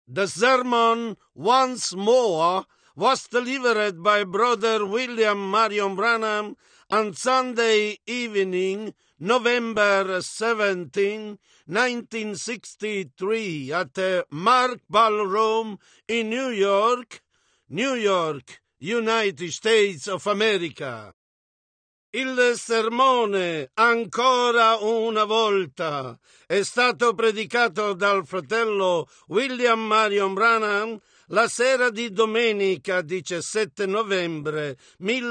The sermon once more was delivered by Brother William Marion Branham on Sunday evening, November 17, 1963, at the Mark Ballroom in New York, United States of America. Il sermone, ancora una volta, è stato predicato dal fratello William Marion Branham la sera di domenica 17 novembre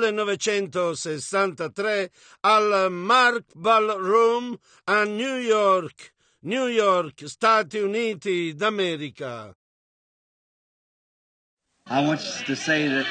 1963 al Mark Ballroom a New York, Stati Uniti d'America. I want to say that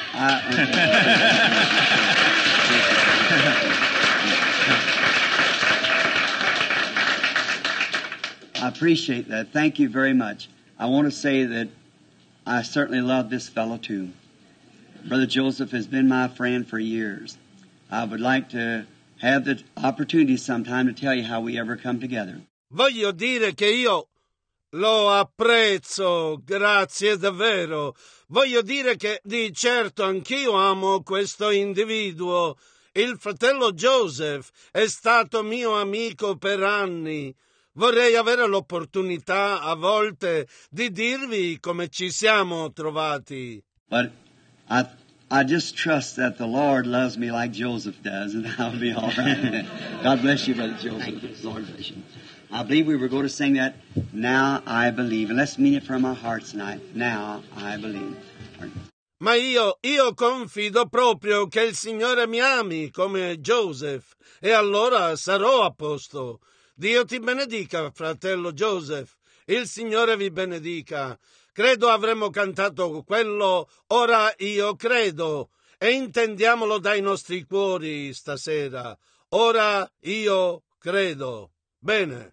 I appreciate that. Thank you very much. I want to say that I certainly love this fellow too. Brother Joseph has been my friend for years. I would like to have the opportunity sometime to tell you how we ever come together. Voglio dire che io lo apprezzo, grazie davvero. Voglio dire che di certo anch'io amo questo individuo. Il fratello Joseph è stato mio amico per anni. Vorrei avere l'opportunità a volte di dirvi come ci siamo trovati. But I just trust that the Lord loves me like Joseph does, and I'll be all right. God bless you, Brother Joseph. Lord bless you. I believe we were going to sing that, Now I Believe. And let's mean it from our hearts tonight. Now I Believe. Ma io confido proprio che il Signore mi ami come Joseph, e allora sarò a posto. Dio ti benedica, fratello Joseph. Il Signore vi benedica. Credo avremmo cantato quello Ora io credo, e intendiamolo dai nostri cuori stasera. Ora io credo. Bene.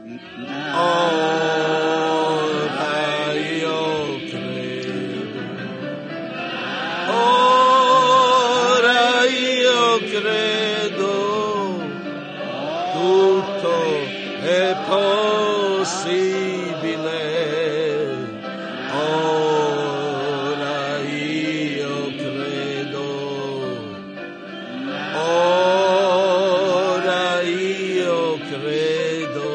Ora io credo. Ora io credo. Tutto è possibile. Ora io credo. Ora io credo.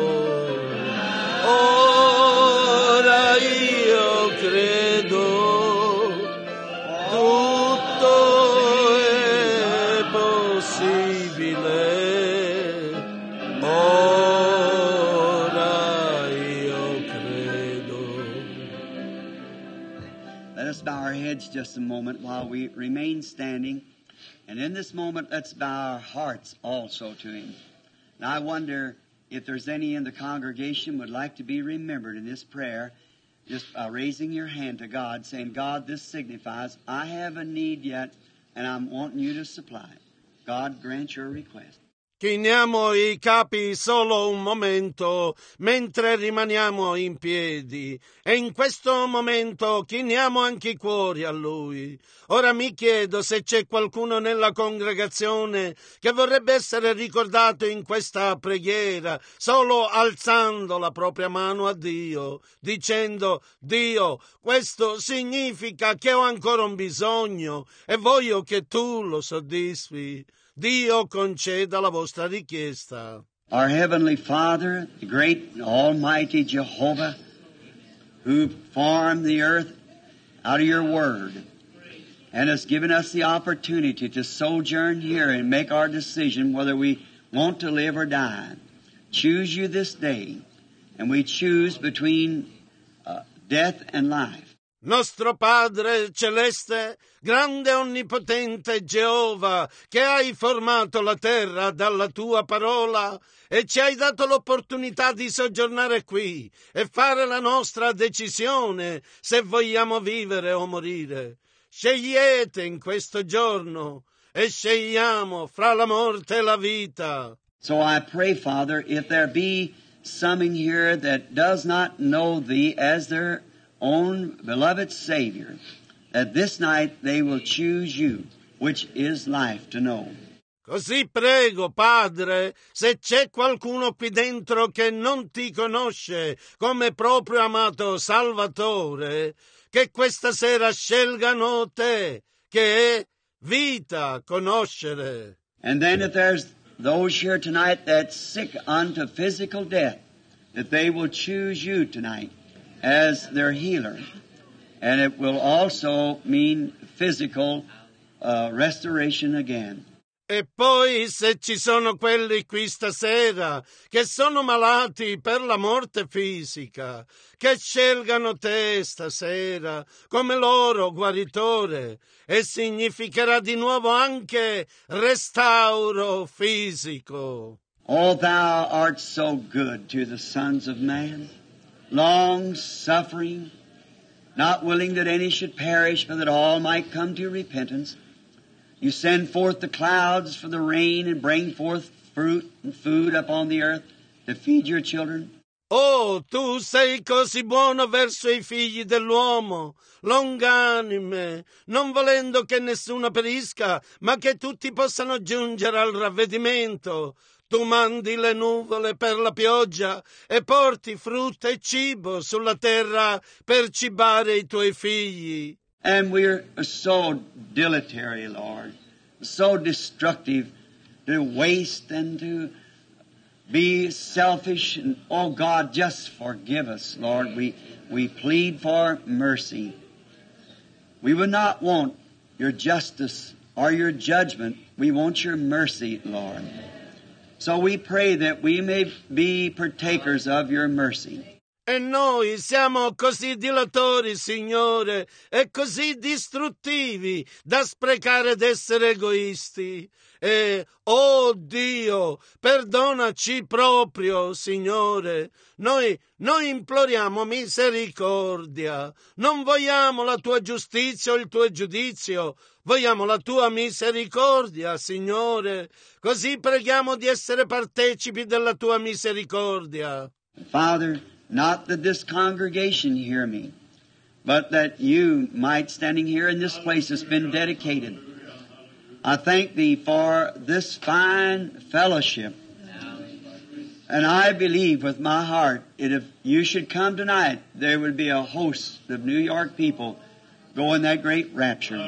Ora io credo. Tutto è possibile. Ora io credo. Let us bow our heads just a moment while we remain standing. And in this moment, let's bow our hearts also to Him. Now, I wonder if there's any in the congregation would like to be remembered in this prayer, just by raising your hand to God, saying, God, this signifies I have a need yet, and I'm wanting you to supply it. God, grant your request. Chiniamo i capi solo un momento mentre rimaniamo in piedi, e in questo momento chiniamo anche i cuori a Lui. Ora mi chiedo se c'è qualcuno nella congregazione che vorrebbe essere ricordato in questa preghiera, solo alzando la propria mano a Dio, dicendo: Dio, questo significa che ho ancora un bisogno e voglio che Tu lo soddisfi. Dio conceda la vostra richiesta. Our Heavenly Father, the great and almighty Jehovah, who formed the earth out of your Word and has given us the opportunity to sojourn here and make our decision whether we want to live or die. Choose you this day, and we choose between death and life. Nostro Padre Celeste, grande e onnipotente Geova, che hai formato la terra dalla tua parola e ci hai dato l'opportunità di soggiornare qui e fare la nostra decisione se vogliamo vivere o morire. Scegliete in questo giorno e scegliamo fra la morte e la vita. So I pray, Father, if there be some in here that does not know Thee as their own beloved Savior, that this night they will choose You, which is life to know. Così prego, Padre, se c'è qualcuno qui dentro che non ti conosce come proprio amato Salvatore, che questa sera scelgano te, che è vita conoscere. And then if there's those here tonight that's sick unto physical death, that they will choose you tonight as their healer. And it will also mean physical restoration again. E poi se ci sono quelli qui stasera che sono malati per la morte fisica, che scelgano te stasera come loro guaritore, e significherà di nuovo anche restauro fisico. Oh, thou art so good to the sons of man, long-suffering, not willing that any should perish, but that all might come to repentance. You send forth the clouds for the rain and bring forth fruit and food upon the earth to feed your children. Oh, tu sei così buono verso i figli dell'uomo, longanime, non volendo che nessuno perisca, ma che tutti possano giungere al ravvedimento. Tu mandi le nuvole per la pioggia e porti frutta e cibo sulla terra per cibare i tuoi figli. And we're so dilatory, Lord, so destructive to waste and to be selfish. And, oh, God, just forgive us, Lord. We plead for mercy. We would not want your justice or your judgment. We want your mercy, Lord. So we pray that we may be partakers of your mercy. E noi siamo così dilatori, Signore, e così distruttivi da sprecare ed essere egoisti. E, oh Dio, perdonaci proprio, Signore. Noi imploriamo misericordia. Non vogliamo la tua giustizia o il tuo giudizio. Vogliamo la tua misericordia, Signore. Così preghiamo di essere partecipi della tua misericordia. Father, not that this congregation hear me, but that you might, standing here in this place that's been dedicated, I thank thee for this fine fellowship. And I believe with my heart that if you should come tonight, there would be a host of New York people going that great rapture.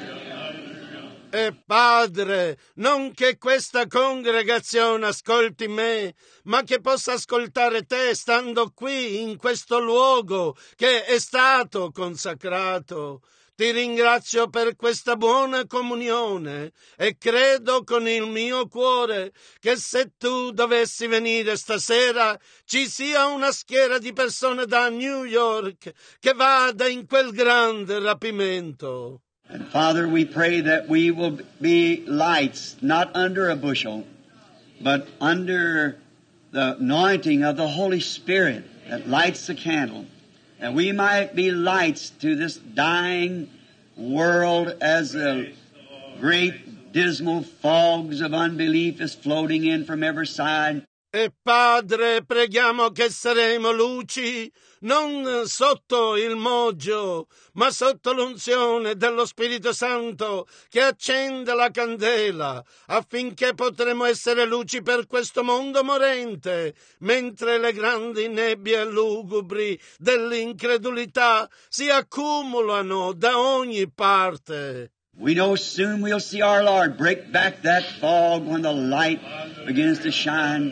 E Padre, non che questa congregazione ascolti me, ma che possa ascoltare te stando qui in questo luogo che è stato consacrato. Ti ringrazio per questa buona comunione e credo con il mio cuore che se tu dovessi venire stasera ci sia una schiera di persone da New York che vada in quel grande rapimento. And Father, we pray that we will be lights, not under a bushel, but under the anointing of the Holy Spirit that lights the candle. That we might be lights to this dying world as the great dismal fogs of unbelief is floating in from every side. E Padre, preghiamo che saremo luci non sotto il moggio, ma sotto l'unzione dello Spirito Santo che accende la candela, affinché potremo essere luci per questo mondo morente, mentre le grandi nebbie lugubri dell'incredulità si accumulano da ogni parte. We know soon we'll see our Lord break back that fog when the light begins to shine.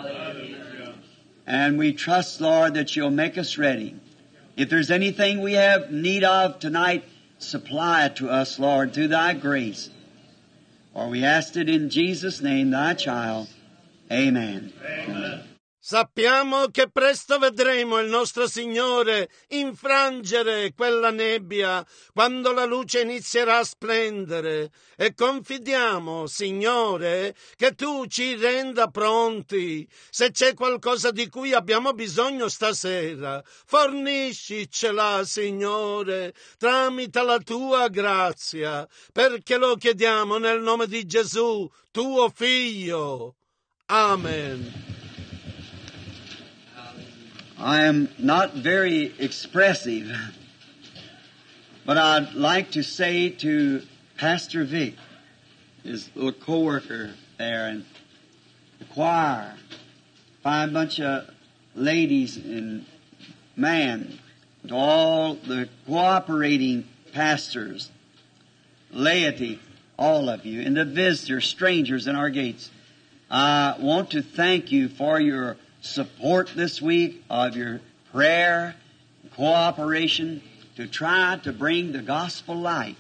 And we trust, Lord, that you'll make us ready. If there's anything we have need of tonight, supply it to us, Lord, through thy grace. For we asked it in Jesus' name, thy child. Amen. Amen. Sappiamo che presto vedremo il nostro Signore infrangere quella nebbia quando la luce inizierà a splendere e confidiamo, Signore, che tu ci renda pronti. Se c'è qualcosa di cui abbiamo bisogno stasera, forniscicela, Signore, tramite la tua grazia, perché lo chiediamo nel nome di Gesù, tuo Figlio. Amen. I am not very expressive, but I'd like to say to Pastor Vic his little co-worker there, and the choir, fine bunch of ladies and men, to all the cooperating pastors, laity, all of you, and the visitors, strangers in our gates. I want to thank you for your support this week of your prayer, cooperation to try to bring the gospel light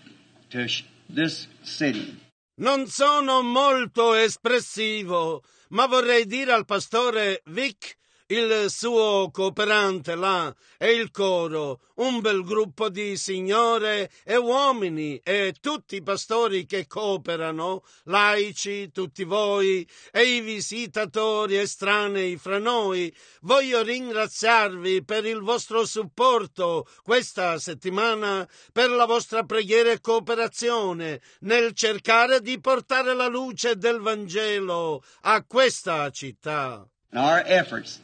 to this city. Non sono molto espressivo, ma vorrei dire al pastore Vic, il suo cooperante là e il coro, un bel gruppo di signore e uomini e tutti i pastori che cooperano, laici, tutti voi e i visitatori estranei fra noi. Voglio ringraziarvi per il vostro supporto questa settimana, per la vostra preghiera e cooperazione nel cercare di portare la luce del Vangelo a questa città. Our efforts,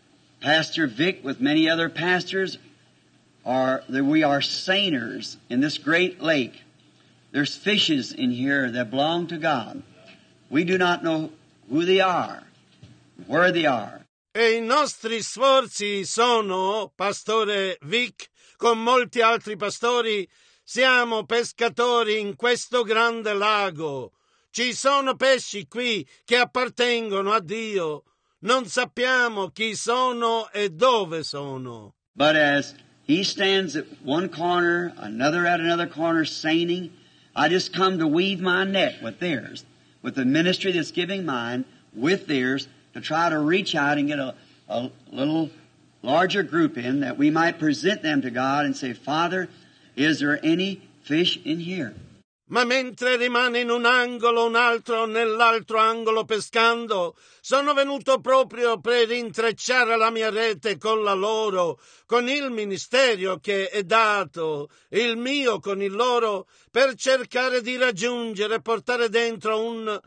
Pastor Vic, with many other pastors, are that we are seiners in this great lake. There's fishes in here that belong to God. We do not know who they are, where they are. E i nostri sforzi sono, pastore Vic, con molti altri pastori, siamo pescatori in questo grande lago. Ci sono pesci qui che appartengono a Dio. Non sappiamo chi sono e dove sono. But as he stands at one corner, another at another corner, seining, I just come to weave my net with theirs, with the ministry that's giving mine, with theirs, to try to reach out and get a little larger group in, that we might present them to God and say, Father, is there any fish in here? Ma mentre rimane in un angolo, un altro nell'altro angolo pescando, sono venuto proprio per intrecciare la mia rete con la loro, con il ministero che è dato, il mio con il loro, per cercare di raggiungere e portare dentro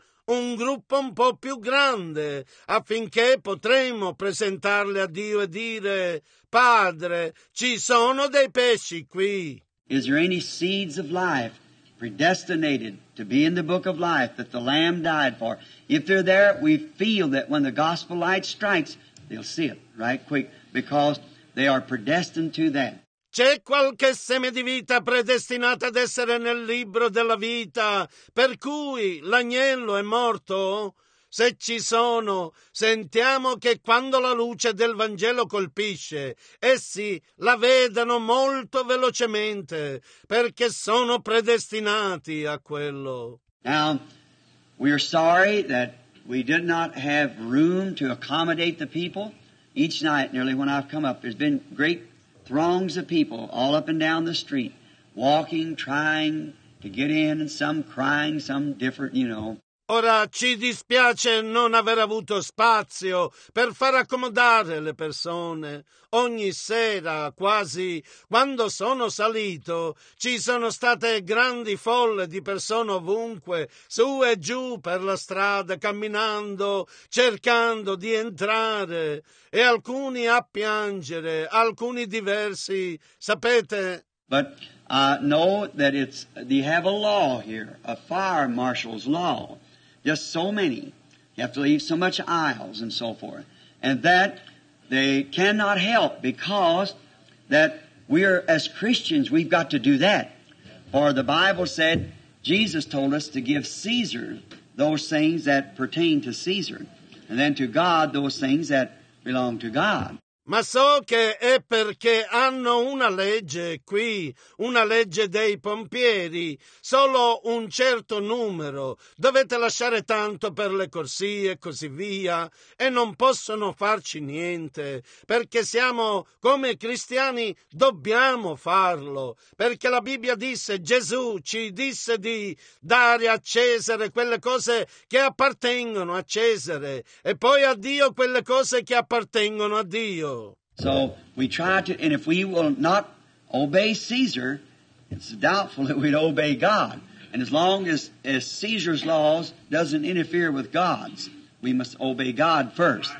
un gruppo un po' più grande, affinché potremo presentarle a Dio e dire, Padre, ci sono dei pesci qui. Is there any seeds of life predestinated to be in the book of life that the Lamb died for? If they're there, we feel that when the gospel light strikes, they'll see it right quick, because they are predestined to that. C'è qualche seme di vita predestinata ad essere nel libro della vita, per cui l'agnello è morto? Se ci sono, sentiamo che quando la luce del Vangelo colpisce, essi la vedano molto velocemente, perché sono predestinati a quello. Now, we are sorry that we did not have room to accommodate the people. Each night, nearly when I've come up, there's been great throngs of people all up and down the street, walking, trying to get in, and some crying, some different, you know. Ora ci dispiace non aver avuto spazio per far accomodare le persone. Ogni sera, quasi, quando sono salito, ci sono state grandi folle di persone ovunque, su e giù per la strada, camminando, cercando di entrare, e alcuni a piangere, alcuni diversi, sapete? But know that they have a law here, a fire marshal's law. Just so many. You have to leave so much aisles and so forth. And that they cannot help, because that we are, as Christians, we've got to do that. For the Bible said, Jesus told us to give Caesar those things that pertain to Caesar, and then to God those things that belong to God. Ma so che è perché hanno una legge qui, una legge dei pompieri, solo un certo numero, dovete lasciare tanto per le corsie e così via, e non possono farci niente, perché siamo come cristiani, dobbiamo farlo, perché la Bibbia disse, Gesù ci disse di dare a Cesare quelle cose che appartengono a Cesare, e poi a Dio quelle cose che appartengono a Dio. So we try to, and if we will not obey Caesar, it's doubtful that we'd obey God. And as long as Caesar's laws doesn't interfere with God's, we must obey God first.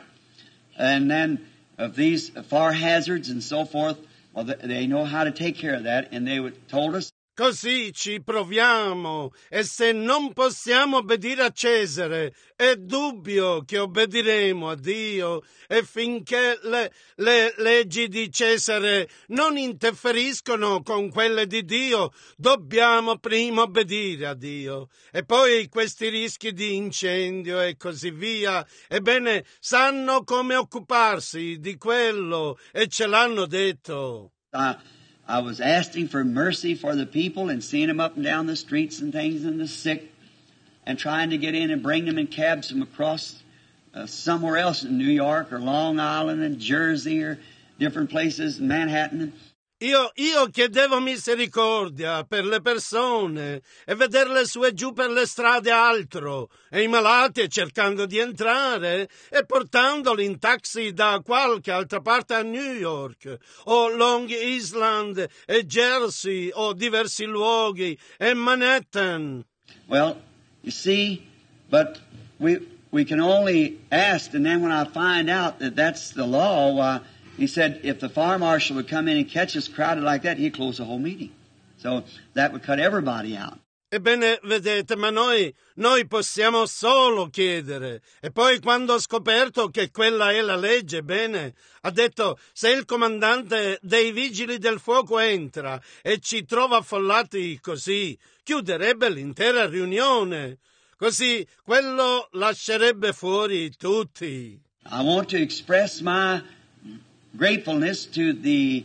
And then of these fire hazards and so forth, well, they know how to take care of that, and they told us. Così ci proviamo, e se non possiamo obbedire a Cesare, è dubbio che obbediremo a Dio, e finché le leggi di Cesare non interferiscono con quelle di Dio, dobbiamo prima obbedire a Dio. E poi questi rischi di incendio e così via, ebbene, sanno come occuparsi di quello e ce l'hanno detto. I was asking for mercy for the people and seeing them up and down the streets and things and the sick and trying to get in and bring them in cabs from across somewhere else in New York or Long Island and Jersey or different places in Manhattan. Io chiedevo misericordia per le persone e vederle su e giù per le strade altro, e i malati cercando di entrare e portandoli in taxi da qualche altra parte a New York o Long Island e Jersey o diversi luoghi e Manhattan. Well, you see, but we can only ask, and then when I find out that that's the law, he said if the fire marshal would come in and catch us crowded like that, he'd close the whole meeting. So that would cut everybody out. Ebbene, vedete, ma noi possiamo solo chiedere. E poi quando ho scoperto che quella è la legge, bene, ha detto, se il comandante dei vigili del fuoco entra e ci trova affollati così, chiuderebbe l'intera riunione. Così quello lascerebbe fuori tutti. I want to express my gratefulness to the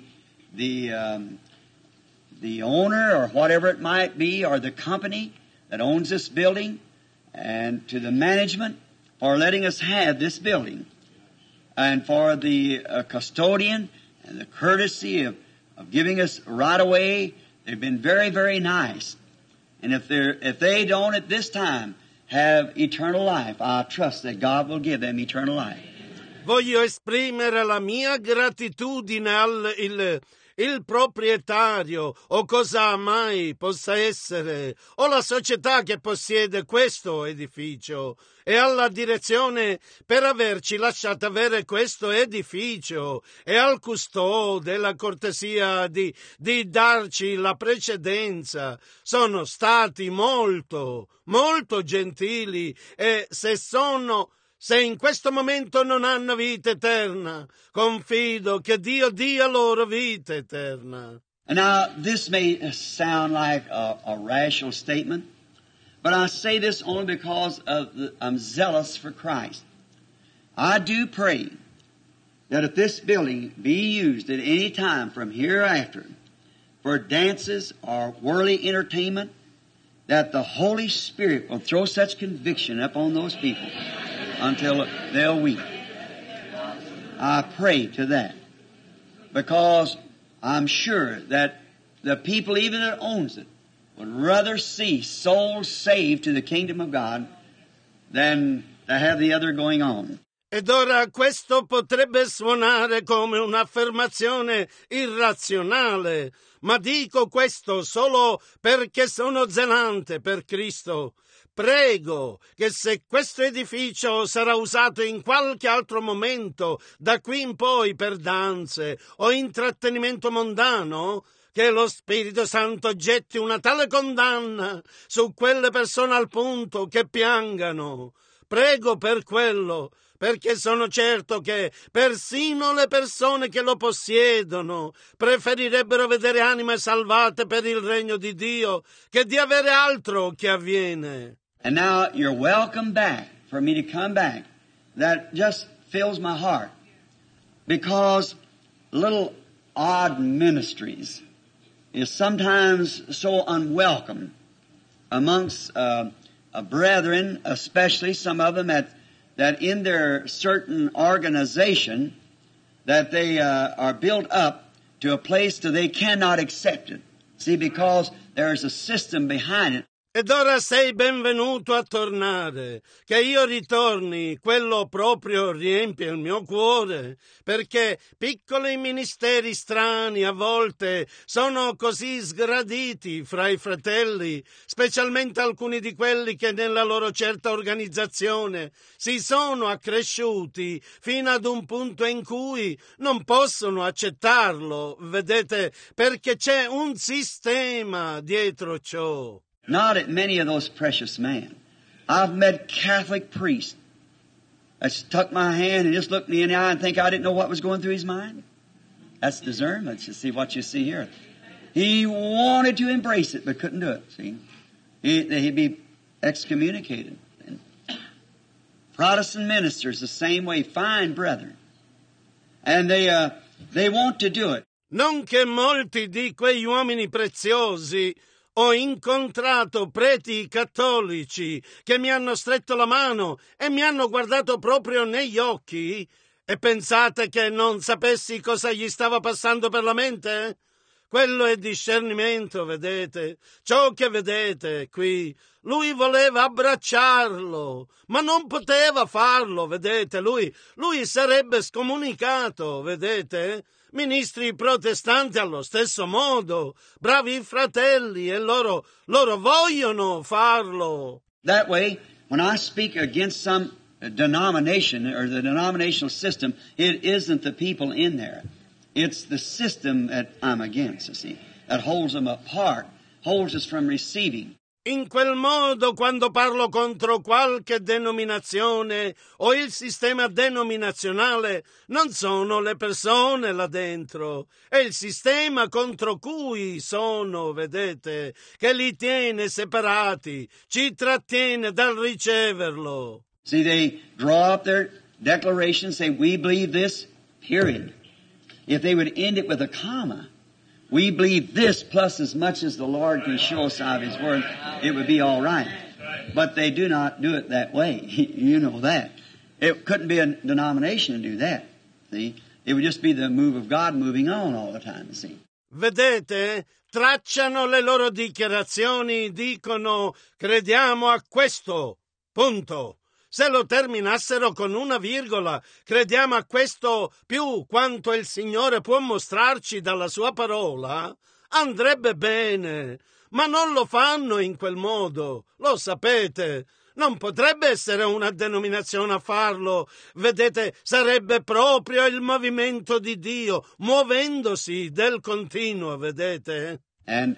owner or whatever it might be, or the company that owns this building, and to the management for letting us have this building, and for the custodian and the courtesy of giving us right away. They've been very, very nice. And if they don't at this time have eternal life, I trust that God will give them eternal life. Voglio esprimere la mia gratitudine il proprietario, o cosa mai possa essere, o la società che possiede questo edificio, e alla direzione per averci lasciato avere questo edificio, e al custode della cortesia di darci la precedenza. Sono stati molto, molto gentili, e se in questo momento non hanno vita eterna, confido che Dio dia loro vita eterna. And now, this may sound like a rational statement, but I say this only because I'm zealous for Christ. I do pray that if this building be used at any time from hereafter for dances or worldly entertainment, that the Holy Spirit will throw such conviction upon those people until they'll weep. I pray to that, because I'm sure that the people even that owns it would rather see souls saved to the kingdom of God than to have the other going on. Ed ora questo potrebbe suonare come un'affermazione irrazionale, ma dico questo solo perché sono zelante per Cristo. Prego che se questo edificio sarà usato in qualche altro momento, da qui in poi per danze o intrattenimento mondano, che lo Spirito Santo getti una tale condanna su quelle persone al punto che piangano. Prego per quello, perché sono certo che persino le persone che lo possiedono preferirebbero vedere anime salvate per il regno di Dio che di avere altro che avviene. And now you're welcome back, for me to come back. That just fills my heart, because little odd ministries is sometimes so unwelcome amongst brethren, especially some of them that in their certain organization that they are built up to a place that they cannot accept it. See, because there's a system behind it. Ed ora sei benvenuto a tornare, che io ritorni, quello proprio riempie il mio cuore, perché piccoli ministeri strani a volte sono così sgraditi fra i fratelli, specialmente alcuni di quelli che nella loro certa organizzazione si sono accresciuti fino ad un punto in cui non possono accettarlo, vedete, perché c'è un sistema dietro ciò. Not at many of those precious men. I've met Catholic priests that stuck my hand and just looked me in the eye and think I didn't know what was going through his mind. That's discernment. You see what you see here. He wanted to embrace it but couldn't do it. See, he'd be excommunicated. And Protestant ministers the same way, fine brethren, and they want to do it. Non che molti di quegli uomini preziosi. Ho incontrato preti cattolici che mi hanno stretto la mano e mi hanno guardato proprio negli occhi. E pensate che non sapessi cosa gli stava passando per la mente? Quello è discernimento, vedete? Ciò che vedete qui. Lui voleva abbracciarlo, ma non poteva farlo, vedete? Lui sarebbe scomunicato, vedete? Ministri protestanti allo stesso modo, bravi fratelli, e loro vogliono farlo. That way, when I speak against some denomination or the denominational system, it isn't the people in there. It's the system that I'm against, you see, that holds them apart, holds us from receiving. In quel modo, quando parlo contro qualche denominazione o il sistema denominazionale, non sono le persone là dentro, è il sistema contro cui sono, vedete, che li tiene separati, ci trattiene dal riceverlo. See, they draw up their declaration, say, we believe this, period. If they would end it with a comma, we believe this plus as much as the Lord can show us out of His Word, it would be all right. But they do not do it that way. You know that. It couldn't be a denomination to do that. See? It would just be the move of God moving on all the time, see. Vedete? Tracciano le loro dichiarazioni, dicono crediamo a questo, punto. Se lo terminassero con una virgola, crediamo a questo più quanto il Signore può mostrarci dalla sua parola, andrebbe bene, ma non lo fanno in quel modo, lo sapete. Non potrebbe essere una denominazione a farlo, vedete, sarebbe proprio il movimento di Dio, muovendosi del continuo, vedete? And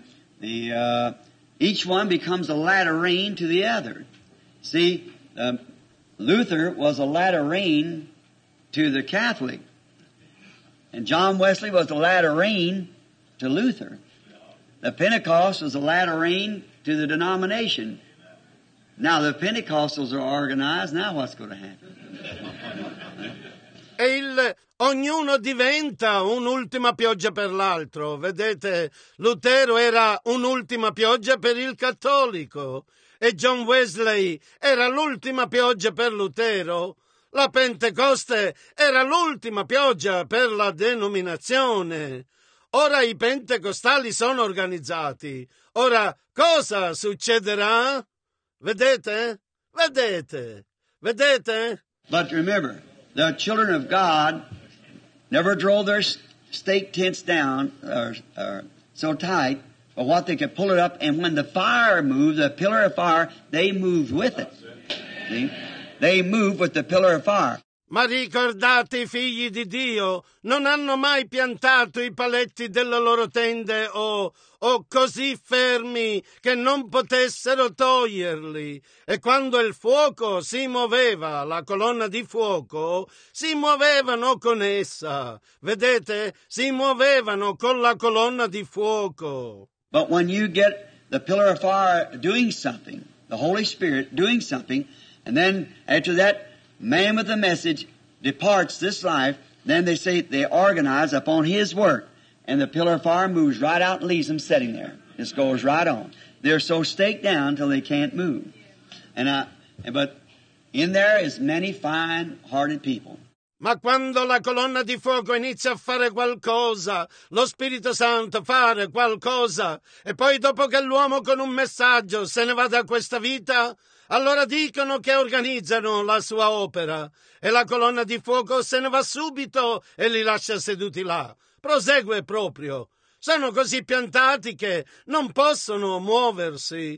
each one becomes a latter rain to the other. See, Luther was a latter rain to the Catholic. And John Wesley was a latter rain to Luther. The Pentecost was a latter rain to the denomination. Now the Pentecostals are organized. Now what's going to happen? E ognuno diventa un'ultima pioggia per l'altro, vedete? Lutero era un'ultima pioggia per il cattolico. E John Wesley era l'ultima pioggia per Lutero. La Pentecoste era l'ultima pioggia per la denominazione. Ora i pentecostali sono organizzati. Ora cosa succederà? Vedete? Vedete? Vedete? But remember, the children of God never drove their stake tents down so tight, but what they could pull it up, and when the fire moved, the pillar of fire, they moved with it. See? They moved with the pillar of fire. Ma ricordate, i figli di Dio non hanno mai piantato i paletti delle loro tende o così fermi che non potessero toglierli. E quando il fuoco si muoveva, la colonna di fuoco, si muovevano con essa. Vedete? Si muovevano con la colonna di fuoco. But when you get the pillar of fire doing something, the Holy Spirit doing something, and then after that, man with the message departs this life, then they say they organize upon his work. And the pillar of fire moves right out and leaves them sitting there. Just goes right on. They're so staked down till they can't move. But in there is many fine-hearted people. Ma quando la colonna di fuoco inizia a fare qualcosa, lo Spirito Santo fare qualcosa, e poi dopo che l'uomo con un messaggio se ne va da questa vita, allora dicono che organizzano la sua opera, e la colonna di fuoco se ne va subito e li lascia seduti là. Prosegue proprio. Sono così piantati che non possono muoversi.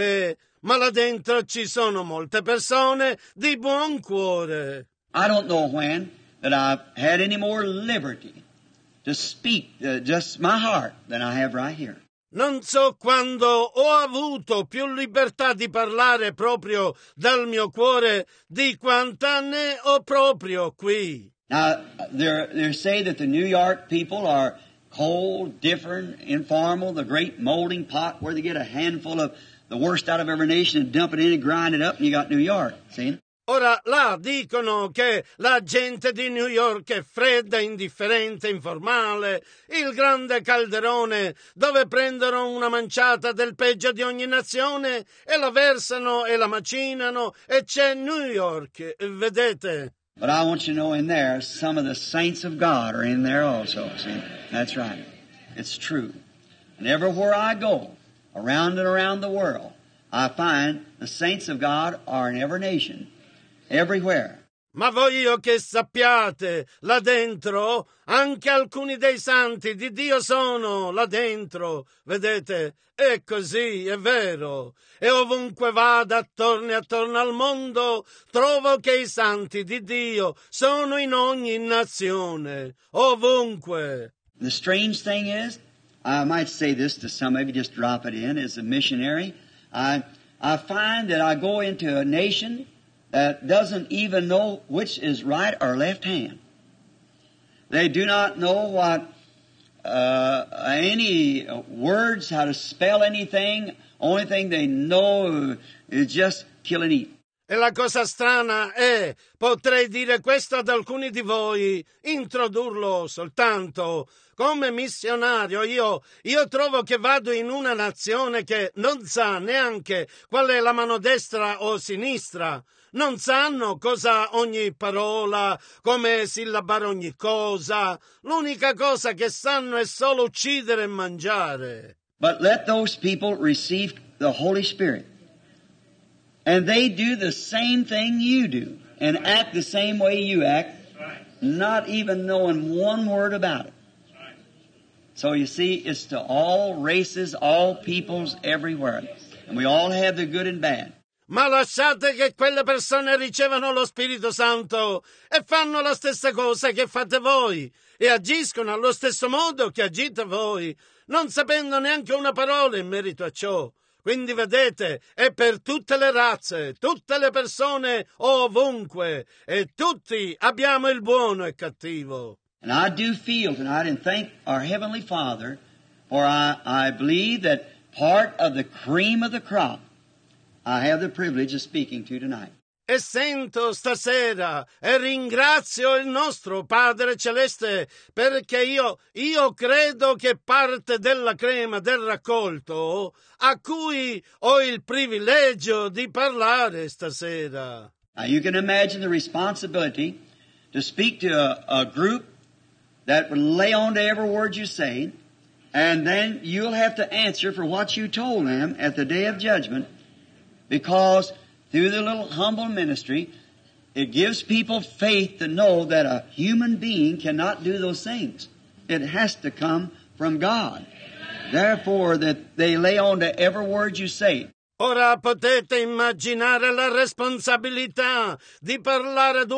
Ma là dentro ci sono molte persone di buon cuore. I don't know when that I've had any more liberty to speak just my heart than I have right here. Non so quando ho avuto più libertà di parlare proprio dal mio cuore di quanta ne ho proprio qui. Now, they say that the New York people are cold, different, informal, the great molding pot where they get a handful of the worst out of every nation and dump it in and grind it up, and you got New York. See? Ora, là dicono che la gente di New York è fredda, indifferente, informale, il grande calderone dove prendono una manciata del peggio di ogni nazione e la versano e la macinano e c'è New York, vedete? But I want you to know in there, some of the saints of God are in there also. See? That's right. It's true. And everywhere I go, around and around the world, I find the saints of God are in every nation. Everywhere. Ma voglio che sappiate, là dentro, anche alcuni dei santi di Dio sono là dentro, vedete? È così, è vero. E ovunque vada attorno al mondo, trovo che i santi di Dio sono in ogni nazione, ovunque. The strange thing is, I might say this to some, maybe just drop it in, as a missionary, I find that I go into a nation that doesn't even know which is right or left hand. They do not know what any words, how to spell anything. Only thing they know is just kill and eat. E la cosa strana è, potrei dire questo ad alcuni di voi, introdurlo soltanto come missionario. Io trovo che vado in una nazione che non sa neanche qual è la mano destra o sinistra. Non sanno cosa ogni parola, come sillabare ogni cosa. L'unica cosa che sanno è solo uccidere e mangiare. But let those people receive the Holy Spirit. And they do the same thing you do. And act the same way you act. Not even knowing one word about it. So you see, it's to all races, all peoples, everywhere. And we all have the good and bad. Ma lasciate che quelle persone ricevano lo Spirito Santo e fanno la stessa cosa che fate voi e agiscono allo stesso modo che agite voi, non sapendo neanche una parola in merito a ciò. Quindi vedete, è per tutte le razze, tutte le persone, ovunque, e tutti abbiamo il buono e cattivo. And I do feel tonight and thank our Heavenly Father, for I believe that part of the cream of the crop I have the privilege of speaking to tonight. E sento stasera e ringrazio il nostro Padre Celeste perché io credo che parte della crema del raccolto a cui ho il privilegio di parlare stasera. Now you can imagine the responsibility to speak to a group that would lay on to every word you say, and then you'll have to answer for what you told them at the day of judgment, because through the little humble ministry, it gives people faith to know that a human being cannot do those things. It has to come from God. Therefore, that they lay on to every word you say. Ora potete immaginare la responsabilità di parlare ad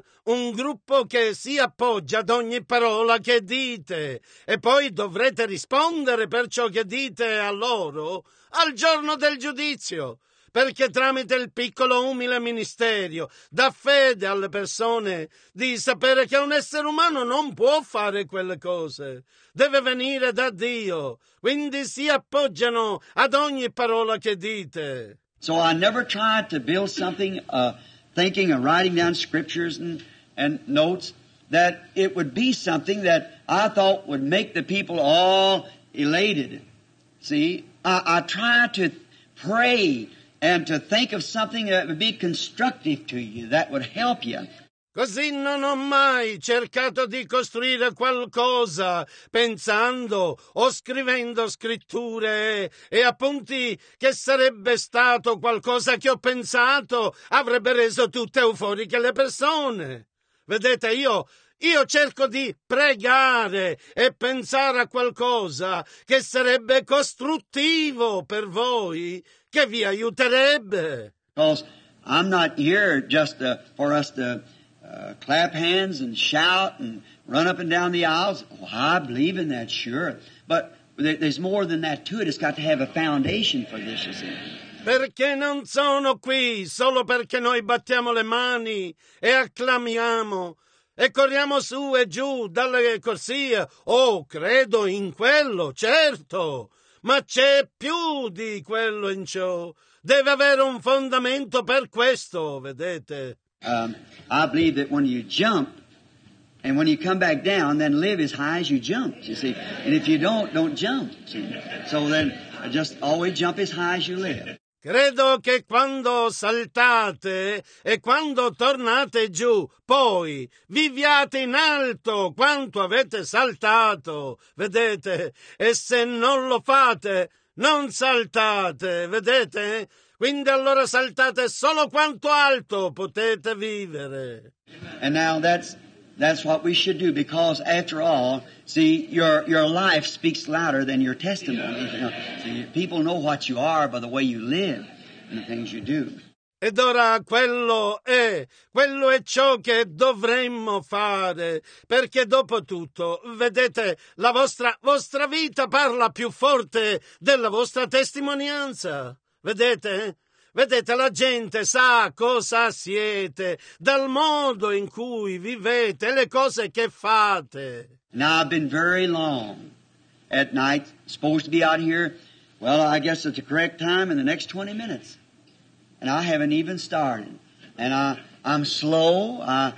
un gruppo che si appoggia ad ogni parola che dite e poi dovrete rispondere per ciò che dite a loro al giorno del giudizio. Perché tramite il piccolo umile ministerio dà fede alle persone di sapere che un essere umano non può fare quelle cose, deve venire da Dio, quindi si appoggiano ad ogni parola che dite. So I never tried to build something thinking and writing down scriptures and notes that it would be something that I thought would make the people all elated. See, I tried to pray and to think of something that would be constructive to you, that would help you. Così non ho mai cercato di costruire qualcosa pensando o scrivendo scritture e appunti che sarebbe stato qualcosa che ho pensato avrebbe reso tutte euforiche le persone. Vedete, io cerco di pregare e pensare a qualcosa che sarebbe costruttivo per voi, che vi aiuterebbe. Because I'm not here just for us to clap hands and shout and run up and down the aisles. Oh, I believe in that, sure. But there's more than that to it. It's got to have a foundation for this, you see. Perché non sono qui solo perché noi battiamo le mani e acclamiamo e corriamo su e giù dalle corsie. Oh, credo in quello, certo, ma c'è più di quello in ciò. Deve avere un fondamento per questo, vedete. I believe that when you jump and when you come back down, then live as high as you jumped, you see. And if you don't jump, see. So then just always jump as high as you live. Credo che quando saltate e quando tornate giù, poi viviate in alto quanto avete saltato, vedete? E se non lo fate, non saltate, vedete? Quindi allora saltate solo quanto alto potete vivere. And now that's what we should do, because after all, see, your life speaks louder than your testimony. You know? See, people know what you are by the way you live and the things you do. Ed ora quello è ciò che dovremmo fare, perché dopo tutto, vedete, la vostra vita parla più forte della vostra testimonianza. Vedete? Vedete, la gente sa cosa siete, dal modo in cui vivete, le cose che fate. Now, I've been very long at night, supposed to be out here, well, I guess at the correct time in the next 20 minutes. And I haven't even started. And I'm slow. I'm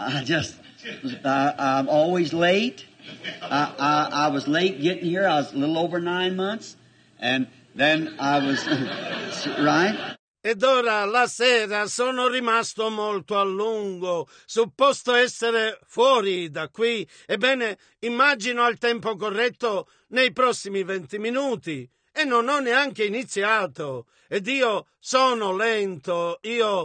always late. I was late getting here. I was a little over 9 months. And then I was, right? Ed ora la sera sono rimasto molto a lungo, supposto essere fuori da qui. Ebbene, immagino al tempo corretto nei prossimi 20 minuti. E non ho neanche iniziato. Ed io sono lento. Io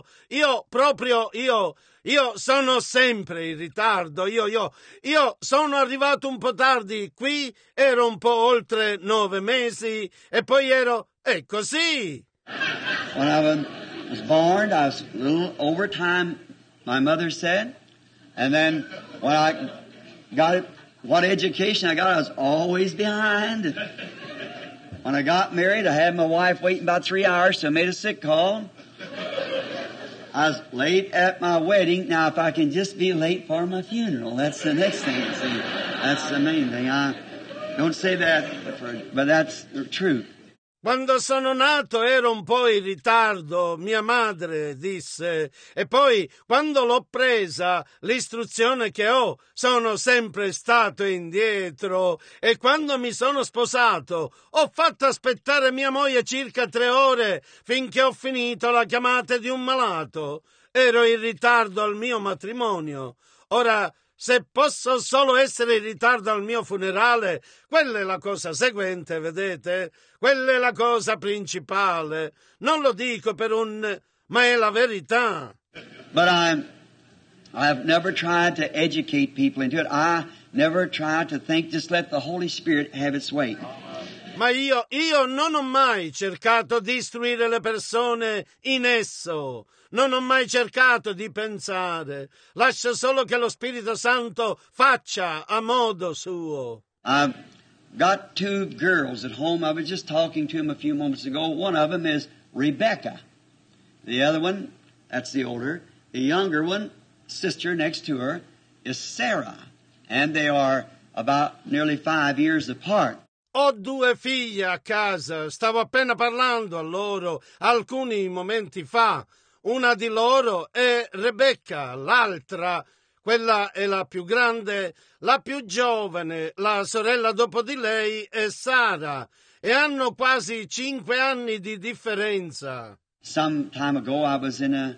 sono sempre in ritardo. Io sono arrivato un po' tardi. Qui ero un po' oltre 9 mesi e poi ero... È così. When I was born, I was a little over time, my mother said. And then when I got it, what education I got, I was always behind. When I got married, I had my wife waiting about 3 hours, so I made a sick call. I was late at my wedding. Now, if I can just be late for my funeral, that's the next thing. See, that's the main thing. I don't say that, but that's the truth. Quando sono nato ero un po' in ritardo, mia madre disse, e poi quando l'ho presa, l'istruzione che ho, sono sempre stato indietro, e quando mi sono sposato ho fatto aspettare mia moglie circa 3 ore finché ho finito la chiamata di un malato. Ero in ritardo al mio matrimonio. Ora, se posso solo essere in ritardo al mio funerale, quella è la cosa seguente, vedete? Quella è la cosa principale. Non lo dico ma è la verità. But I've never tried to educate people into it. I never tried to think, just let the Holy Spirit have its way. Ma io non ho mai cercato di istruire le persone in esso. Non ho mai cercato di pensare. Lascio solo che lo Spirito Santo faccia a modo suo. I've got 2 girls at home. I was just talking to them a few moments ago. One of them is Rebecca. The other one, that's the older. The younger one, sister next to her, is Sarah. And they are about nearly 5 years apart. Ho 2 figlie a casa. Stavo appena parlando a loro alcuni momenti fa. Una di loro è Rebecca, l'altra, quella è la più grande, la più giovane, la sorella dopo di lei è Sara, e hanno quasi 5 anni di differenza. Some time ago I was in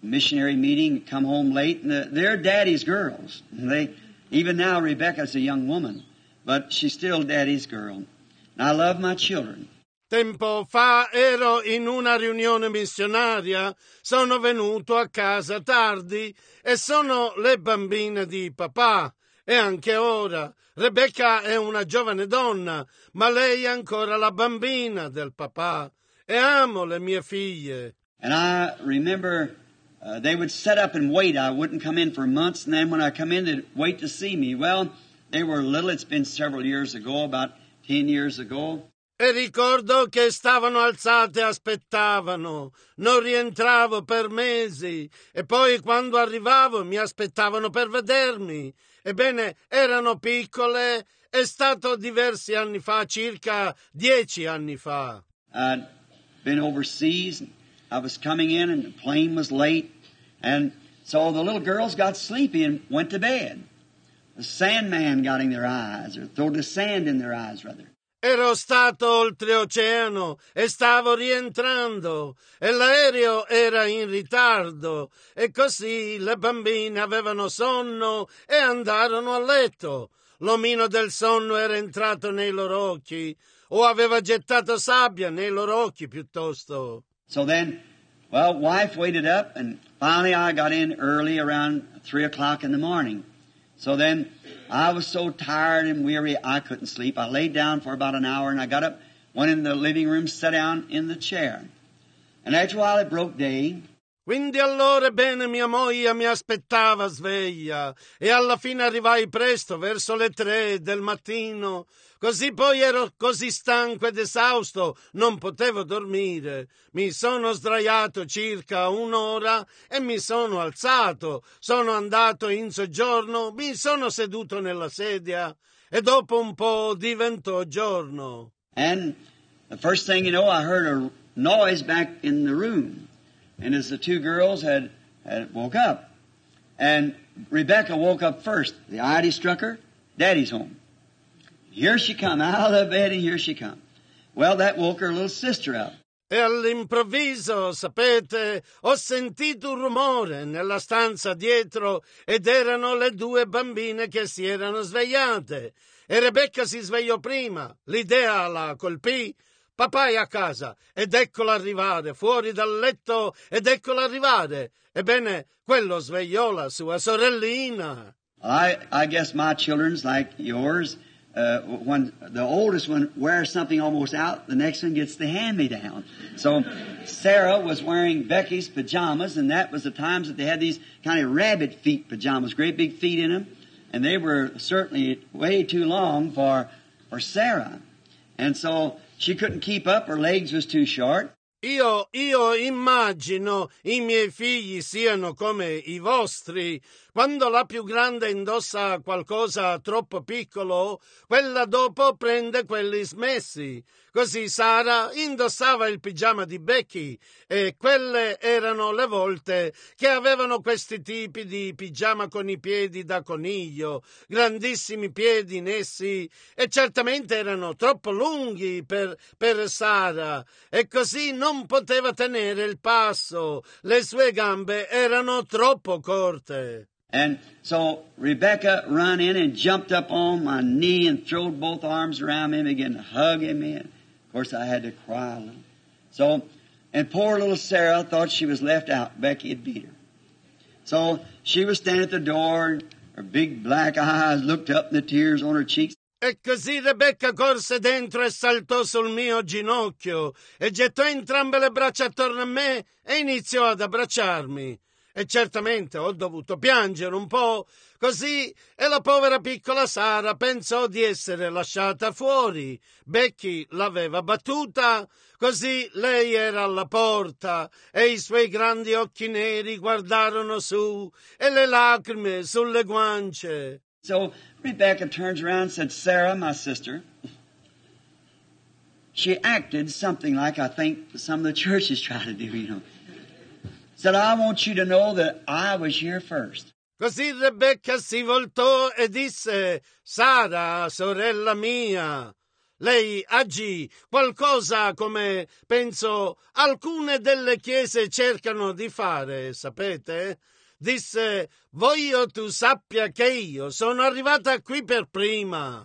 missionary meeting, come home late, and they're Daddy's girls. Even now, Rebecca's a young woman, but she's still Daddy's girl. And I love my children. Tempo fa ero in una riunione missionaria, sono venuto a casa tardi e sono le bambine di papà. E anche ora, Rebecca è una giovane donna, ma lei è ancora la bambina del papà. E amo le mie figlie. And I remember they would set up and wait. I wouldn't come in for months, and then when I come in, they'd wait to see me. Well, they were little. It's been several years ago, about 10 years ago. E ricordo che stavano alzate e aspettavano. Non rientravo per mesi e poi quando arrivavo mi aspettavano per vedermi. Ebbene, erano piccole. È stato diversi anni fa, circa 10 anni fa. I'd been overseas. I was coming in and the plane was late. And so the little girls got sleepy and went to bed. The sandman got in their eyes, or threw the sand in their eyes, rather. Ero stato oltreoceano e stavo rientrando e l'aereo era in ritardo e così le bambine avevano sonno e andarono a letto. L'omino del sonno era entrato nei loro occhi o aveva gettato sabbia nei loro occhi piuttosto. So then, well, wife waited up and finally I got in early around 3 o'clock in the morning. So then I was so tired and weary I couldn't sleep. I laid down for about an hour and I got up, went in the living room, sat down in the chair. And after a while it broke day. Quindi allora bene mia moglie mi aspettava sveglia e alla fine arrivai presto verso le 3 del mattino. Così poi ero così stanco ed esausto, non potevo dormire. Mi sono sdraiato circa un'ora e mi sono alzato. Sono andato in soggiorno, mi sono seduto nella sedia e dopo un po' diventò giorno. And the first thing you know, I heard a noise back in the room. And as the two girls had woke up, and Rebecca woke up first. The idea struck her, Daddy's home. Here she come, out of the bed, and here she come. Well, that woke her little sister up. E all'improvviso, sapete, ho sentito un rumore nella stanza dietro ed erano le 2 bambine che si erano svegliate. E Rebecca si svegliò prima. L'idea la colpì. Papà è a casa ed eccola arrivare, fuori dal letto ed eccola arrivare. Ebbene, quello svegliò la sua sorellina. I guess my children's like yours. When the oldest one wears something almost out, the next one gets the hand-me-down. So Sarah was wearing Becky's pajamas, and that was the times that they had these kind of rabbit feet pajamas, great big feet in them, and they were certainly way too long for Sarah. And so she couldn't keep up, her legs was too short. Io immagino i miei figli siano come i vostri. Quando la più grande indossa qualcosa troppo piccolo, quella dopo prende quelli smessi. Così Sara indossava il pigiama di Becky e quelle erano le volte che avevano questi tipi di pigiama con i piedi da coniglio, grandissimi piedi in essi e certamente erano troppo lunghi per Sara e così non poteva tenere il passo, le sue gambe erano troppo corte. And so Rebecca run in and jumped up on my knee and throwed both arms around me and began to hug him in. Of course, I had to cry a little. So, and poor little Sarah thought she was left out. Becky had beat her. So she was standing at the door, her big black eyes looked up and the tears on her cheeks. E così Rebecca corse dentro e saltò sul mio ginocchio e gettò entrambe le braccia attorno a me e iniziò ad abbracciarmi. E certamente ho dovuto piangere un po', così, e la povera piccola Sara pensò di essere lasciata fuori. Becky l'aveva battuta, così lei era alla porta e i suoi grandi occhi neri guardarono su e le lacrime sulle guance. So Rebecca turns around and said, Sarah, my sister, she acted something like I think some of the churches try to do, you know. Said, I want you to know that I was here first. Così Rebecca si voltò e disse, Sara, sorella mia, Lei agì qualcosa come, penso, alcune delle chiese cercano di fare, sapete? Disse: voglio tu sappia che io sono arrivata qui per prima.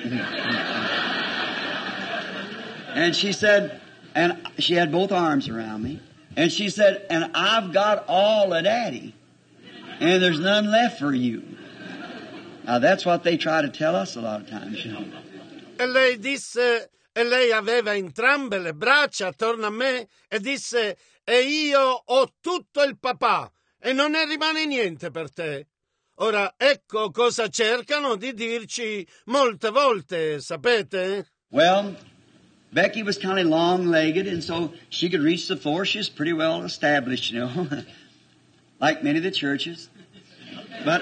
And she said, and she had both arms around me, and she said, and I've got all of Daddy, and there's none left for you. Now that's what they try to tell us a lot of times, you know. E lei disse, e lei aveva entrambe le braccia attorno a me e disse: e io ho tutto il papà e non ne rimane niente per te. Ora ecco cosa cercano di dirci molte volte, sapete? Well, Becky was kind of long-legged, and so she could reach the floor. She was pretty well established, you know, like many of the churches. But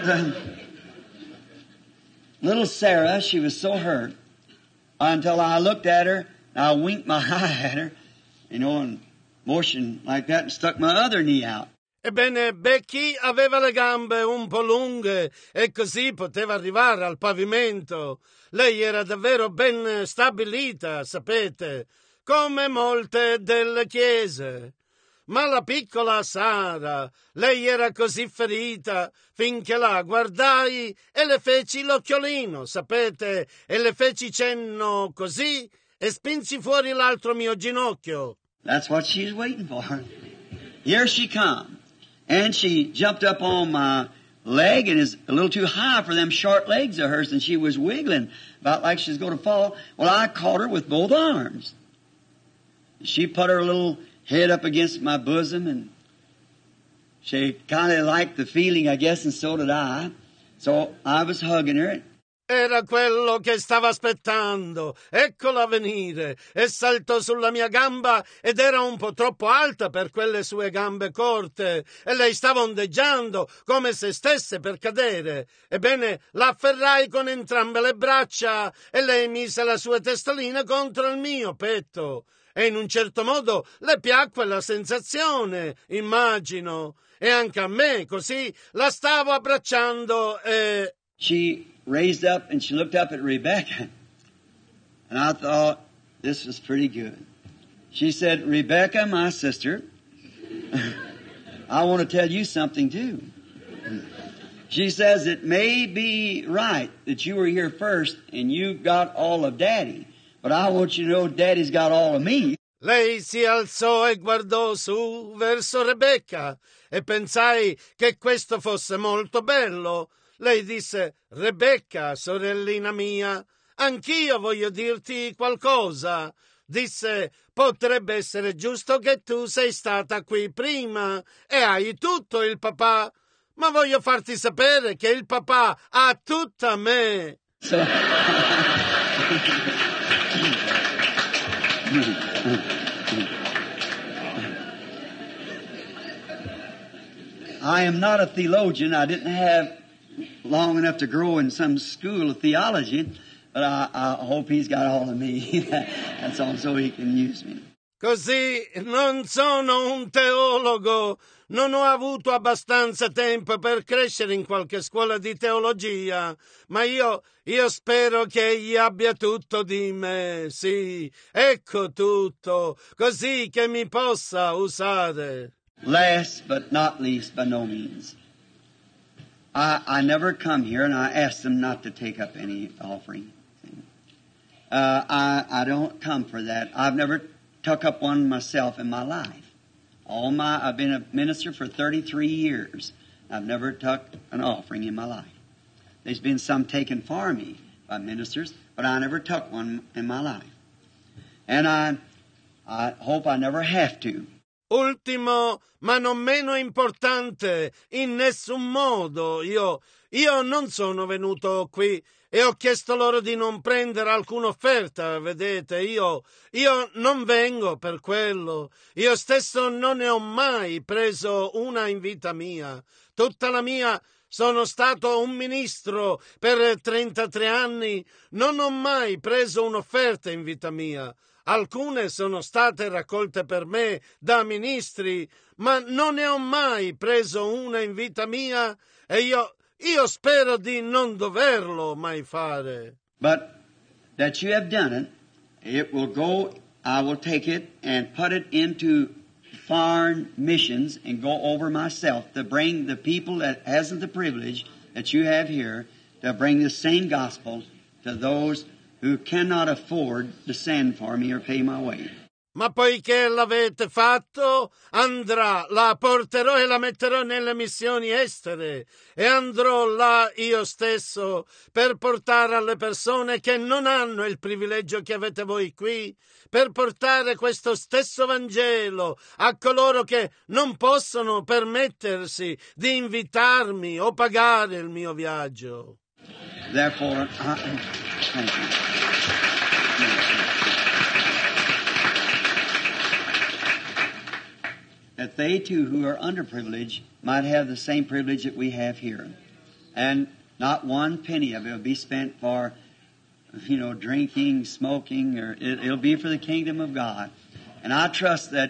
little Sarah, she was so hurt until I looked at her, and I winked my eye at her, you know, and motioned like that and stuck my other knee out. Ebbene, Becky aveva le gambe un po' lunghe e così poteva arrivare al pavimento. Lei era davvero ben stabilita, sapete, come molte delle chiese. Ma la piccola Sara, lei era così ferita finché la guardai e le feci l'occhiolino, sapete, e le feci cenno così e spinsi fuori l'altro mio ginocchio. That's what she's waiting for. Here she come. And she jumped up on my leg and is a little too high for them short legs of hers, and she was wiggling about like she was going to fall. Well, I caught her with both arms. She put her little head up against my bosom, and she kind of liked the feeling, I guess, and so did I. So I was hugging her. Era quello che stava aspettando. Eccola venire. E saltò sulla mia gamba ed era un po' troppo alta per quelle sue gambe corte. E lei stava ondeggiando come se stesse per cadere. Ebbene, la afferrai con entrambe le braccia e lei mise la sua testolina contro il mio petto. E in un certo modo le piacque la sensazione, immagino. E anche a me, così, la stavo abbracciando e... She raised up and she looked up at Rebecca. And I thought, this was pretty good. She said, Rebecca, my sister, I want to tell you something too. She says, it may be right that you were here first and you got all of Daddy, but I want you to know Daddy's got all of me. Lei si alzò e guardò su verso Rebecca e pensai che questo fosse molto bello. Lei disse: Rebecca, sorellina mia, anch'io voglio dirti qualcosa. Disse: potrebbe essere giusto che tu sei stata qui prima e hai tutto il papà, ma voglio farti sapere che il papà ha tutta me. So, I am not a theologian. I didn't have long enough to grow in some school of theology, but I hope he's got all of me. That's all, so he can use me. Così non sono un teologo, non ho avuto abbastanza tempo per crescere in qualche scuola di teologia, ma io spero che egli abbia tutto di me, sì, ecco tutto, così che mi possa usare. Last but not least, by no means, I never come here and I ask them not to take up any offering. I don't come for that. I've never took up one myself in my life. I've been a minister for 33 years. I've never took an offering in my life. There's been some taken for me by ministers, but I never took one in my life. And I hope I never have to. Ultimo, ma non meno importante, in nessun modo, io non sono venuto qui e ho chiesto loro di non prendere alcuna offerta, vedete, io non vengo per quello, io stesso non ne ho mai preso una in vita mia, tutta la mia sono stato un ministro per 33 anni, non ho mai preso un'offerta in vita mia. Alcune sono state raccolte per me da ministri, ma non ne ho mai preso una in vita mia e io spero di non doverlo mai fare. But that you have done it, it will go, I will take it and put it into foreign missions and go over myself to bring the people that hasn't the privilege that you have here to bring the same gospel to those who cannot afford to send for me or pay my way. Ma poiché l'avete fatto, andrà, la porterò e la metterò nelle missioni estere e andrò là io stesso per portare alle persone che non hanno il privilegio che avete voi qui, per portare questo stesso Vangelo a coloro che non possono permettersi di invitarmi o pagare il mio viaggio. Therefore, thank you. That they too who are underprivileged might have the same privilege that we have here. And not one penny of it will be spent for, drinking, smoking, or it'll be for the kingdom of God. And I trust that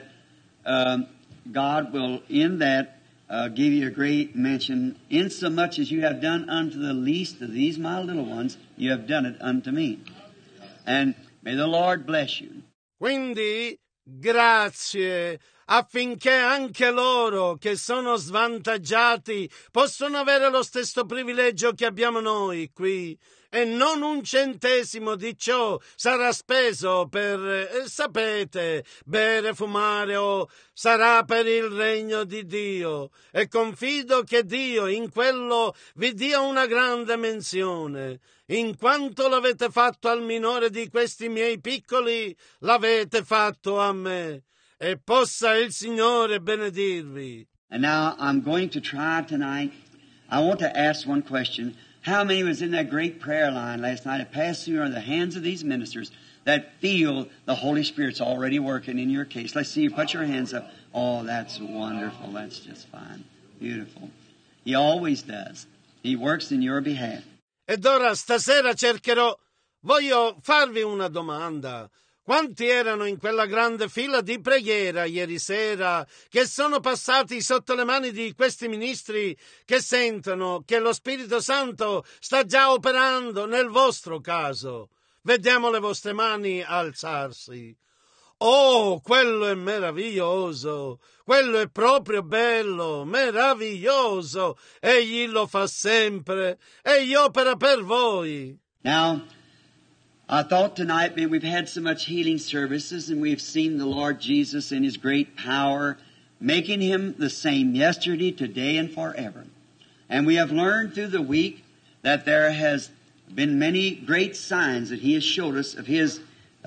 God will in that give you a great mention, insomuch as you have done unto the least of these my little ones, you have done it unto me. And may the Lord bless you. Quindi, grazie, affinché anche loro che sono svantaggiati possono avere lo stesso privilegio che abbiamo noi qui, e non un centesimo di ciò sarà speso per, sapete, bere, fumare o sarà per il regno di Dio, e confido che Dio in quello vi dia una grande menzione. In quanto l'avete fatto al minore di questi miei piccoli, l'avete fatto a me. E possa il Signore benedirvi. And now I'm going to try tonight. I want to ask one question. How many was in that great prayer line last night that passed through the hands of these ministers that feel the Holy Spirit's already working in your case? Let's see you put your hands up. Oh, that's wonderful. That's just fine. Beautiful. He always does. He works in your behalf. Ed ora stasera voglio farvi una domanda. Quanti erano in quella grande fila di preghiera ieri sera che sono passati sotto le mani di questi ministri che sentono che lo Spirito Santo sta già operando nel vostro caso? Vediamo le vostre mani alzarsi. Oh, quello è meraviglioso, quello è proprio bello, meraviglioso. Egli lo fa sempre, egli opera per voi. Now, I thought tonight, we've had so much healing services and we've seen the Lord Jesus in His great power, making Him the same yesterday, today, and forever. And we have learned through the week that there has been many great signs that He has showed us of His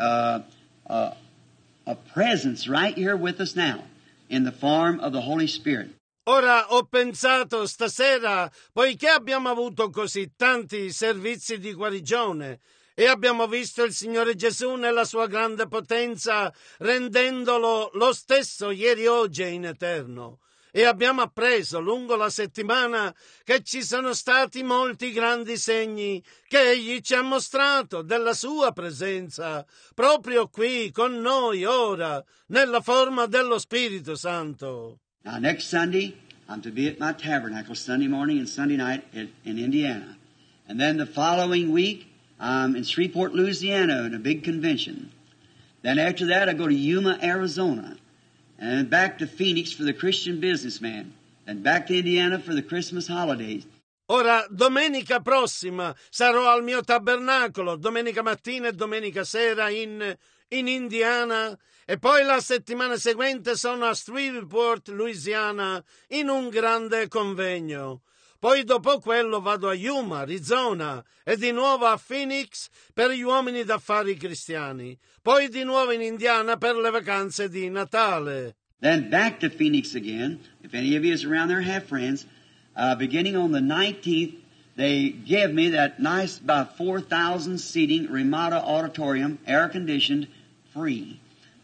a presence right here with us now in the form of the Holy Spirit. Ora ho pensato stasera, poiché abbiamo avuto così tanti servizi di guarigione, e abbiamo visto il Signore Gesù nella sua grande potenza, rendendolo lo stesso ieri, oggi e in eterno. E abbiamo appreso lungo la settimana che ci sono stati molti grandi segni che Egli ci ha mostrato della sua presenza, proprio qui con noi ora, nella forma dello Spirito Santo. Now, next Sunday, I'm to be at my tabernacle Sunday morning and Sunday night in Indiana. And then the following week, I'm in Shreveport, Louisiana, in a big convention. Then after that, I go to Yuma, Arizona, and back to Phoenix for the Christian Businessman, and back to Indiana for the Christmas holidays. Ora, domenica prossima sarò al mio tabernacolo, domenica mattina e domenica sera in Indiana, e poi la settimana seguente sono a Shreveport, Louisiana, in un grande convegno. Poi dopo quello vado a Yuma, Arizona, e di nuovo a Phoenix per gli uomini d'affari cristiani. Poi di nuovo in Indiana per le vacanze di Natale. Then back to Phoenix again. If any of you is around there have friends, beginning on the 19th, they give me that nice about 4,000 seating Ramada Auditorium, air-conditioned, free.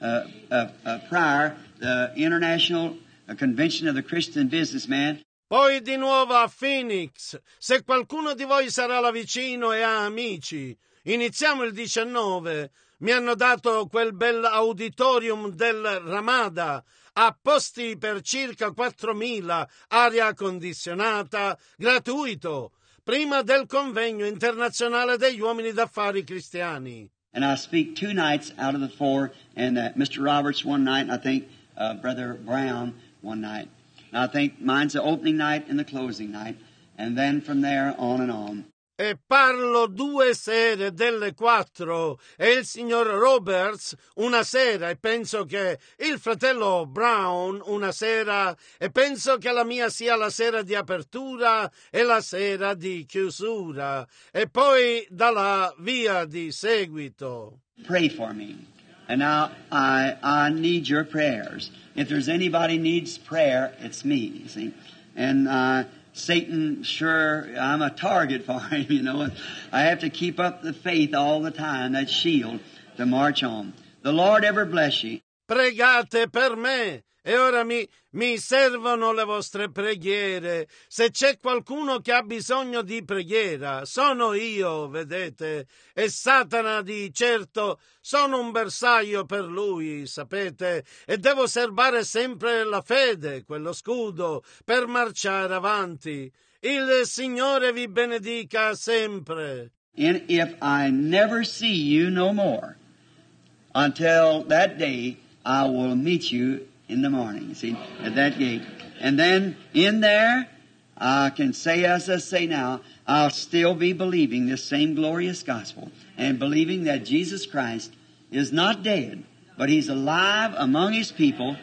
Prior, the International Convention of the Christian Businessman. Poi di nuovo a Phoenix, se qualcuno di voi sarà là vicino e ha amici. Iniziamo il 19. Mi hanno dato quel bel auditorium del Ramada, a posti per circa 4.000, aria condizionata, gratuito, prima del convegno internazionale degli uomini d'affari cristiani. And I speak 2 nights out of the 4, and Mr. Roberts one night, and I think Brother Brown one night. And I think mine's the opening night and the closing night, and then from there on and on. E parlo 2 sere delle 4 e il signor Roberts una sera e penso che il fratello Brown una sera e penso che la mia sia la sera di apertura e la sera di chiusura e poi dalla via di seguito. Pray for me. And now I need your prayers. If there's anybody needs prayer, it's me, you see. And Satan, sure, I'm a target for him, you know. I have to keep up the faith all the time, that shield, to march on. The Lord ever bless you. Pregate per me. E ora mi servono le vostre preghiere. Se c'è qualcuno che ha bisogno di preghiera, sono io, vedete. E Satana di certo sono un bersaglio per lui, sapete. E devo serbare sempre la fede, quello scudo, per marciare avanti. Il Signore vi benedica sempre. And if I never see you no more, until that day, I will meet you in the morning, see, at that gate. And then in there, I can say as I say now, I'll still be believing this same glorious gospel and believing that Jesus Christ is not dead, but He's alive among His people,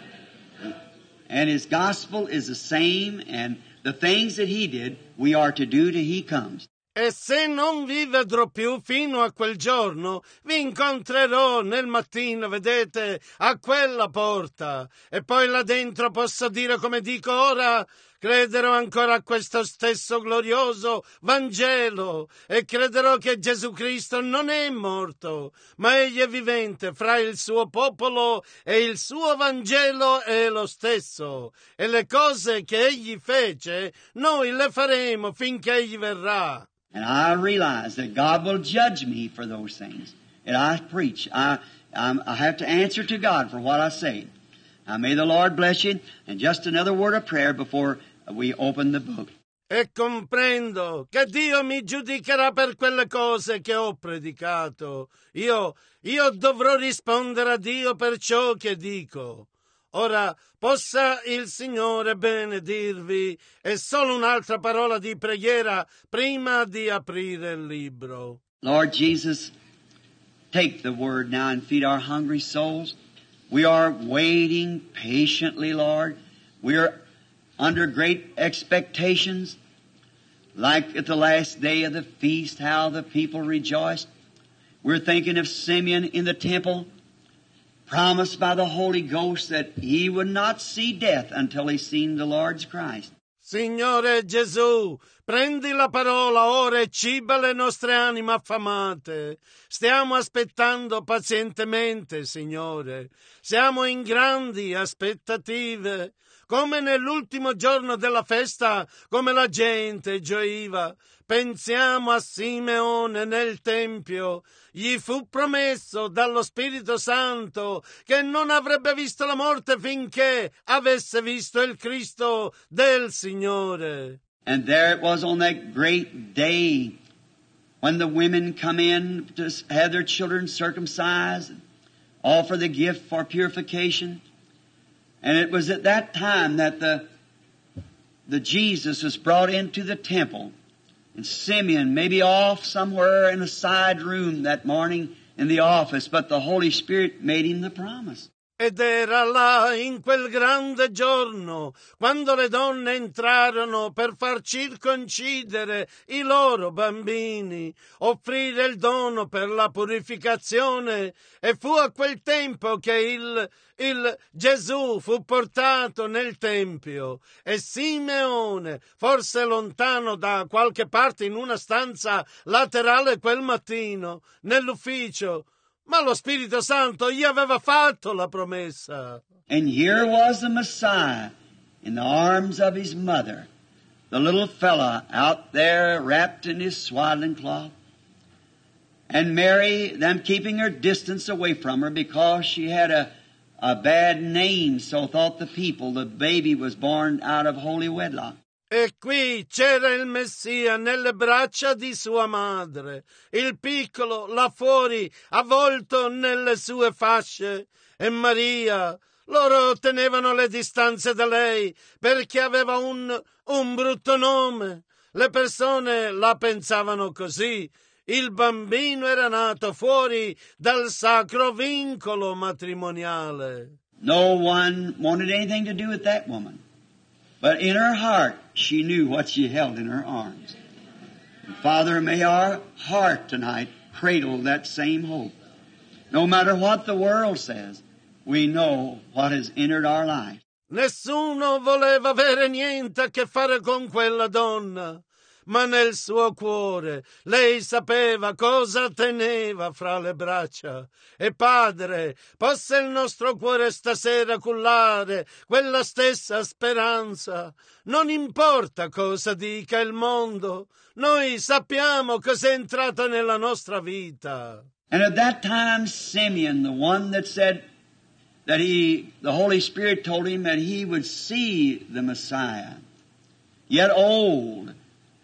and His gospel is the same, and the things that He did, we are to do till He comes. E se non vi vedrò più fino a quel giorno, vi incontrerò nel mattino, vedete, a quella porta. E poi là dentro posso dire come dico ora, crederò ancora a questo stesso glorioso Vangelo e crederò che Gesù Cristo non è morto, ma Egli è vivente fra il suo popolo e il suo Vangelo è lo stesso. E le cose che Egli fece, noi le faremo finché Egli verrà. And I realize that God will judge me for those things that I preach. I have to answer to God for what I say. Now may the Lord bless you. And just another word of prayer before we open the book. E comprendo che Dio mi giudicherà per quelle cose che ho predicato. Io dovrò rispondere a Dio per ciò che dico. Ora, possa il Signore benedirvi e solo un'altra parola di preghiera prima di aprire il libro. Lord Jesus, take the word now and feed our hungry souls. We are waiting patiently, Lord. We are under great expectations. Like at the last day of the feast, how the people rejoiced. We're thinking of Simeon in the temple, promised by the Holy Ghost that he would not see death until he seen the Lord's Christ. Signore Gesù, prendi la parola ora e ciba le nostre anime affamate. Stiamo aspettando pazientemente, Signore. Siamo in grandi aspettative. Come nell'ultimo giorno della festa, come la gente gioiva. Pensiamo a Simeone nel Tempio. Gli fu promesso dallo Spirito Santo che non avrebbe visto la morte finché avesse visto il Cristo del Signore. And there it was on that great day when the women come in to have their children circumcised, offer the gift for purification. And it was at that time that the Jesus was brought into the temple. And Simeon may be off somewhere in a side room that morning in the office, but the Holy Spirit made him the promise. Ed era là in quel grande giorno, quando le donne entrarono per far circoncidere i loro bambini, offrire il dono per la purificazione, e fu a quel tempo che il Gesù fu portato nel Tempio, e Simeone, forse lontano da qualche parte in una stanza laterale quel mattino, nell'ufficio, ma lo Spirito Santo gli aveva fatto la promessa. And here was the Messiah in the arms of his mother, the little fella out there wrapped in his swaddling cloth. And Mary, them keeping her distance away from her because she had a bad name, so thought the people. The baby was born out of holy wedlock. E qui c'era il Messia nelle braccia di sua madre, il piccolo là fuori avvolto nelle sue fasce, e Maria. Loro tenevano le distanze da lei perché aveva un brutto nome. Le persone la pensavano così. Il bambino era nato fuori dal sacro vincolo matrimoniale. No one wanted anything to do with that woman. But in her heart, she knew what she held in her arms. And Father, may our heart tonight cradle that same hope. No matter what the world says, we know what has entered our life. Nessuno voleva avere niente a che fare con quella donna, ma nel suo cuore lei sapeva cosa teneva fra le braccia. E Padre, possa il nostro cuore stasera cullare quella stessa speranza. Non importa cosa dica il mondo, noi sappiamo cosa è entrato nella nostra vita. And at that time, Simeon, the one that said that the Holy Spirit told him that he would see the Messiah, yet old,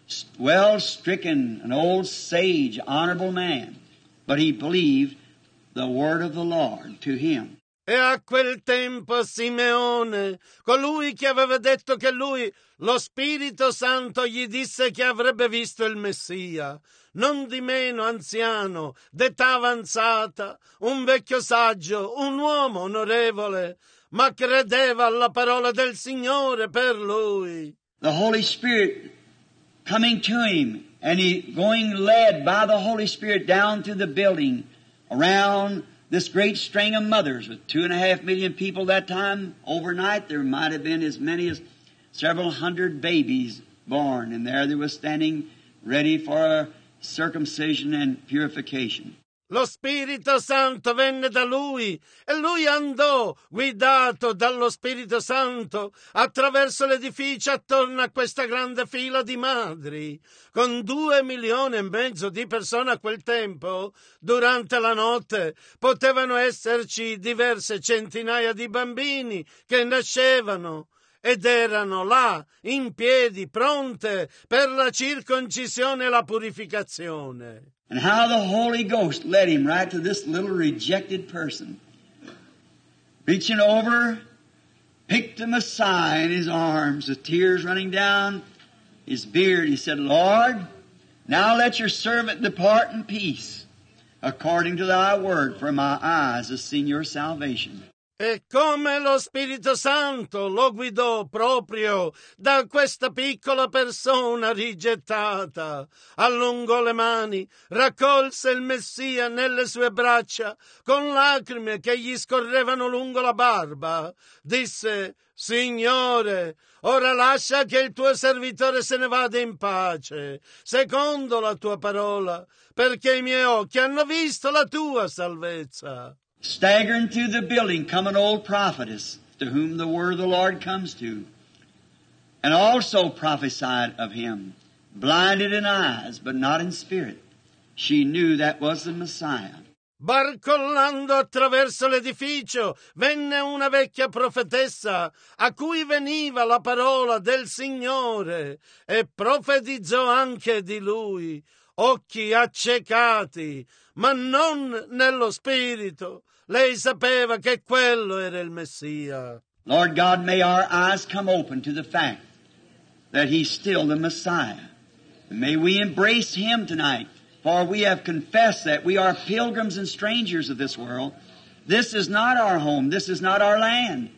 well stricken, an old sage, honorable man, but he believed the word of the Lord to him. E a quel tempo Simeone, colui che aveva detto che lui, lo Spirito Santo, gli disse che avrebbe visto il Messia, non di meno anziano, d'età avanzata, un vecchio saggio, un uomo onorevole, ma credeva alla parola del Signore per lui. The Holy Spirit coming to him, and he going led by the Holy Spirit down through the building around this great string of mothers with 2.5 million people that time. Overnight there might have been as many as several hundred babies born, and there they were standing ready for circumcision and purification. Lo Spirito Santo venne da lui e lui andò, guidato dallo Spirito Santo, attraverso l'edificio attorno a questa grande fila di madri. Con 2,5 milioni di persone a quel tempo, durante la notte, potevano esserci diverse centinaia di bambini che nascevano. Ed erano là, in piedi, pronte per la circoncisione e la purificazione. And how the Holy Ghost led him right to this little rejected person. Reaching over, picked the Messiah in his arms, the tears running down his beard. He said, Lord, now let your servant depart in peace, according to thy word, for my eyes have seen your salvation. E come lo Spirito Santo lo guidò proprio da questa piccola persona rigettata. Allungò le mani, raccolse il Messia nelle sue braccia, con lacrime che gli scorrevano lungo la barba. Disse, Signore, ora lascia che il tuo servitore se ne vada in pace, secondo la tua parola, perché i miei occhi hanno visto la tua salvezza. Staggering through the building come an old prophetess, to whom the word of the Lord comes to, and also prophesied of him, blinded in eyes, but not in spirit. She knew that was the Messiah. Barcollando attraverso l'edificio venne una vecchia profetessa a cui veniva la parola del Signore e profetizzò anche di lui, occhi accecati, ma non nello spirito. Lei sapeva che quello era il Messia. Lord God, may our eyes come open to the fact that He's still the Messiah. And may we embrace Him tonight, for we have confessed that we are pilgrims and strangers of this world. This is not our home. This is not our land.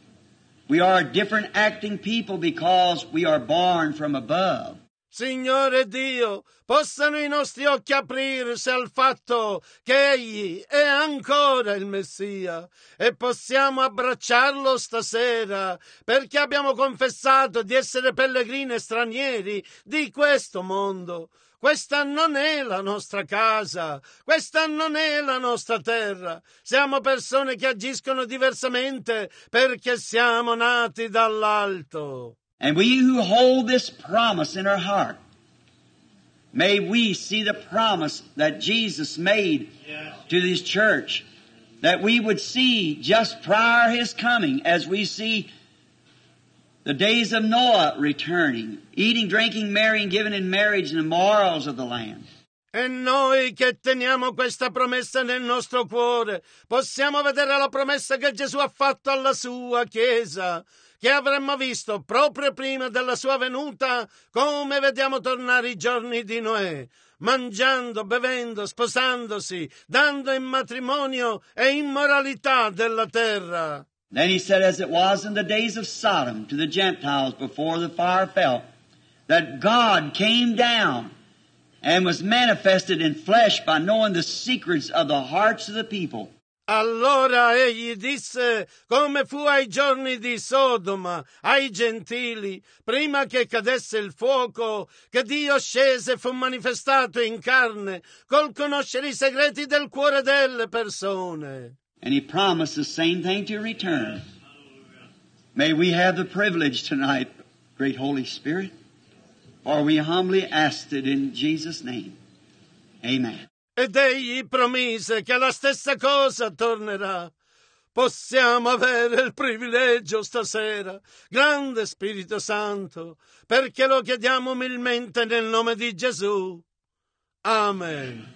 We are a different acting people because we are born from above. Signore Dio, possano i nostri occhi aprirsi al fatto che Egli è ancora il Messia e possiamo abbracciarlo stasera perché abbiamo confessato di essere pellegrini e stranieri di questo mondo. Questa non è la nostra casa, questa non è la nostra terra. Siamo persone che agiscono diversamente perché siamo nati dall'alto. And we who hold this promise in our heart, may we see the promise that Jesus made to His church, that we would see just prior His coming, as we see The days of Noah returning, eating, drinking, marrying, giving in marriage, and the morals of the land. E noi che teniamo questa promessa nel nostro cuore, possiamo vedere la promessa che Gesù ha fatto alla sua Chiesa, che avremmo visto proprio prima della sua venuta, come vediamo tornare i giorni di Noè, mangiando, bevendo, sposandosi, dando in matrimonio e immoralità della terra. Then he said, as it was in the days of Sodom to the Gentiles before the fire fell, that God came down and was manifested in flesh by knowing the secrets of the hearts of the people. Allora egli disse, come fu ai giorni di Sodoma, ai gentili, prima che cadesse il fuoco, che Dio scese e fu manifestato in carne, col conoscere i segreti del cuore delle persone. And he promised the same thing to return. May we have the privilege tonight, great Holy Spirit, for we humbly asked it in Jesus' name. Amen. Ed egli promise che la stessa cosa tornerà. Possiamo avere il privilegio stasera, grande Spirito Santo, perché lo chiediamo umilmente nel nome di Gesù. Amen.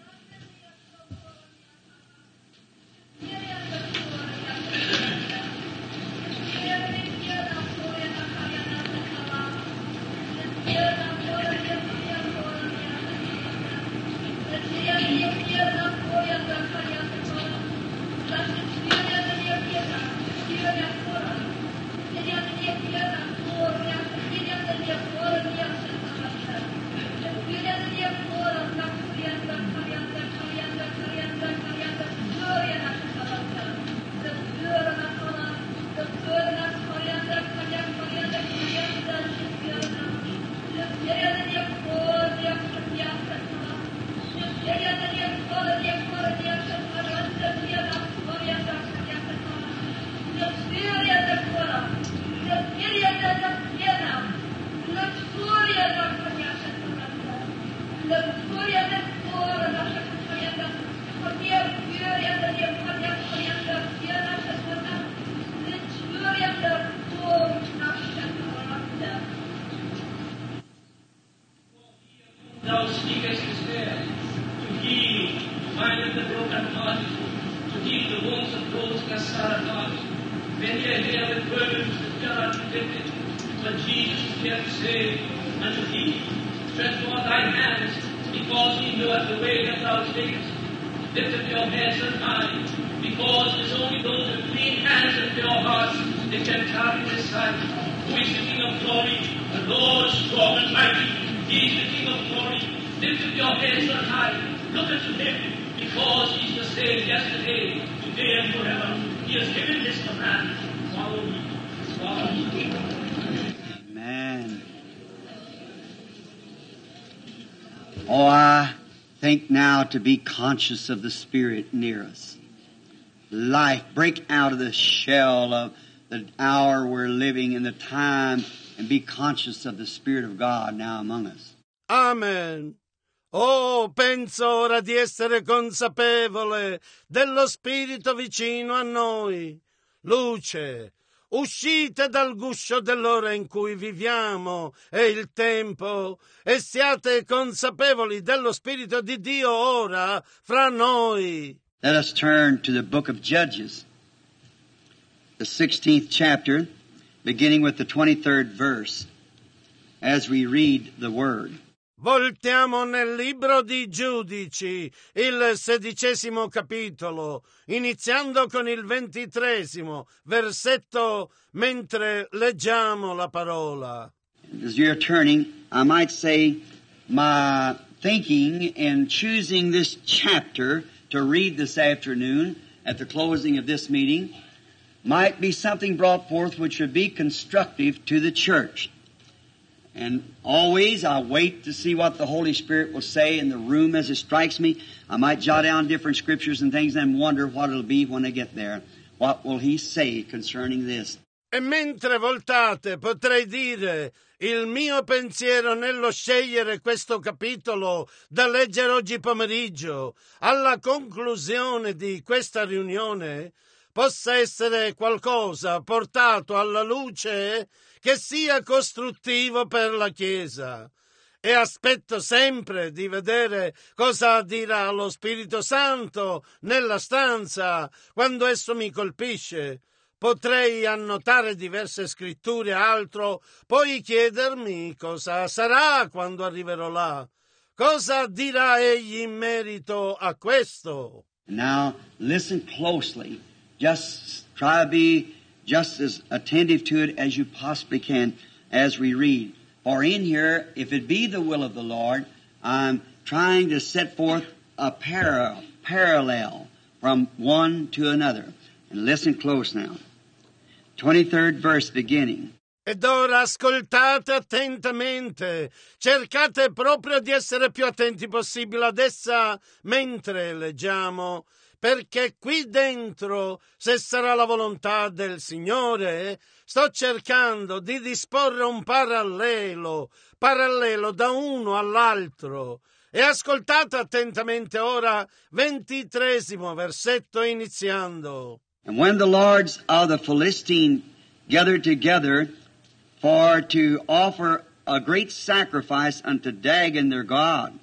Thou speakest his word to heal, to bind the brokenhearted, to heal the wounds of those cast out. When ye hear the burdens that ye are rejected, but Jesus is here to save and to heal. Stretch forth thine hands, because he knoweth the way that thou takest. Lift up your heads on high, because it is only those with clean hands and pure hearts that can tarry this sight. Who is the King of glory, the Lord strong and mighty? He is the King of glory. Lift up your heads on high. Look unto him, because he is the same yesterday, today, and forever. He has given his command. Follow me. Follow me. Amen. Oh, I think now to be conscious of the Spirit near us. Life, break out of the shell of the hour we're living in, the time, and be conscious of the Spirit of God now among us. Amen. Oh, penso ora di essere consapevole dello Spirito vicino a noi. Luce, uscite dal guscio dell'ora in cui viviamo e il tempo e siate consapevoli dello Spirito di Dio ora fra noi. Let us turn to the book of Judges, the 16th chapter, beginning with the 23rd verse, as we read the Word. Voltiamo nel libro di Giudici, il 16° capitolo, iniziando con il 23° versetto, mentre leggiamo la parola. As you're turning, I might say my thinking in choosing this chapter to read this afternoon at the closing of this meeting might be something brought forth which would be constructive to the church. And always I wait to see what the Holy Spirit will say in the room as it strikes me. I might jot down different scriptures and things and wonder what it'll be when I get there. What will He say concerning this? E mentre voltate potrei dire il mio pensiero nello scegliere questo capitolo da leggere oggi pomeriggio alla conclusione di questa riunione possa essere qualcosa portato alla luce che sia costruttivo per la Chiesa. E aspetto sempre di vedere cosa dirà lo Spirito Santo nella stanza quando esso mi colpisce. Potrei annotare diverse scritture e altro, poi chiedermi cosa sarà quando arriverò là. Cosa dirà egli in merito a questo? Now, listen closely. Just try to be just as attentive to it as you possibly can as we read. For in here, if it be the will of the Lord, I'm trying to set forth a parallel from one to another. And listen close now. 23rd verse beginning. Ed ora ascoltate attentamente, cercate proprio di essere più attenti possibile ad essa mentre leggiamo, perché qui dentro, se sarà la volontà del Signore, sto cercando di disporre un parallelo da uno all'altro. E ascoltate attentamente ora 23° versetto iniziando. And when the lords of the Philistine gathered together for to offer a great sacrifice unto Dagon their god,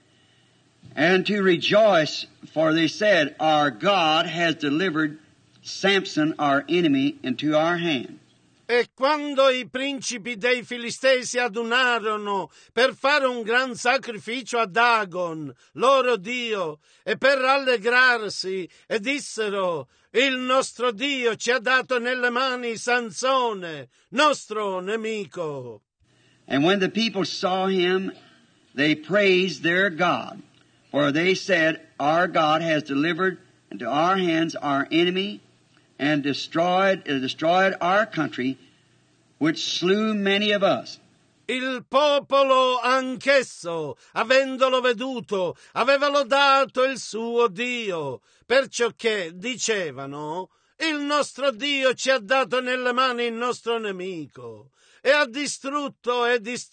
and to rejoice, for they said, Our God has delivered Samson, our enemy, into our hand. E quando i principi dei Filistei si adunarono per fare un gran sacrificio a Dagon, loro Dio, e per rallegrarsi, e dissero, il nostro Dio ci ha dato nelle mani Sansone, nostro nemico. And when the people saw him, they praised their God, for they said, Our God has delivered into our hands our enemy, and destroyed our country, which slew many of us. Il popolo anch'esso, avendolo veduto, aveva lodato il suo Dio, perciò che dicevano, il nostro Dio ci ha dato nelle mani il nostro nemico, e ha distrutto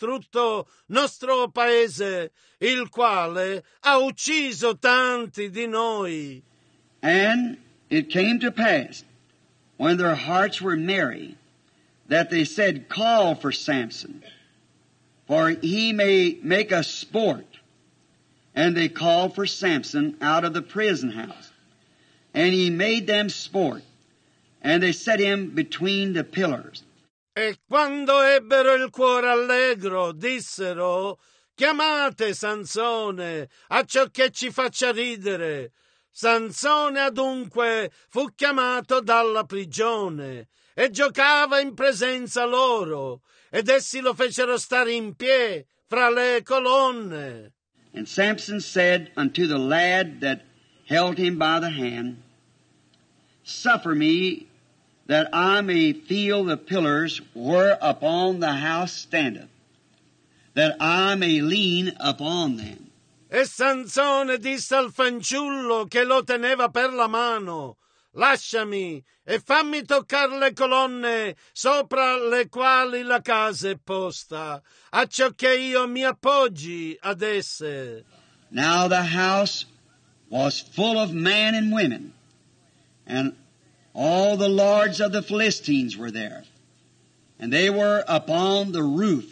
nostro paese, il quale ha ucciso tanti di noi. And it came to pass, when their hearts were merry, that they said, Call for Samson, for he may make us sport. And they called for Samson out of the prison house. And he made them sport. And they set him between the pillars. E quando ebbero il cuore allegro, dissero, chiamate Sansone, acciò che ci faccia ridere. Sansone adunque fu chiamato dalla prigione e giocava in presenza loro, ed essi lo fecero stare in piedi fra le colonne. And Samson said unto the lad that held him by the hand, Suffer me that I may feel the pillars whereupon the house standeth, that I may lean upon them. E Sansone disse al fanciullo che lo teneva per la mano, lasciami e fammi toccare le colonne sopra le quali la casa è posta, acciò che io mi appoggi ad esse. Now the house was full of men and women, and all the lords of the Philistines were there, and they were upon the roof,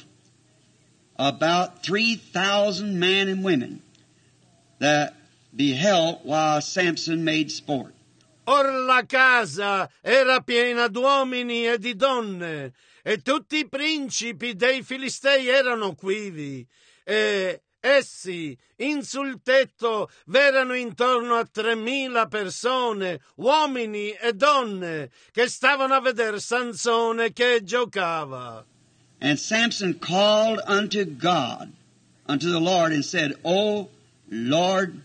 about 3,000 men and women that beheld while Samson made sport. Or la casa era piena d'uomini e di donne, e tutti i principi dei Filistei erano quivi, e essi in sul tetto v'erano intorno a 3.000 persone, uomini e donne, che stavano a vedere Sansone che giocava. And Samson called unto God, unto the Lord, and said, O Lord,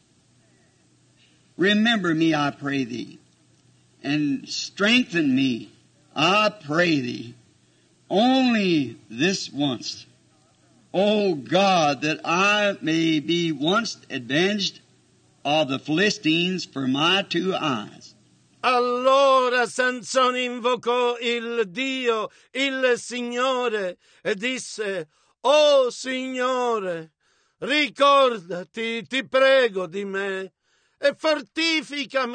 remember me, I pray thee, and strengthen me, I pray thee, only this once. O God, that I may be once avenged of the Philistines for my 2 eyes. Allora Sansone invocò il Dio, il Signore, e disse, «O Signore, ricordati, ti prego, di me, e fortificami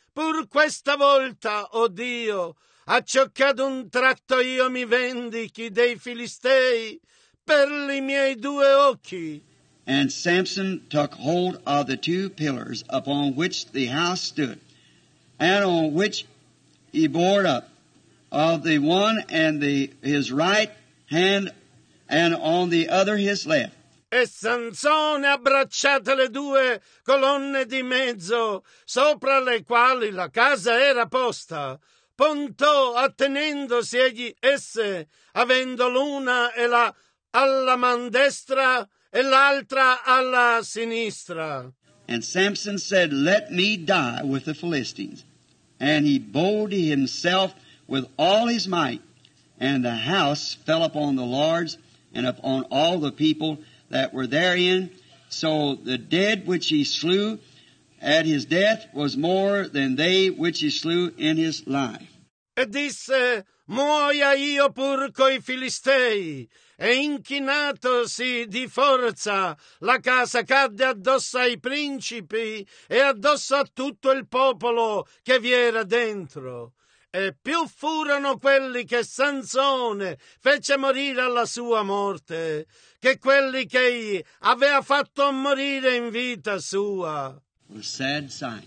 pur questa volta, o Dio, acciò che ad un tratto io mi vendichi dei Filistei per i miei due occhi. And Samson took hold of the two pillars upon which the house stood, and on which he bore up, of the one and his right hand, and on the other his left. E Sansone, abbracciate le due colonne di mezzo, sopra le quali la casa era posta, puntò attenendosi egli esse, avendo l'una alla man destra e l'altra alla sinistra. And Samson said, Let me die with the Philistines. And he bowed himself with all his might, and the house fell upon the lords and upon all the people that were therein. So the dead which he slew at his death was more than they which he slew in his life. E disse, muoia io pur coi Filistei. E inchinatosi di forza, la casa cadde addosso ai principi e addosso a tutto il popolo che vi era dentro. E più furono quelli che Sansone fece morire alla sua morte, che quelli che egli aveva fatto morire in vita sua. What a sad sight.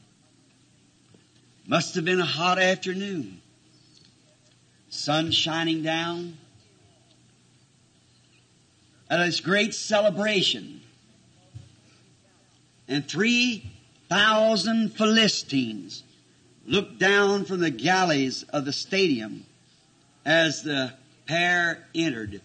Must have been a hot afternoon. Sun shining down. At this great celebration. And 3,000 Philistines looked down from the galleys of the stadium as the pair entered.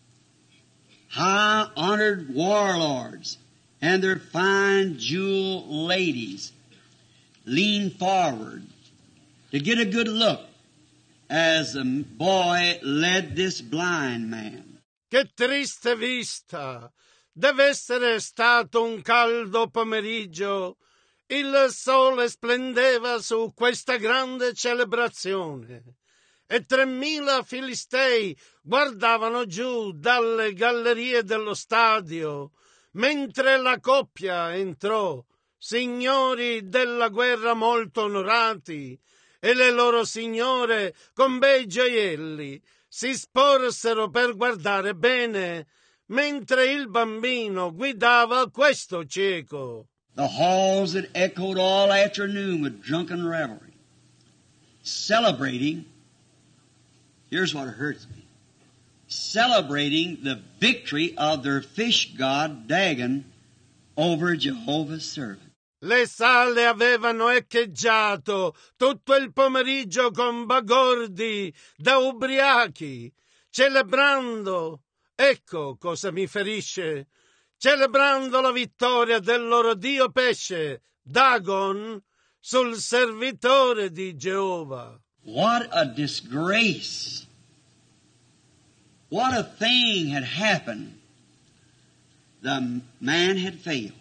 High-honored warlords and their fine jeweled ladies leaned forward to get a good look as the boy led this blind man. Che triste vista! Deve essere stato un caldo pomeriggio. Il sole splendeva su questa grande celebrazione e 3.000 Filistei guardavano giù dalle gallerie dello stadio mentre la coppia entrò, signori della guerra molto onorati, e le loro signore con bei gioielli si sporsero per guardare bene mentre il bambino guidava questo cieco. The halls had echoed all afternoon with drunken revelry, celebrating, here's what hurts me, celebrating the victory of their fish god Dagon over Jehovah's servant. Le sale avevano echeggiato tutto il pomeriggio con bagordi da ubriachi, celebrando, ecco cosa mi ferisce, celebrando la vittoria del loro dio pesce, Dagon, sul servitore di Geova. What a disgrace! What a thing had happened! The man had failed.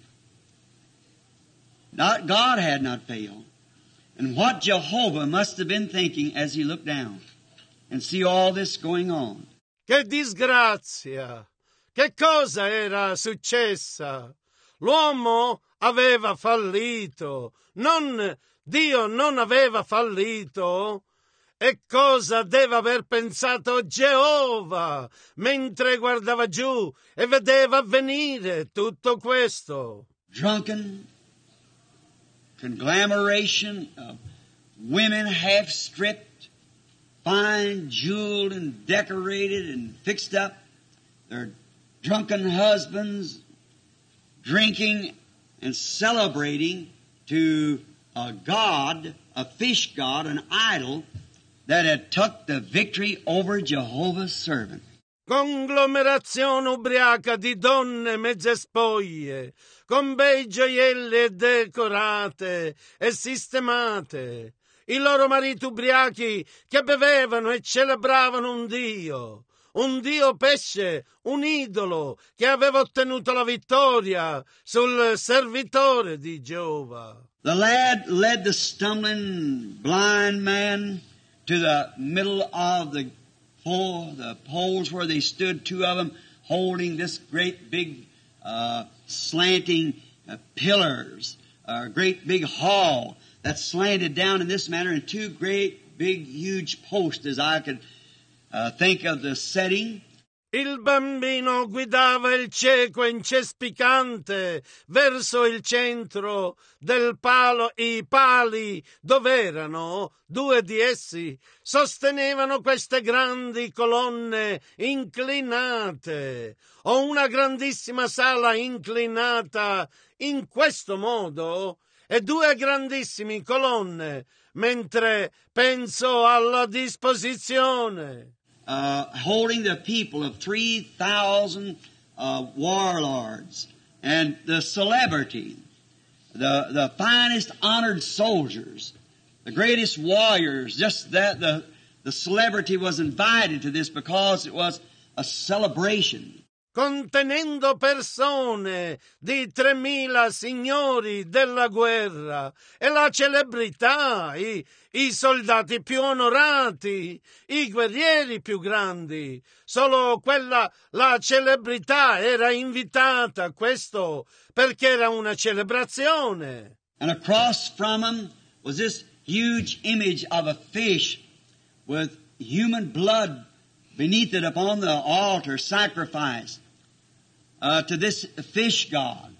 God had not failed. And what Jehovah must have been thinking as he looked down and see all this going on. Che disgrazia! Che cosa era successa? L'uomo aveva fallito, Dio non aveva fallito. E cosa deve aver pensato Geova mentre guardava giù e vedeva avvenire tutto questo? Drunken conglomeration of women half stripped, fine jeweled and decorated and fixed up, their drunken husbands drinking and celebrating to a god, a fish god, an idol that had took the victory over Jehovah's servant. Conglomerazione ubriaca di donne mezze spoglie, con bei gioielli decorate e sistemate, i loro mariti ubriachi che bevevano e celebravano un dio pesce, un idolo che aveva ottenuto la vittoria sul servitore di Geova. The lad led the stumbling blind man to the middle of the poles where they stood, two of them holding this great big slanting pillars, a great big hall that slanted down in this manner, and two great, big, huge posts, as I could think of the setting. Il bambino guidava il cieco incespicante verso il centro del palo. I pali, dove erano due di essi, sostenevano queste grandi colonne inclinate, o una grandissima sala inclinata in questo modo, e due grandissime colonne, mentre penso alla disposizione. Holding the people of 3,000 warlords and the celebrity, the finest honored soldiers, the greatest warriors. Just that the celebrity was invited to this because it was a celebration. Contenendo persone di 3.000 signori della guerra e la celebrità, i soldati più onorati, i guerrieri più grandi. Solo la celebrità era invitata a questo perché era una celebrazione. And across from him was this huge image of a fish with human blood beneath it upon the altar sacrifice to this fish god,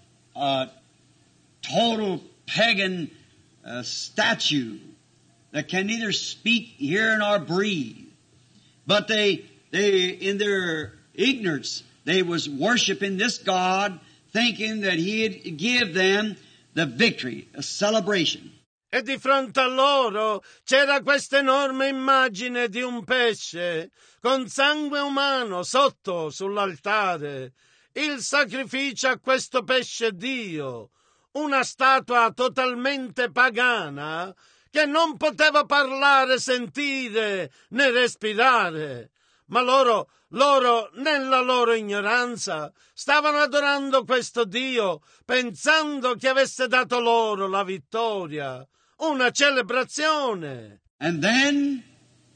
total pagan statue that can neither speak, hear, nor breathe. But they in their ignorance, they was worshiping this god, thinking that he'd give them the victory, a celebration. E di fronte a loro c'era questa enorme immagine di un pesce con sangue umano sotto sull'altare. Il sacrificio a questo pesce Dio, una statua totalmente pagana che non poteva parlare, sentire né respirare. Ma loro, nella loro ignoranza, stavano adorando questo Dio, pensando che avesse dato loro la vittoria. Una celebrazione. And then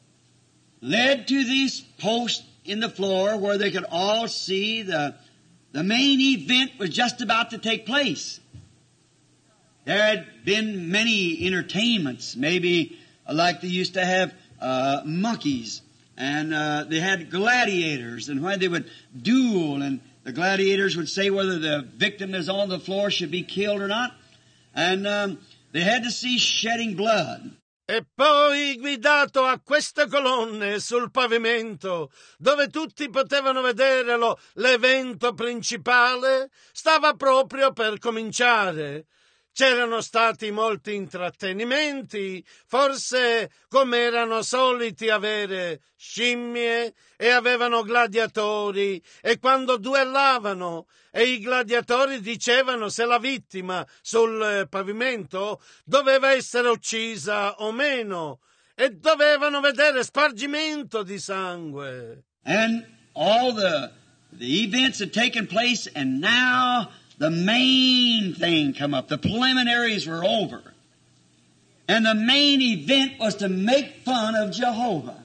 led to these posts in the floor where they could all see the main event was just about to take place. There had been many entertainments, maybe like they used to have monkeys, and they had gladiators, and when they would duel, and the gladiators would say whether the victim is on the floor should be killed or not, and they had to see shedding blood. E poi guidato a queste colonne sul pavimento, dove tutti potevano vedere l'evento principale, stava proprio per cominciare. C'erano stati molti intrattenimenti, forse come erano soliti avere scimmie, e avevano gladiatori, e quando duellavano e i gladiatori dicevano se la vittima sul pavimento doveva essere uccisa o meno, e dovevano vedere spargimento di sangue. And all the events had taken place, and now the main thing come up. The preliminaries were over. And the main event was to make fun of Jehovah.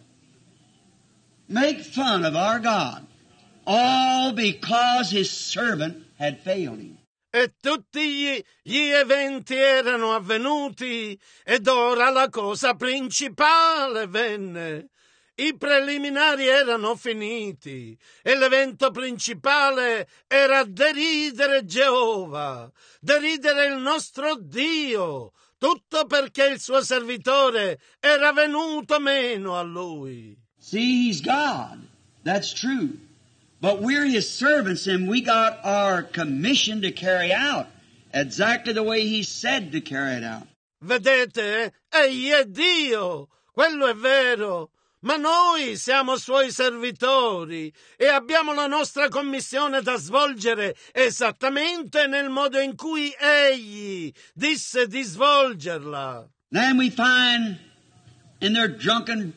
Make fun of our God. All because his servant had failed him. E tutti gli eventi erano avvenuti, ed ora la cosa principale venne. I preliminari erano finiti e l'evento principale era deridere Geova, deridere il nostro Dio, tutto perché il suo servitore era venuto meno a lui. See, he's God. That's true. But we're his servants, and we got our commission to carry out exactly the way he said to carry it out. Vedete? Egli è Dio, quello è vero. Ma noi siamo suoi servitori e abbiamo la nostra commissione da svolgere esattamente nel modo in cui egli disse di svolgerla. Then we find in their drunken,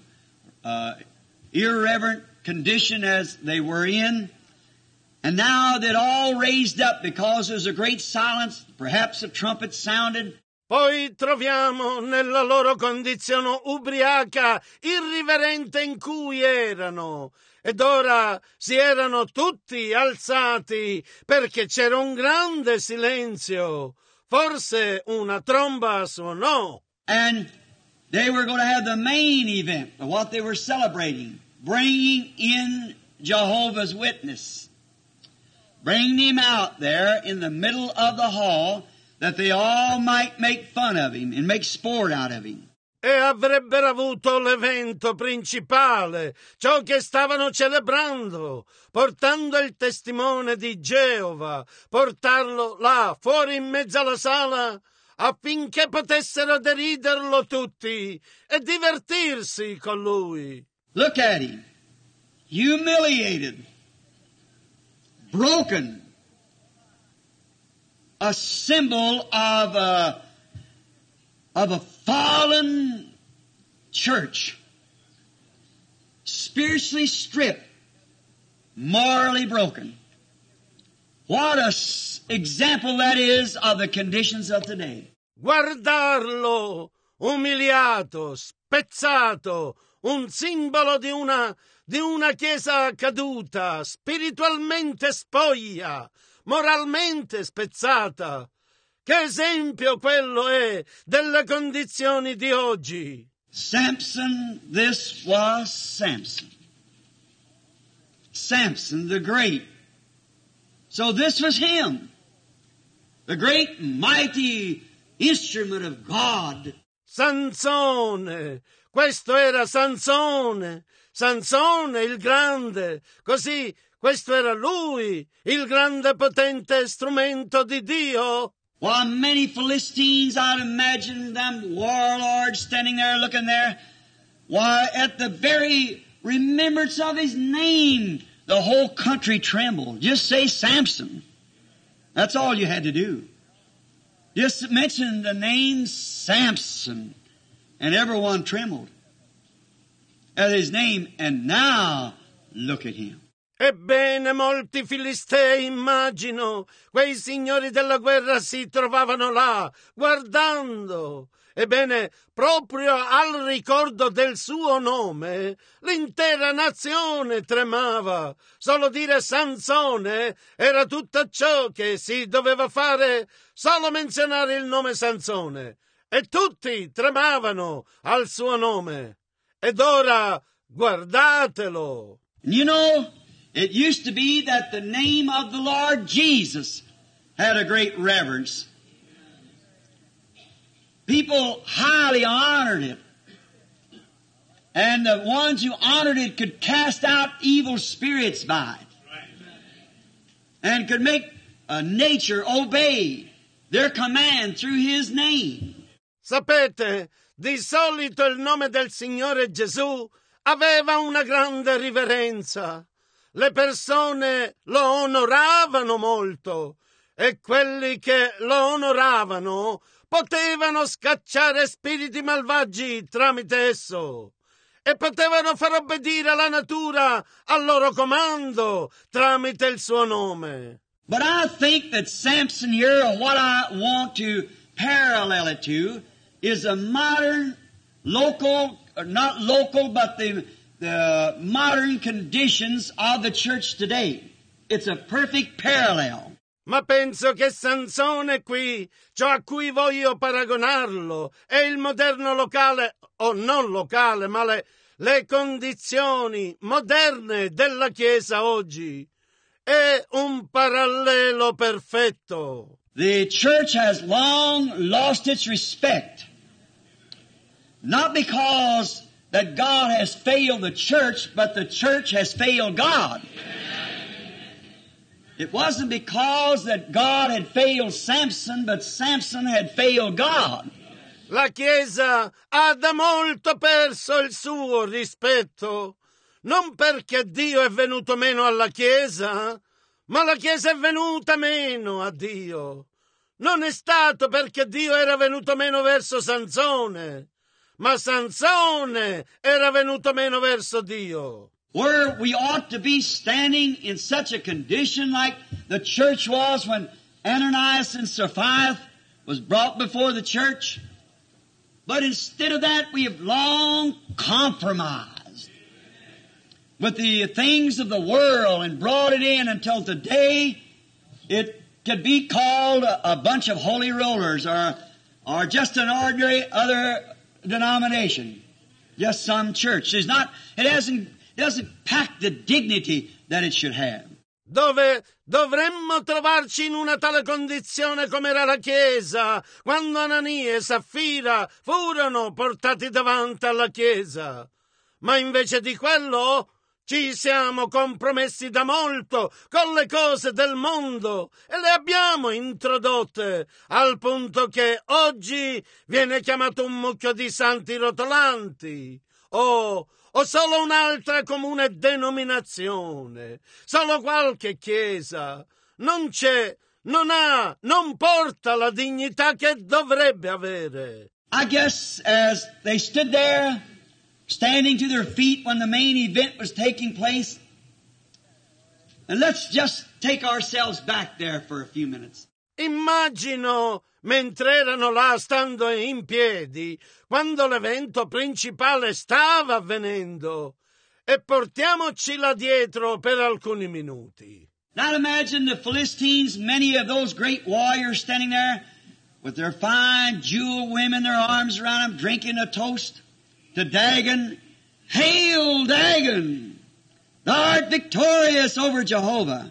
irreverent condition as they were in, and now they'd all raised up because there's a great silence, perhaps a trumpet sounded. Poi troviamo nella loro condizione ubriaca, irriverente in cui erano, ed ora si erano tutti alzati perché c'era un grande silenzio. Forse una tromba suonò. And they were going to have the main event of what they were celebrating, bringing in Jehovah's Witness, bringing him out there in the middle of the hall that they all might make fun of him and make sport out of him. E avrebbero avuto l'evento principale, ciò che stavano celebrando, portando il testimone di Geova, portarlo là, fuori in mezzo alla sala, affinché potessero deriderlo tutti e divertirsi con lui. Look at him, humiliated, broken, a symbol of a fallen church, spiritually stripped, morally broken. What a example that is of the conditions of today. Guardarlo umiliato, spezzato, un simbolo di una chiesa caduta, spiritualmente spoglia, moralmente spezzata. Che esempio quello è delle condizioni di oggi. Samson, this was Samson. Samson the great. So this was him. The great mighty instrument of God. Sansone, questo era Sansone. Sansone il grande. Così, questo era lui, il grande potente strumento di Dio. While many Philistines, I'd imagine them warlords standing there looking there, why at the very remembrance of his name, the whole country trembled. Just say Samson. That's all you had to do. Just mention the name Samson, and everyone trembled at his name, and now look at him. Ebbene, molti filistei, immagino, quei signori della guerra si trovavano là, guardando. Ebbene, proprio al ricordo del suo nome, l'intera nazione tremava. Solo dire Sansone era tutto ciò che si doveva fare, solo menzionare il nome Sansone. E tutti tremavano al suo nome. Ed ora guardatelo. You know, it used to be that the name of the Lord Jesus had a great reverence. People highly honored it. And the ones who honored it could cast out evil spirits by it. And could make nature obey their command through His name. Sapete, di solito il nome del Signore Gesù aveva una grande riverenza. Le persone lo onoravano molto e quelli che lo onoravano potevano scacciare spiriti malvagi tramite esso e potevano far obbedire alla natura al loro comando tramite il suo nome. But I think that Samson here, what I want to parallel it to, is a modern, local, not local, but the modern conditions of the church today. It's a perfect parallel. Ma penso che Sansone qui, ciò a cui voglio paragonarlo, è il moderno locale, o non locale, ma le condizioni moderne della Chiesa oggi. È un parallelo perfetto. The church has long lost its respect. Not because that God has failed the church, but the church has failed God. It wasn't because that God had failed Samson, but Samson had failed God. La Chiesa ha da molto perso il suo rispetto, non perché Dio è venuto meno alla Chiesa, ma la Chiesa è venuta meno a Dio. Non è stato perché Dio era venuto meno verso Sansone, ma Sansone era venuto meno verso Dio. Where we ought to be standing in such a condition like the church was when Ananias and Sapphira was brought before the church. But instead of that, we have long compromised with the things of the world and brought it in until today it could be called a bunch of holy rollers or or just an ordinary other denomination, just some church. It doesn't pack the dignity that it should have. Dove dovremmo trovarci in una tale condizione come era la Chiesa, quando Anania e Saffira furono portati davanti alla Chiesa. Ma invece di quello ci siamo compromessi da molto con le cose del mondo e le abbiamo introdotte, al punto che oggi viene chiamato un mucchio di santi rotolanti o solo un'altra comune denominazione, solo qualche chiesa. Non porta la dignità che dovrebbe avere. I guess as they stood there, standing to their feet when the main event was taking place, and let's just take ourselves back there for a few minutes. Immagino, mentre erano là stando in piedi, quando l'evento principale stava avvenendo, e portiamoci là dietro per alcuni minuti. Now imagine the Philistines, many of those great warriors standing there with their fine jeweled women, their arms around them, drinking a toast to Dagon. Hail, Dagon! Thou art victorious over Jehovah.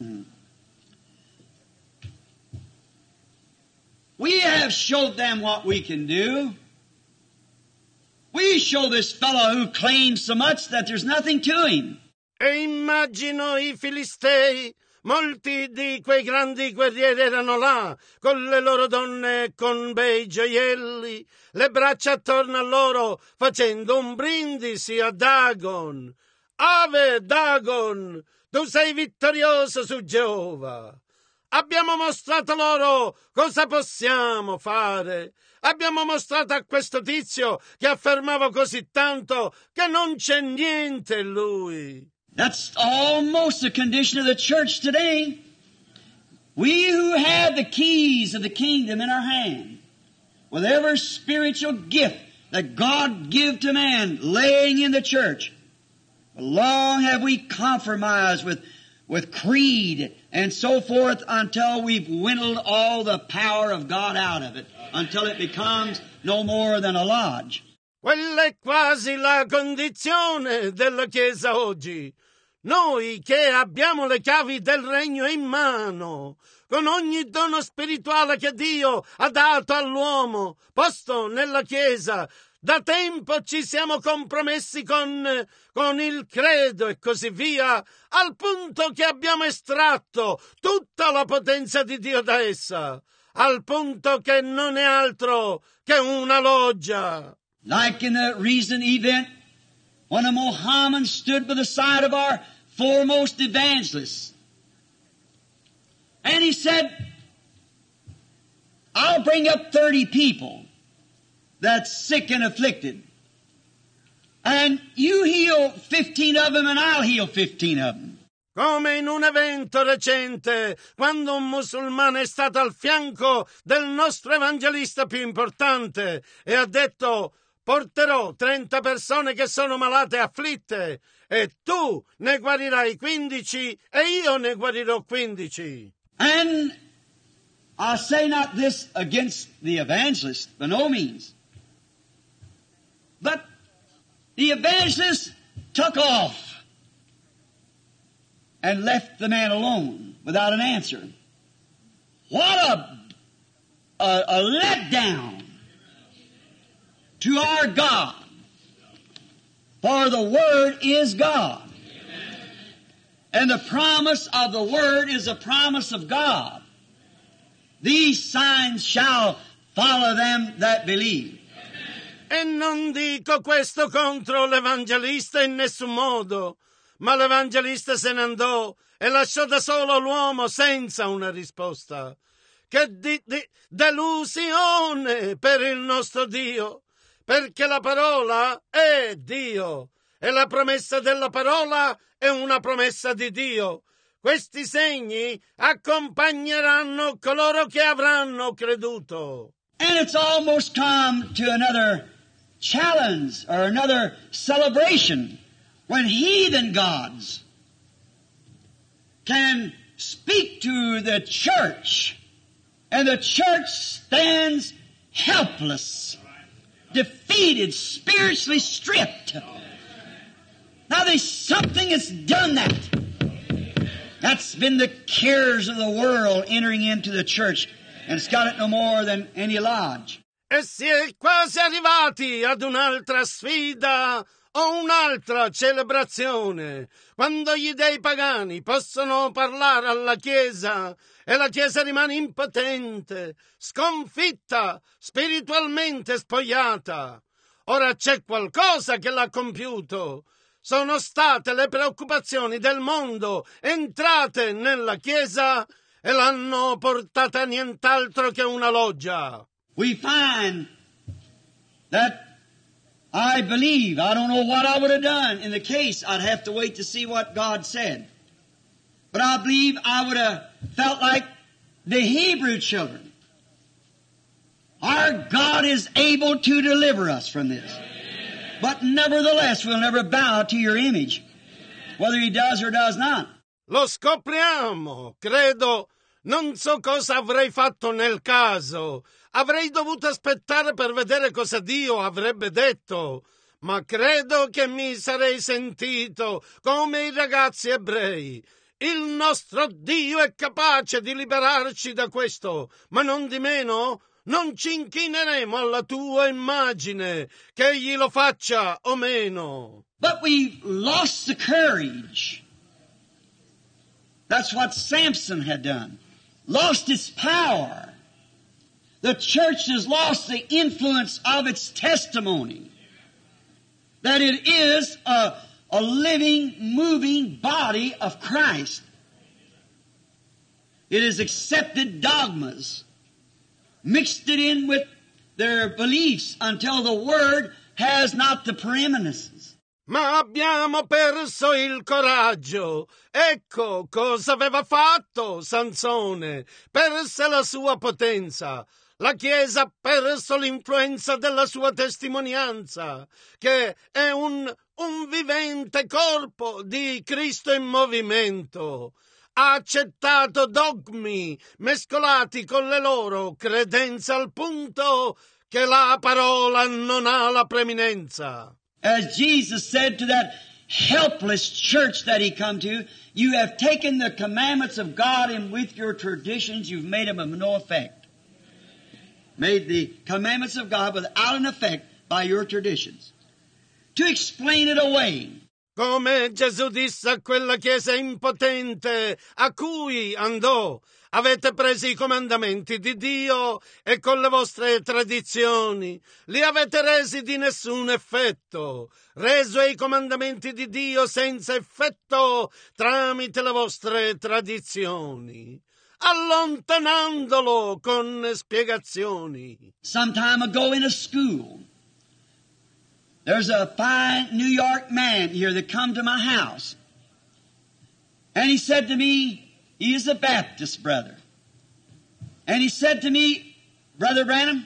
We have showed them what we can do. We show this fellow who claims so much that there's nothing to him. E immagino i Filistei, molti di quei grandi guerrieri erano là, con le loro donne con bei gioielli, le braccia attorno a loro, facendo un brindisi a Dagon. Ave Dagon, tu sei vittorioso su Geova. Abbiamo mostrato loro cosa possiamo fare. Abbiamo mostrato a questo tizio che affermava così tanto che non c'è niente in lui. That's almost the condition of the church today. We who have the keys of the kingdom in our hand, with every spiritual gift that God give to man laying in the church, long have we compromised with creed and so forth until we've winnowed all the power of God out of it, until it becomes no more than a lodge. Quella è quasi la condizione della Chiesa oggi. Noi che abbiamo le chiavi del regno in mano, con ogni dono spirituale che Dio ha dato all'uomo, posto nella Chiesa, da tempo ci siamo compromessi con il credo e così via, al punto che abbiamo estratto tutta la potenza di Dio da essa, al punto che non è altro che una loggia. Like in the recent event, when a Mohammedan stood by the side of our foremost evangelists, and he said, I'll bring up 30 people that's sick and afflicted, and you heal 15 of them and I'll heal 15 of them. Come in un evento recente, quando un musulmano è stato al fianco del nostro evangelista più importante e ha detto: porterò 30 persone che sono malate e afflitte, e tu ne guarirai 15 e io ne guarirò 15. And I say not this against the evangelist, by no means. But the evangelist took off and left the man alone without an answer. What a letdown to our God. For the Word is God. And the promise of the Word is a promise of God. These signs shall follow them that believe. E non dico questo contro l'evangelista in nessun modo, ma l'evangelista se ne andò e lasciò da solo l'uomo senza una risposta. Che delusione per il nostro Dio, perché la parola è Dio e la promessa della parola è una promessa di Dio. Questi segni accompagneranno coloro che avranno creduto. And it's almost come to another challenge or another celebration when heathen gods can speak to the church and the church stands helpless, defeated, spiritually stripped. Now there's something that's done that. That's been the cares of the world entering into the church, and it's got it no more than any lodge. E si è quasi arrivati ad un'altra sfida o un'altra celebrazione, quando gli dei pagani possono parlare alla Chiesa e la Chiesa rimane impotente, sconfitta, spiritualmente spogliata. Ora c'è qualcosa che l'ha compiuto. Sono state le preoccupazioni del mondo entrate nella Chiesa e l'hanno portata nient'altro che una loggia. We find that I believe, I don't know what I would have done in the case. I'd have to wait to see what God said. But I believe I would have felt like the Hebrew children. Our God is able to deliver us from this. But nevertheless, we'll never bow to your image, whether He does or does not. Lo scopriamo, credo. Non so cosa avrei fatto nel caso. Avrei dovuto aspettare per vedere cosa Dio avrebbe detto, ma credo che mi sarei sentito come i ragazzi ebrei. Il nostro Dio è capace di liberarci da questo, ma non di meno non ci inchineremo alla tua immagine, che Egli lo faccia o meno. But we've lost the courage. That's what Samson had done. Lost its power. The church has lost the influence of its testimony. That it is a living, moving body of Christ. It has accepted dogmas, mixed it in with their beliefs until the Word has not the preeminences. Ma abbiamo perso il coraggio. Ecco cosa aveva fatto Sansone. Perse la sua potenza. La Chiesa ha perso l'influenza della sua testimonianza, che è un vivente corpo di Cristo in movimento. Ha accettato dogmi mescolati con le loro credenze al punto che la parola non ha la preeminenza. As Jesus said to that helpless church that He come to, you have taken the commandments of God and with your traditions you've made them of no effect. Made the commandments of God without an effect by your traditions. To explain it away. Come Gesù disse a quella chiesa impotente a cui andò, avete preso i comandamenti di Dio e con le vostre tradizioni li avete resi di nessun effetto, reso i comandamenti di Dio senza effetto tramite le vostre tradizioni, allontanandolo con spiegazioni. Some time ago in a school, there's a fine New York man here that come to my house. And he said to me, he is a Baptist brother. And he said to me, Brother Branham,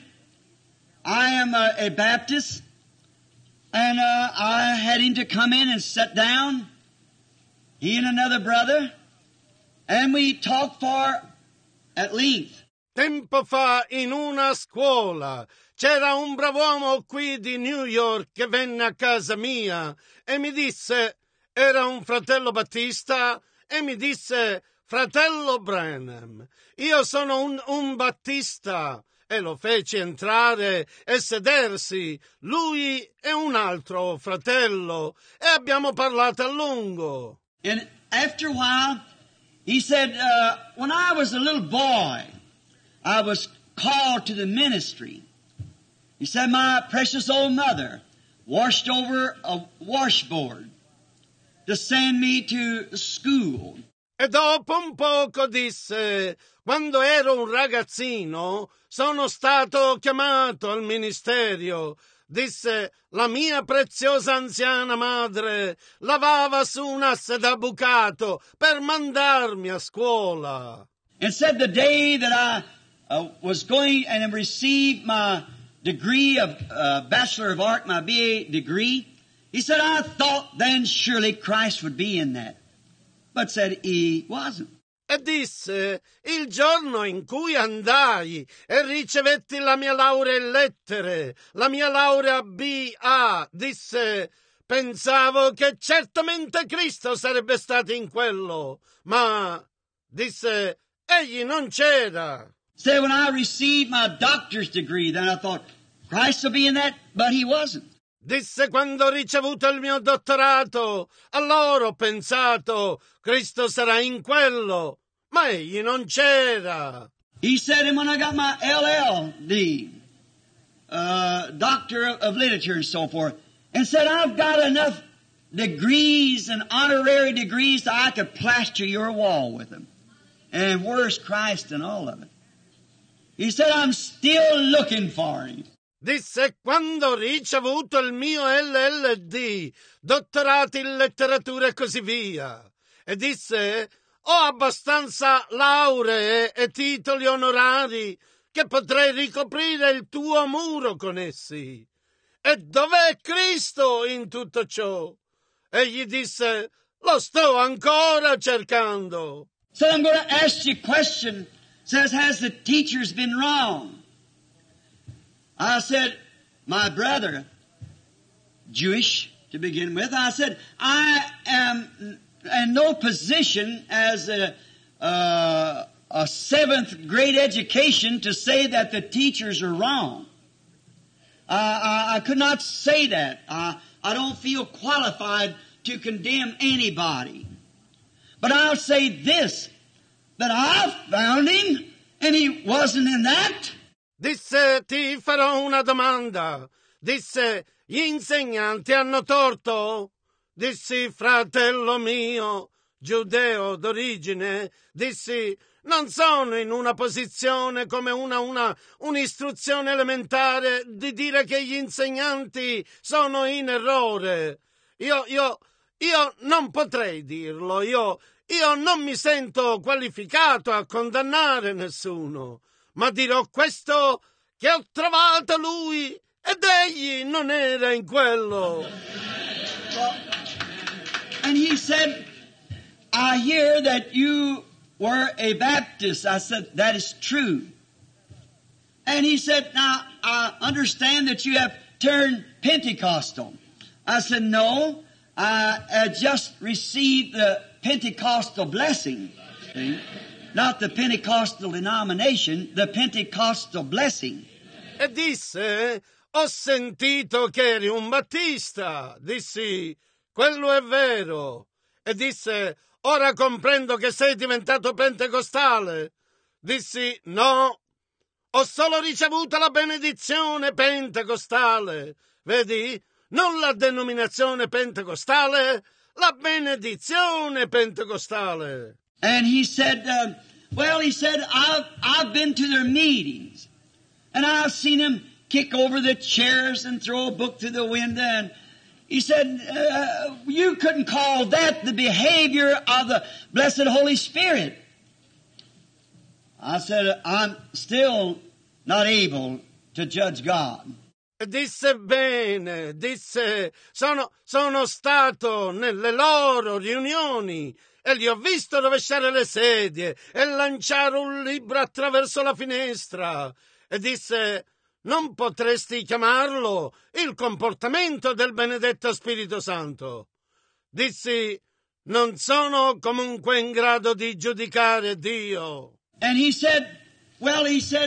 I am a Baptist. And I had him to come in and sit down, he and another brother. And we talked for at length. Tempo fa in una scuola c'era un brav'uomo qui di New York che venne a casa mia e mi disse, era un fratello battista, e mi disse, fratello Branham, io sono un battista, e lo feci entrare e sedersi, lui e un altro fratello, e abbiamo parlato a lungo. And after a while, he said, when I was a little boy, I was called to the ministry. He said, my precious old mother washed over a washboard to send me to school. E dopo un poco disse, quando ero un ragazzino, sono stato chiamato al ministerio. Disse, la mia preziosa anziana madre lavava su un asse da bucato per mandarmi a scuola. And said the day that I was going and received my degree of Bachelor of Art, my BA degree, he said, I thought then surely Christ would be in that. But said he wasn't. E disse: il giorno in cui andai e ricevetti la mia laurea in lettere, la mia laurea B.A., disse: pensavo che certamente Cristo sarebbe stato in quello, ma, disse, egli non c'era. Said when I received my doctor's degree, then I thought, Christ will be in that, but he wasn't. Disse: quando ho ricevuto il mio dottorato, allora ho pensato, Cristo sarà in quello, ma egli non c'era. He said, and when I got my LL.D., Doctor of Literature and so forth, and said, I've got enough degrees and honorary degrees that I could plaster your wall with them. And where's Christ in all of it? He said, I'm still looking for him. Disse: quando ho ricevuto il mio LL.D., dottorato in letteratura e così via, e disse: ho abbastanza lauree e titoli onorari che potrei ricoprire il tuo muro con essi. E dov'è Cristo in tutto ciò? Egli disse: lo sto ancora cercando. So I'm going to ask you a question. Says, has the teachers been wrong? I said, my brother, Jewish to begin with, I said, I am in no position as a seventh grade education to say that the teachers are wrong. I could not say that. I don't feel qualified to condemn anybody. But I'll say this, that I found him and he wasn't in that. Disse: ti farò una domanda. Disse: gli insegnanti hanno torto? Dissi: fratello mio, giudeo d'origine, dissi: non sono in una posizione come un'istruzione elementare di dire che gli insegnanti sono in errore. Io non potrei dirlo, io non mi sento qualificato a condannare nessuno, ma dirò questo, che ho trovato lui ed egli non era in quello. And he said, I hear that you were a Baptist. I said, that is true. And he said, now, I understand that you have turned Pentecostal. I said, no, I just received the Pentecostal blessing. See? Not the Pentecostal denomination, the Pentecostal blessing. E disse: ho sentito che eri un battista. Dissi: quello è vero. E disse: ora comprendo che sei diventato pentecostale. Dissi: no, ho solo ricevuto la benedizione pentecostale. Vedi? Non la denominazione pentecostale, la benedizione pentecostale. And he said, I've been to their meetings, and I've seen them kick over the chairs and throw a book through the window. And he said, you couldn't call that the behavior of the blessed Holy Spirit. I said, I'm still not able to judge God. Disse: bene, disse, sono stato nelle loro riunioni e li ho visto rovesciare le sedie e lanciare un libro attraverso la finestra. E disse: non potresti chiamarlo il comportamento del benedetto Spirito Santo. Dissi: non sono comunque in grado di giudicare Dio. And he said, what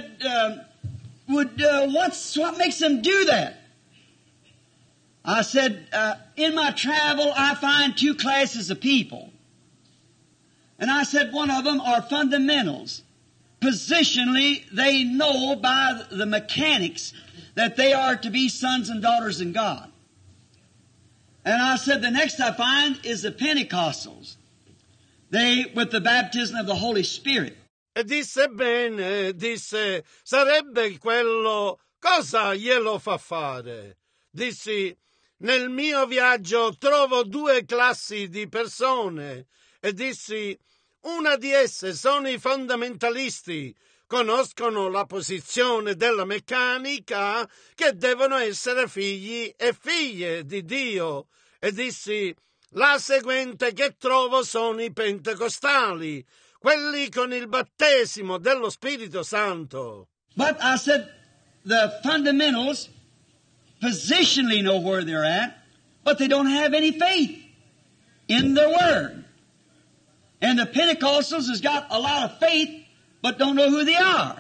makes them do that? I said, in my travel, I find two classes of people. And I said, one of them are fundamentals. Positionally, they know by the mechanics that they are to be sons and daughters in God. And I said, the next I find is the Pentecostals. They, with the baptism of the Holy Spirit. E disse: bene, disse, sarebbe quello, cosa glielo fa fare? Dissi: nel mio viaggio trovo due classi di persone. E dissi: una di esse sono i fondamentalisti, conoscono la posizione della meccanica, che devono essere figli e figlie di Dio. E dissi: la seguente che trovo sono i pentecostali, quelli con il battesimo dello Spirito Santo. But I said, the fundamentals positionally know where they're at, but they don't have any faith in the Word. And the Pentecostals has got a lot of faith, but don't know who they are.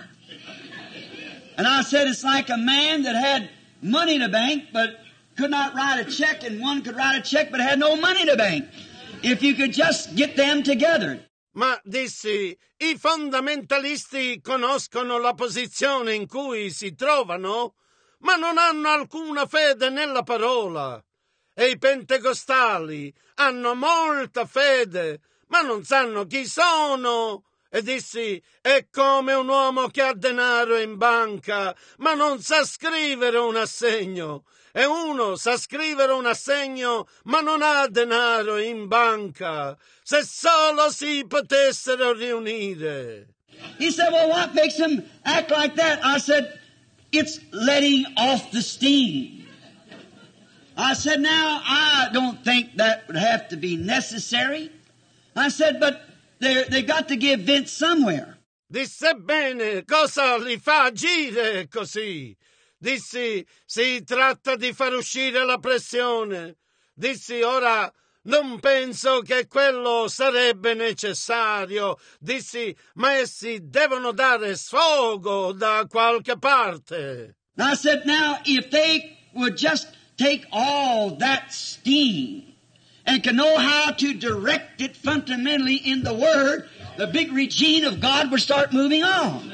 And I said, it's like a man that had money in the bank, but could not write a check, and one could write a check, but had no money in the bank. If you could just get them together. Ma dissi, i fondamentalisti conoscono la posizione in cui si trovano, ma non hanno alcuna fede nella parola. E i pentecostali hanno molta fede, ma non sanno chi sono. E dissi, è come un uomo che ha denaro in banca, ma non sa scrivere un assegno. E uno sa scrivere un assegno, ma non ha denaro in banca. Se solo si potessero riunire. He said, well, what makes them act like that? I said, it's letting off the steam. I said, now, I don't think that would have to be necessary. I said, but they got to give vent somewhere. Disse, bene, cosa li fa agire così? Dissi, si tratta di far uscire la pressione. Dissi, ora non penso che quello sarebbe necessario. Dissi, ma essi devono dare sfogo da qualche parte. I said, now, if they would just take all that steam and can know how to direct it fundamentally in the Word, the big regime of God would start moving on.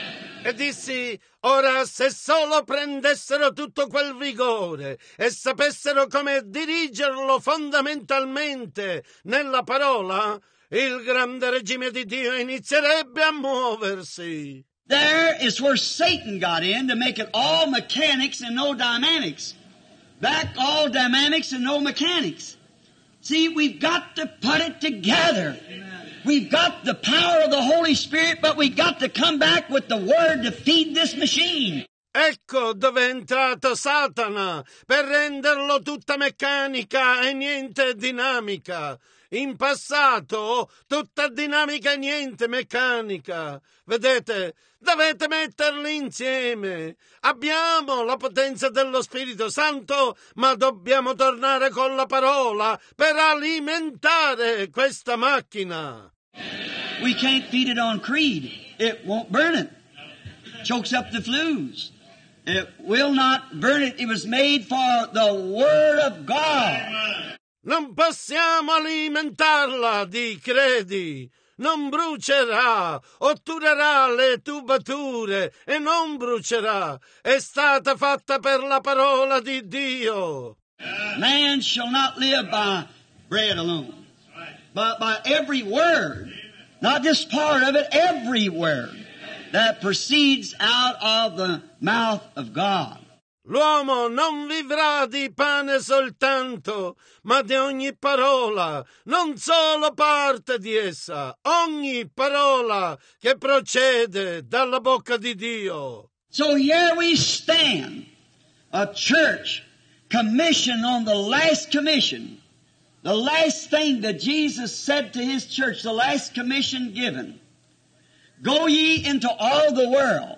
E dissi, ora se solo prendessero tutto quel vigore e sapessero come dirigerlo fondamentalmente nella parola, il grande regime di Dio inizierebbe a muoversi. There is where Satan got in to make it all mechanics and no dynamics. Back all dynamics and no mechanics. See, we've got to put it together. We've got the power of the Holy Spirit, but we've got to come back with the Word to feed this machine. Ecco dove è entrato Satana, per renderlo tutta meccanica e niente dinamica. In passato tutta dinamica e niente meccanica. Vedete, dovete metterli insieme. Abbiamo la potenza dello Spirito Santo, ma dobbiamo tornare con la parola per alimentare questa macchina. We can't feed it on creed. It won't burn it. Chokes up the flues. It will not burn it. It was made for the Word of God. Non possiamo alimentarla di credi. Non brucerà, otturerà le tubature e non brucerà. È stata fatta per la parola di Dio. Man shall not live by bread alone, but by every word, not just part of it, every word that proceeds out of the mouth of God. L'uomo non vivrà di pane soltanto, ma di ogni parola, non solo parte di essa, ogni parola che procede dalla bocca di Dio. So here we stand, a church commissioned on the last commission, the last thing that Jesus said to His church, the last commission given. Go ye into all the world,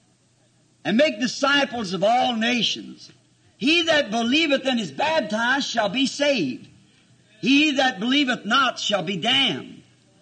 and make disciples of all nations. He that believeth and is baptized shall be saved. He that believeth not shall be damned.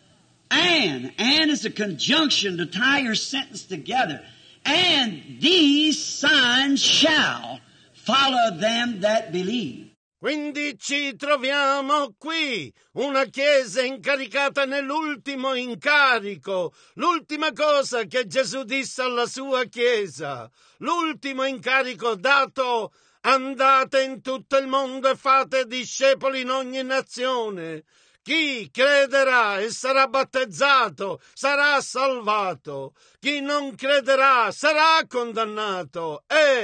And is a conjunction to tie your sentence together. And these signs shall follow them that believe. Quindi ci troviamo qui, una chiesa incaricata nell'ultimo incarico, l'ultima cosa che Gesù disse alla sua chiesa, l'ultimo incarico dato: andate in tutto il mondo e fate discepoli in ogni nazione. Chi crederà e sarà battezzato sarà salvato, chi non crederà sarà condannato.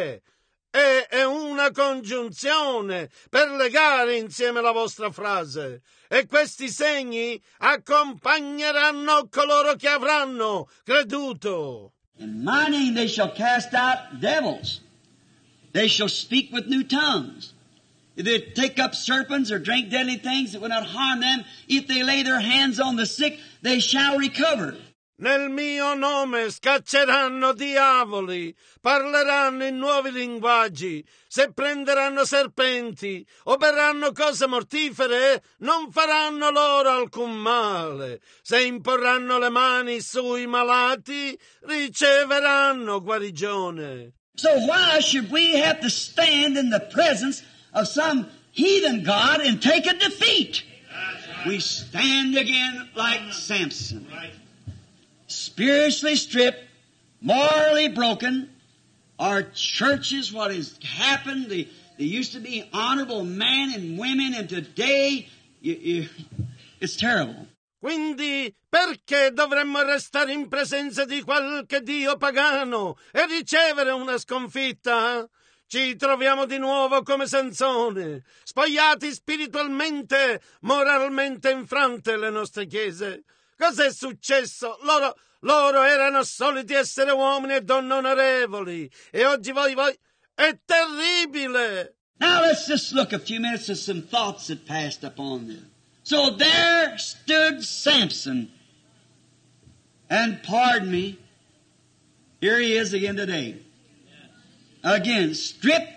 È una congiunzione per legare insieme la vostra frase. E questi segni accompagneranno coloro che avranno creduto. In my name they shall cast out devils. They shall speak with new tongues. If they take up serpents or drink deadly things that will not harm them, if they lay their hands on the sick, they shall recover. Nel mio nome scacceranno diavoli, parleranno in nuovi linguaggi, se prenderanno serpenti o berranno cose mortifere, non faranno loro alcun male. Se imporranno le mani sui malati, riceveranno guarigione. So why should we have to stand in the presence of some heathen god and take a defeat? We stand again like Samson. Spiritually stripped, morally broken. Our churches, what has happened, they used to be honorable men and women, and today it's terrible. Quindi perché dovremmo restare in presenza di qualche dio pagano e ricevere una sconfitta? Ci troviamo di nuovo come Sansone, spogliati spiritualmente, moralmente infrante le nostre chiese. Cos'è successo? Loro erano soliti essere uomini e donne onorevoli. E oggi voi, è terribile! Now let's just look a few minutes at some thoughts that passed upon them. So there stood Samson. And pardon me, here he is again today. Again, stripped,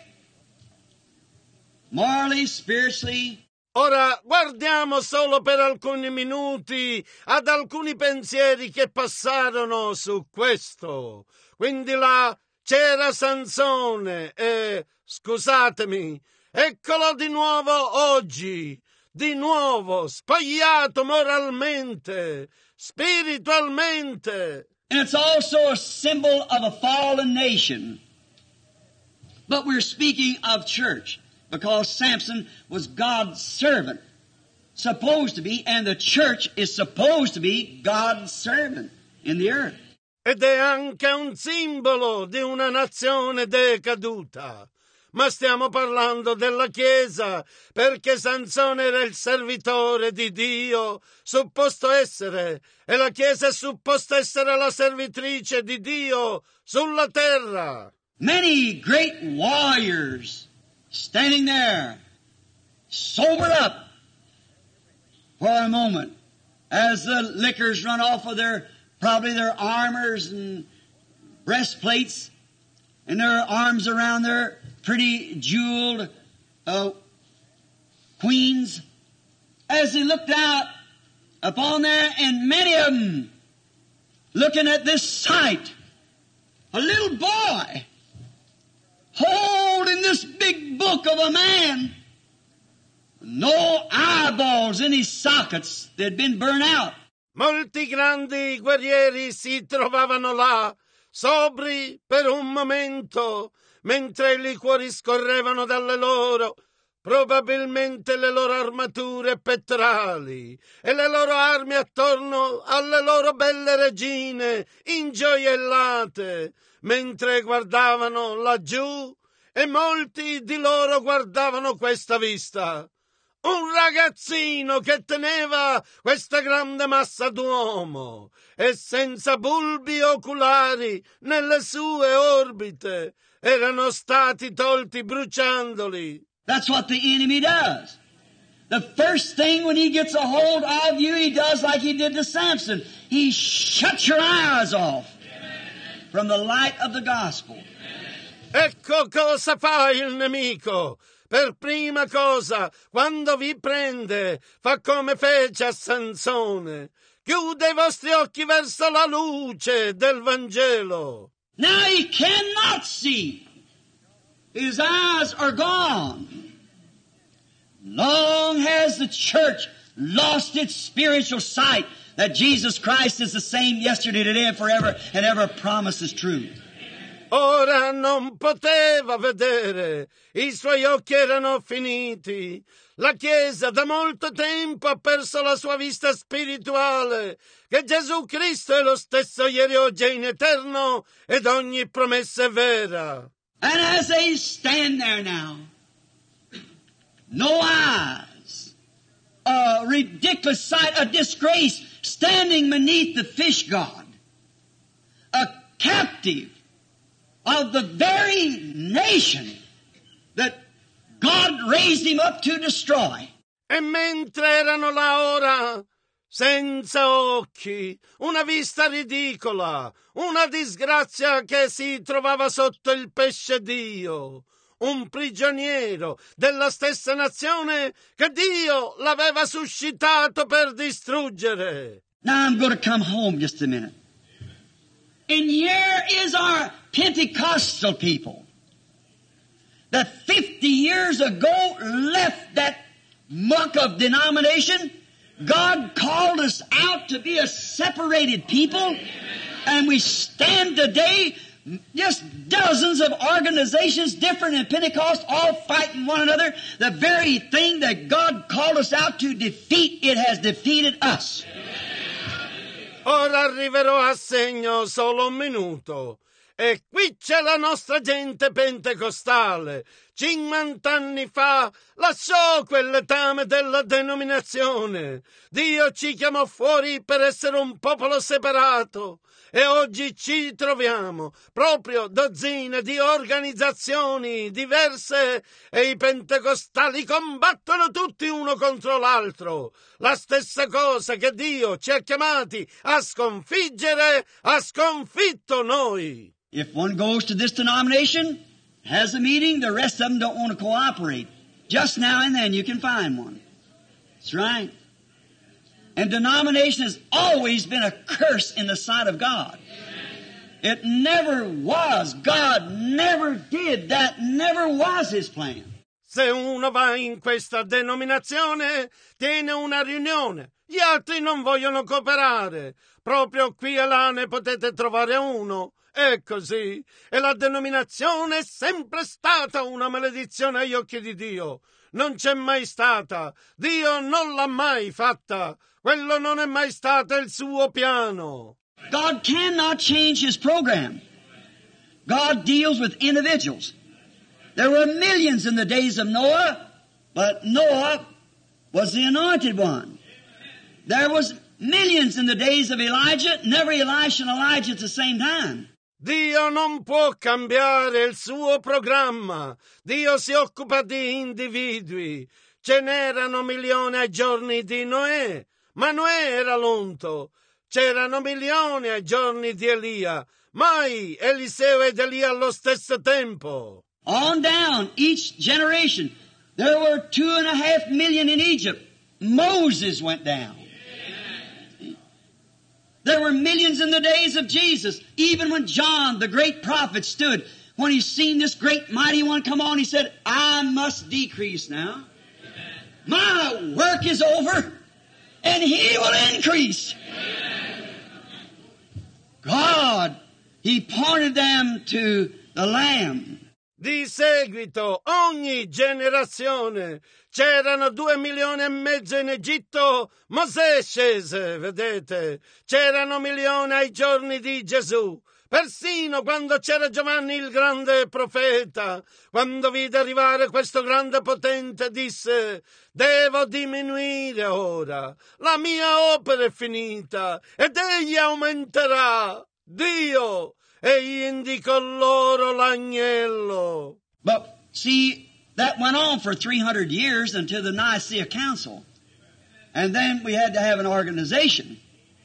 morally, spiritually. Ora guardiamo solo per alcuni minuti ad alcuni pensieri che passarono su questo. Quindi là c'era Sansone e, scusatemi, eccolo di nuovo oggi, di nuovo spogliato moralmente, spiritualmente. And it's also a symbol of a fallen nation. But we're speaking of church. Because Samson was God's servant, supposed to be, and the church is supposed to be God's servant in the earth. Ed è anche un simbolo di una nazione decaduta. Ma stiamo parlando della Chiesa, perché Sansone era il servitore di Dio, supposto essere, e la Chiesa è supposta essere la servitrice di Dio sulla terra. Many great warriors standing there, sobered up for a moment, as the liquors run off of probably their armors and breastplates, and their arms around their pretty jeweled queens, as they looked out upon there, and many of them looking at this sight, a little boy holding this big book of a man, no eyeballs in his sockets that had been burnt out. Molti grandi guerrieri si trovavano là, sobri per un momento, mentre i liquori scorrevano dalle loro, probabilmente le loro armature pettorali e le loro armi attorno alle loro belle regine ingioiellate, mentre guardavano laggiù, e molti di loro guardavano questa vista. Un ragazzino che teneva questa grande massa d'uomo e senza bulbi oculari nelle sue orbite erano stati tolti bruciandoli. That's what the enemy does. The first thing when he gets a hold of you, he does like he did to Samson. He shuts your eyes off from the light of the gospel. Ecco cosa fa il nemico. Per prima cosa, quando vi prende, fa come fece a Sansone. Chiude i vostri occhi verso la luce del Vangelo. Now he cannot see. His eyes are gone. Long has the church lost its spiritual sight that Jesus Christ is the same yesterday, today, and forever, and ever promises true. Ora non poteva vedere, i suoi occhi erano finiti. La Chiesa da molto tempo ha perso la sua vista spirituale, che Gesù Cristo è lo stesso ieri, oggi e in eterno, ed ogni promessa è vera. And as they stand there now, no eyes, a ridiculous sight, a disgrace, standing beneath the fish god, a captive of the very nation that God raised him up to destroy. E mentre erano là ora, senza occhi, una vista ridicola, una disgrazia che si trovava sotto il pesce Dio, un prigioniero della stessa nazione che Dio l'aveva suscitato per distruggere. Now I'm going to come home just a minute. And here is our Pentecostal people that 50 years ago left that muck of denomination. God called us out to be a separated people, and we stand today just dozens of organizations different in Pentecost, all fighting one another. The very thing that God called us out to defeat, it has defeated us. Ora arriverò a segno solo un minuto. E qui c'è la nostra gente pentecostale. 50 anni fa lasciò quel letame della denominazione. Dio ci chiamò fuori per essere un popolo separato. E oggi ci troviamo proprio dozzine di organizzazioni diverse e i pentecostali combattono tutti uno contro l'altro. La stessa cosa che Dio ci ha chiamati a sconfiggere, ha sconfitto noi. If one goes to this denomination, has a meeting, the rest of them don't want to cooperate. Just now and then you can find one. That's right. And denomination has always been a curse in the sight of God. It never was. God never did. That never was His plan. Se uno va in questa denominazione, tiene una riunione. Gli altri non vogliono cooperare. Proprio qui e là ne potete trovare uno. È così. E la denominazione è sempre stata una maledizione agli occhi di Dio. Non c'è mai stata. Dio non l'ha mai fatta. Quello non è mai stato il suo piano. God cannot change His program. God deals with individuals. There were millions in the days of Noah, but Noah was the anointed one. There was millions in the days of Elijah, never Elisha and Elijah at the same time. Dio non può cambiare il suo programma. Dio si occupa di individui. Ce n'erano milioni ai giorni di Noè, ma Noè era lonto. C'erano milioni ai giorni di Elia, mai Eliseo ed Elia allo stesso tempo. On down, each generation. There were 2.5 million in Egypt. Moses went down. There were millions in the days of Jesus. Even when John, the great prophet, stood, when he seen this great mighty one come on, he said, I must decrease now. My work is over, and He will increase. God, He pointed them to the Lamb. Di seguito, ogni generazione, c'erano 2,5 milioni in Egitto, Mosè scese, vedete, c'erano milioni ai giorni di Gesù, persino quando c'era Giovanni il grande profeta, quando vide arrivare questo grande potente, disse, devo diminuire ora, la mia opera è finita, ed egli aumenterà, Dio, egli indicò loro l'agnello. But see, that went on for 300 years until the Nicaea Council. And then we had to have an organization.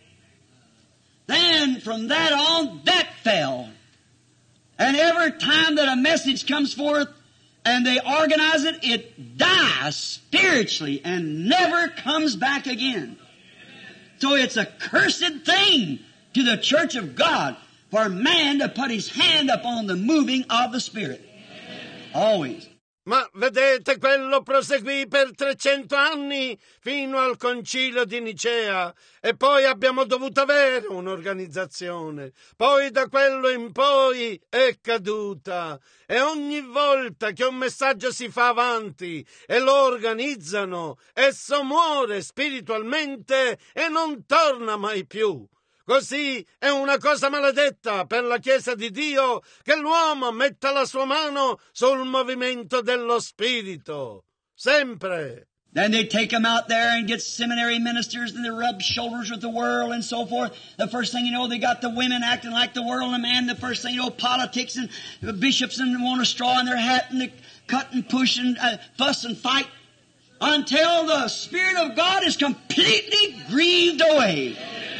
Then from that on, that fell. And every time that a message comes forth and they organize it, it dies spiritually and never comes back again. So it's a cursed thing to the church of God for man to put his hand upon the moving of the Spirit. Always. Ma vedete, quello proseguì per 300 anni fino al concilio di Nicea e poi abbiamo dovuto avere un'organizzazione. Poi da quello in poi è caduta e ogni volta che un messaggio si fa avanti e lo organizzano, esso muore spiritualmente e non torna mai più. Così è una cosa maledetta per la Chiesa di Dio che l'uomo metta la sua mano sul movimento dello Spirito. Sempre. Then they take them out there and get seminary ministers and they rub shoulders with the world and so forth. The first thing you know, they got the women acting like the world and the man. The first thing you know, politics and bishops and want a straw in their hat and the cut and push and fuss and fight until the Spirit of God is completely grieved away.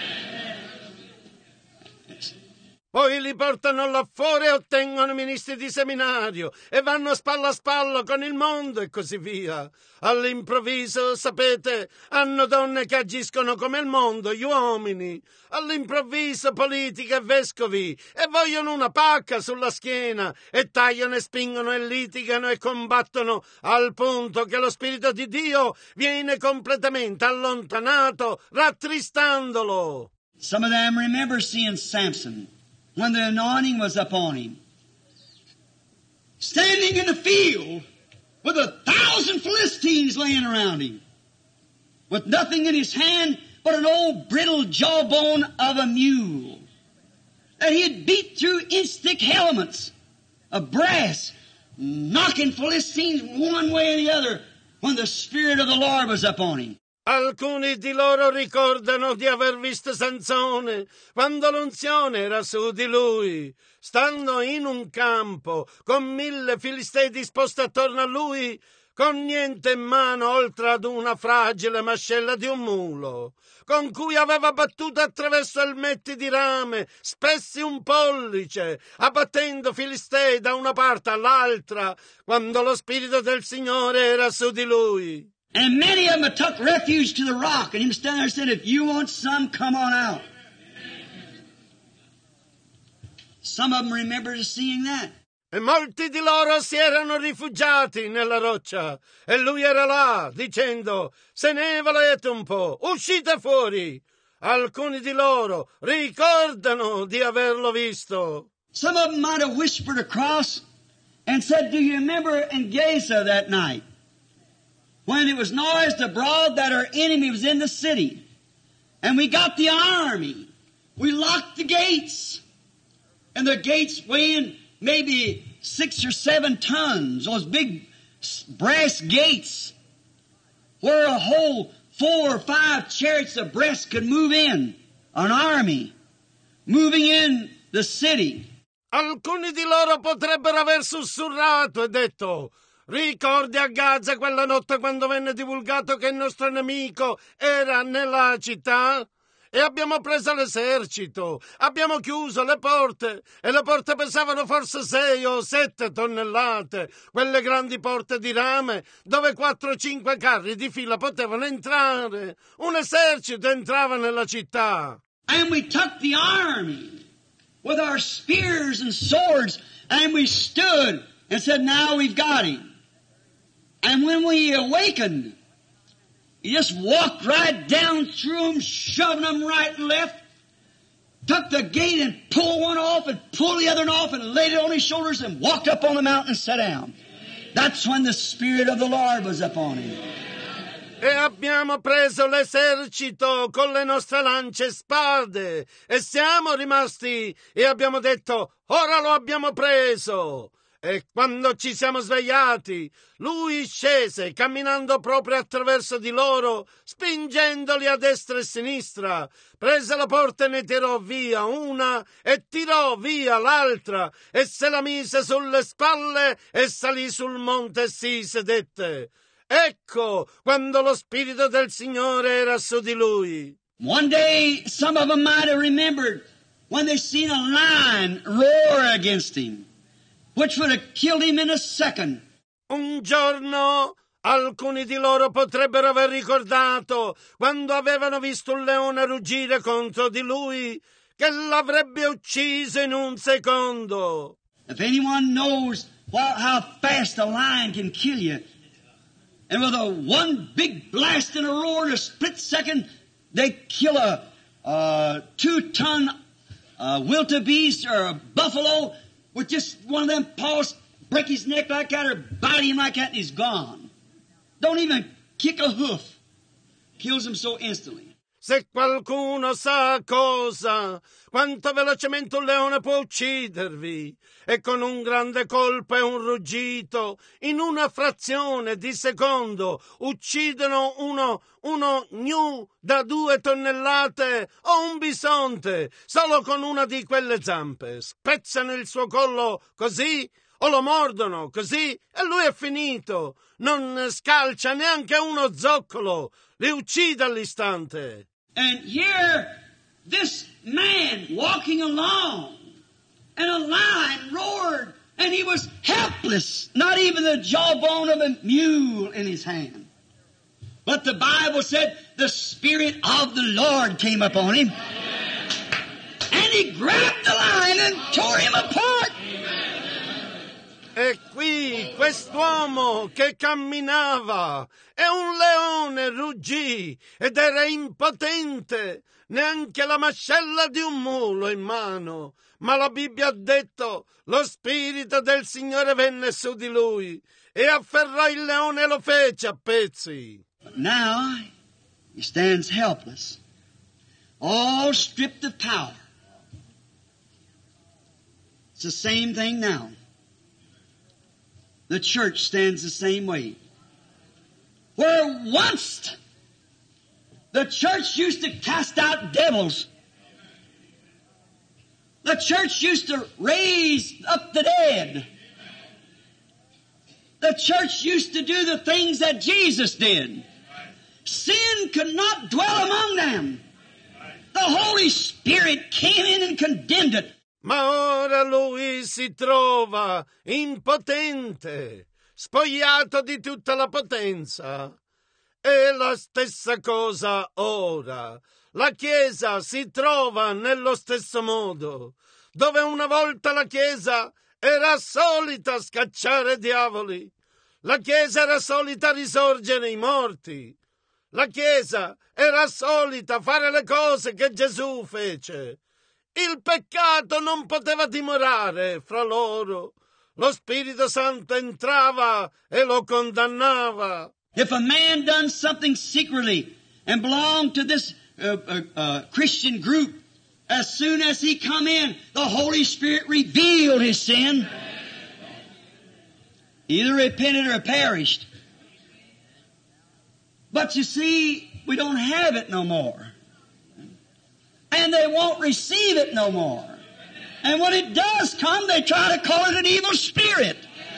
Poi li portano là fuori e ottengono ministri di seminario e vanno spalla a spalla con il mondo e così via. All'improvviso, sapete, hanno donne che agiscono come il mondo, gli uomini. All'improvviso politica e vescovi e vogliono una pacca sulla schiena e tagliano e spingono e litigano e combattono al punto che lo Spirito di Dio viene completamente allontanato, rattristandolo. Some of them remember seeing Samson when the anointing was upon him, standing in the field with 1,000 Philistines laying around him, with nothing in his hand but an old brittle jawbone of a mule that he had beat through inch-thick helmets of brass, knocking Philistines one way or the other when the Spirit of the Lord was upon him. Alcuni di loro ricordano di aver visto Sansone quando l'unzione era su di lui, stando in un campo con 1.000 filistei disposti attorno a lui, con niente in mano oltre ad una fragile mascella di un mulo, con cui aveva battuto attraverso elmetti di rame, spessi un pollice, abbattendo filistei da una parte all'altra, quando lo Spirito del Signore era su di lui. And many of them took refuge to the rock, and him standing there and said, if you want some, come on out. Some of them remember seeing that. E molti di loro si erano rifugiati nella roccia, e lui era là, dicendo, se ne volete un po', uscite fuori. Alcuni di loro ricordano di averlo visto. Some of them might have whispered across and said, do you remember in Gaza that night, when it was noised abroad that our enemy was in the city, and we got the army, we locked the gates, and the gates weighing maybe 6 or 7 tons, those big brass gates, where a whole 4 or 5 chariots of brass could move in, an army, moving in the city. Alcuni di loro potrebbero aver sussurrato e detto, ricordi a Gaza quella notte quando venne divulgato che il nostro nemico era nella città? E abbiamo preso l'esercito, abbiamo chiuso le porte, e le porte pesavano forse 6 o 7 tonnellate, quelle grandi porte di rame dove 4 o 5 carri di fila potevano entrare. Un esercito entrava nella città. And we took the army with our spears and swords, and we stood and said, now we've got him. And when we awakened, he just walked right down through them, shoving them right and left, took the gate and pulled one off and pulled the other one off and laid it on his shoulders and walked up on the mountain and sat down. That's when the Spirit of the Lord was upon him. E abbiamo preso l'esercito con le nostre lance e spade e siamo rimasti e abbiamo detto, ora lo abbiamo preso. E quando ci siamo svegliati, lui scese camminando proprio attraverso di loro, spingendoli a destra e a sinistra, prese la porta e ne tirò via una e tirò via l'altra e se la mise sulle spalle e salì sul monte e si sedette. Ecco quando lo Spirito del Signore era su di lui. One day, some of them might have remembered when they seen a lion roar against him, which would have killed him in a second. Un giorno alcuni di loro potrebbero aver ricordato quando avevano visto un leone ruggire contro di lui, che l'avrebbe ucciso in un secondo. If anyone knows how fast a lion can kill you, and with one big blast and a roar in a split second, they kill a 2-ton wildebeest or a buffalo with just one of them paws, break his neck like that or bite him like that and he's gone. Don't even kick a hoof. Kills him so instantly. Se qualcuno sa quanto velocemente un leone può uccidervi, e con un grande colpo e un ruggito, in una frazione di secondo, uccidono uno gnu da 2 tonnellate o un bisonte, solo con una di quelle zampe, spezzano il suo collo così, o lo mordono, così e lui è finito. Non scalcia neanche uno zoccolo, li uccide all'istante. And here, this man walking along, and a lion roared, and he was helpless, not even the jawbone of a mule in his hand. But the Bible said the Spirit of the Lord came upon him, and he grabbed the lion and tore him apart. E qui quest'uomo che camminava e un leone ruggì ed era impotente, neanche la mascella di un mulo in mano. Ma la Bibbia ha detto, lo Spirito del Signore venne su di lui e afferrò il leone e lo fece a pezzi. But now he stands helpless, all stripped of power. It's the same thing now. The church stands the same way. Where once the church used to cast out devils, the church used to raise up the dead, the church used to do the things that Jesus did. Sin could not dwell among them. The Holy Spirit came in and condemned it. Ma ora lui si trova impotente, spogliato di tutta la potenza. È la stessa cosa ora. La Chiesa si trova nello stesso modo, dove una volta la Chiesa era solita scacciare diavoli. La Chiesa era solita risorgere i morti. La Chiesa era solita fare le cose che Gesù fece. Il peccato non poteva dimorare fra loro. Lo Spirito Santo entrava e lo condannava. If a man done something secretly and belonged to this Christian group, as soon as he come in, the Holy Spirit revealed his sin. Either repented or perished. But you see, we don't have it no more. And they won't receive it no more. And when it does come, they try to call it an evil spirit.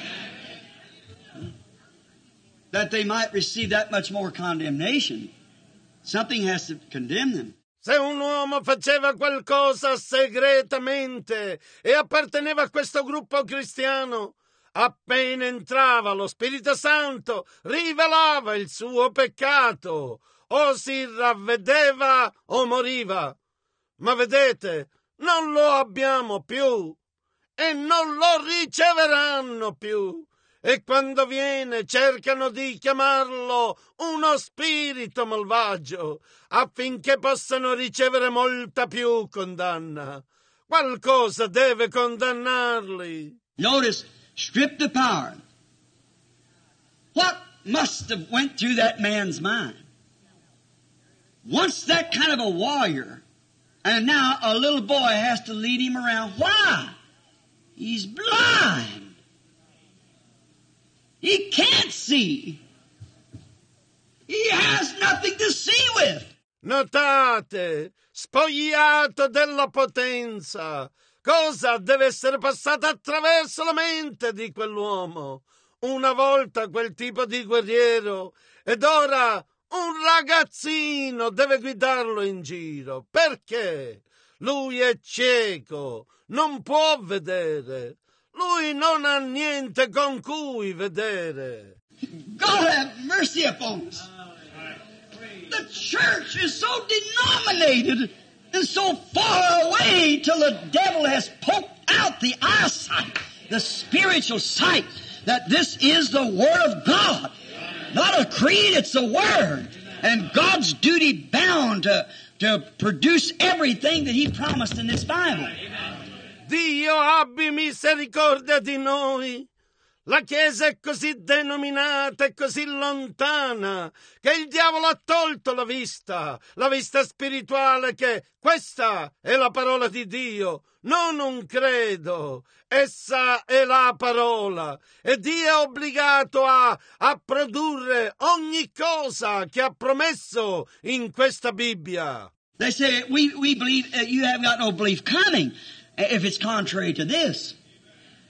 That they might receive that much more condemnation. Something has to condemn them. Se un uomo faceva qualcosa segretamente e apparteneva a questo gruppo cristiano, appena entrava lo Spirito Santo, rivelava il suo peccato, o si ravvedeva o moriva. Ma vedete, non lo abbiamo più e non lo riceveranno più. E quando viene cercano di chiamarlo uno spirito malvagio affinché possano ricevere molta più condanna. Qualcosa deve condannarli. Notice, stripped of power. What must have went through that man's mind? Once that kind of a warrior, and now a little boy has to lead him around. Why? He's blind. He can't see. He has nothing to see with. Notate, spogliato della potenza. Cosa deve essere passata attraverso la mente di quell'uomo? Una volta quel tipo di guerriero, ed ora un ragazzino deve guidarlo in giro. Perché? Lui è cieco, non può vedere. Lui non ha niente con cui vedere. God have mercy upon us. The church is so denominated and so far away till the devil has poked out the eyesight, the spiritual sight, that this is the Word of God. Not a creed, it's the Word. And God's duty bound to produce everything that He promised in this Bible. Dio abbi misericordia di noi. La Chiesa è così denominata e così lontana che il diavolo ha tolto la vista spirituale, che questa è la parola di Dio, non un credo. Essa è la parola e Dio è obbligato a produrre ogni cosa che ha promesso in questa Bibbia. They say, we believe, you have got no belief coming if it's contrary to this.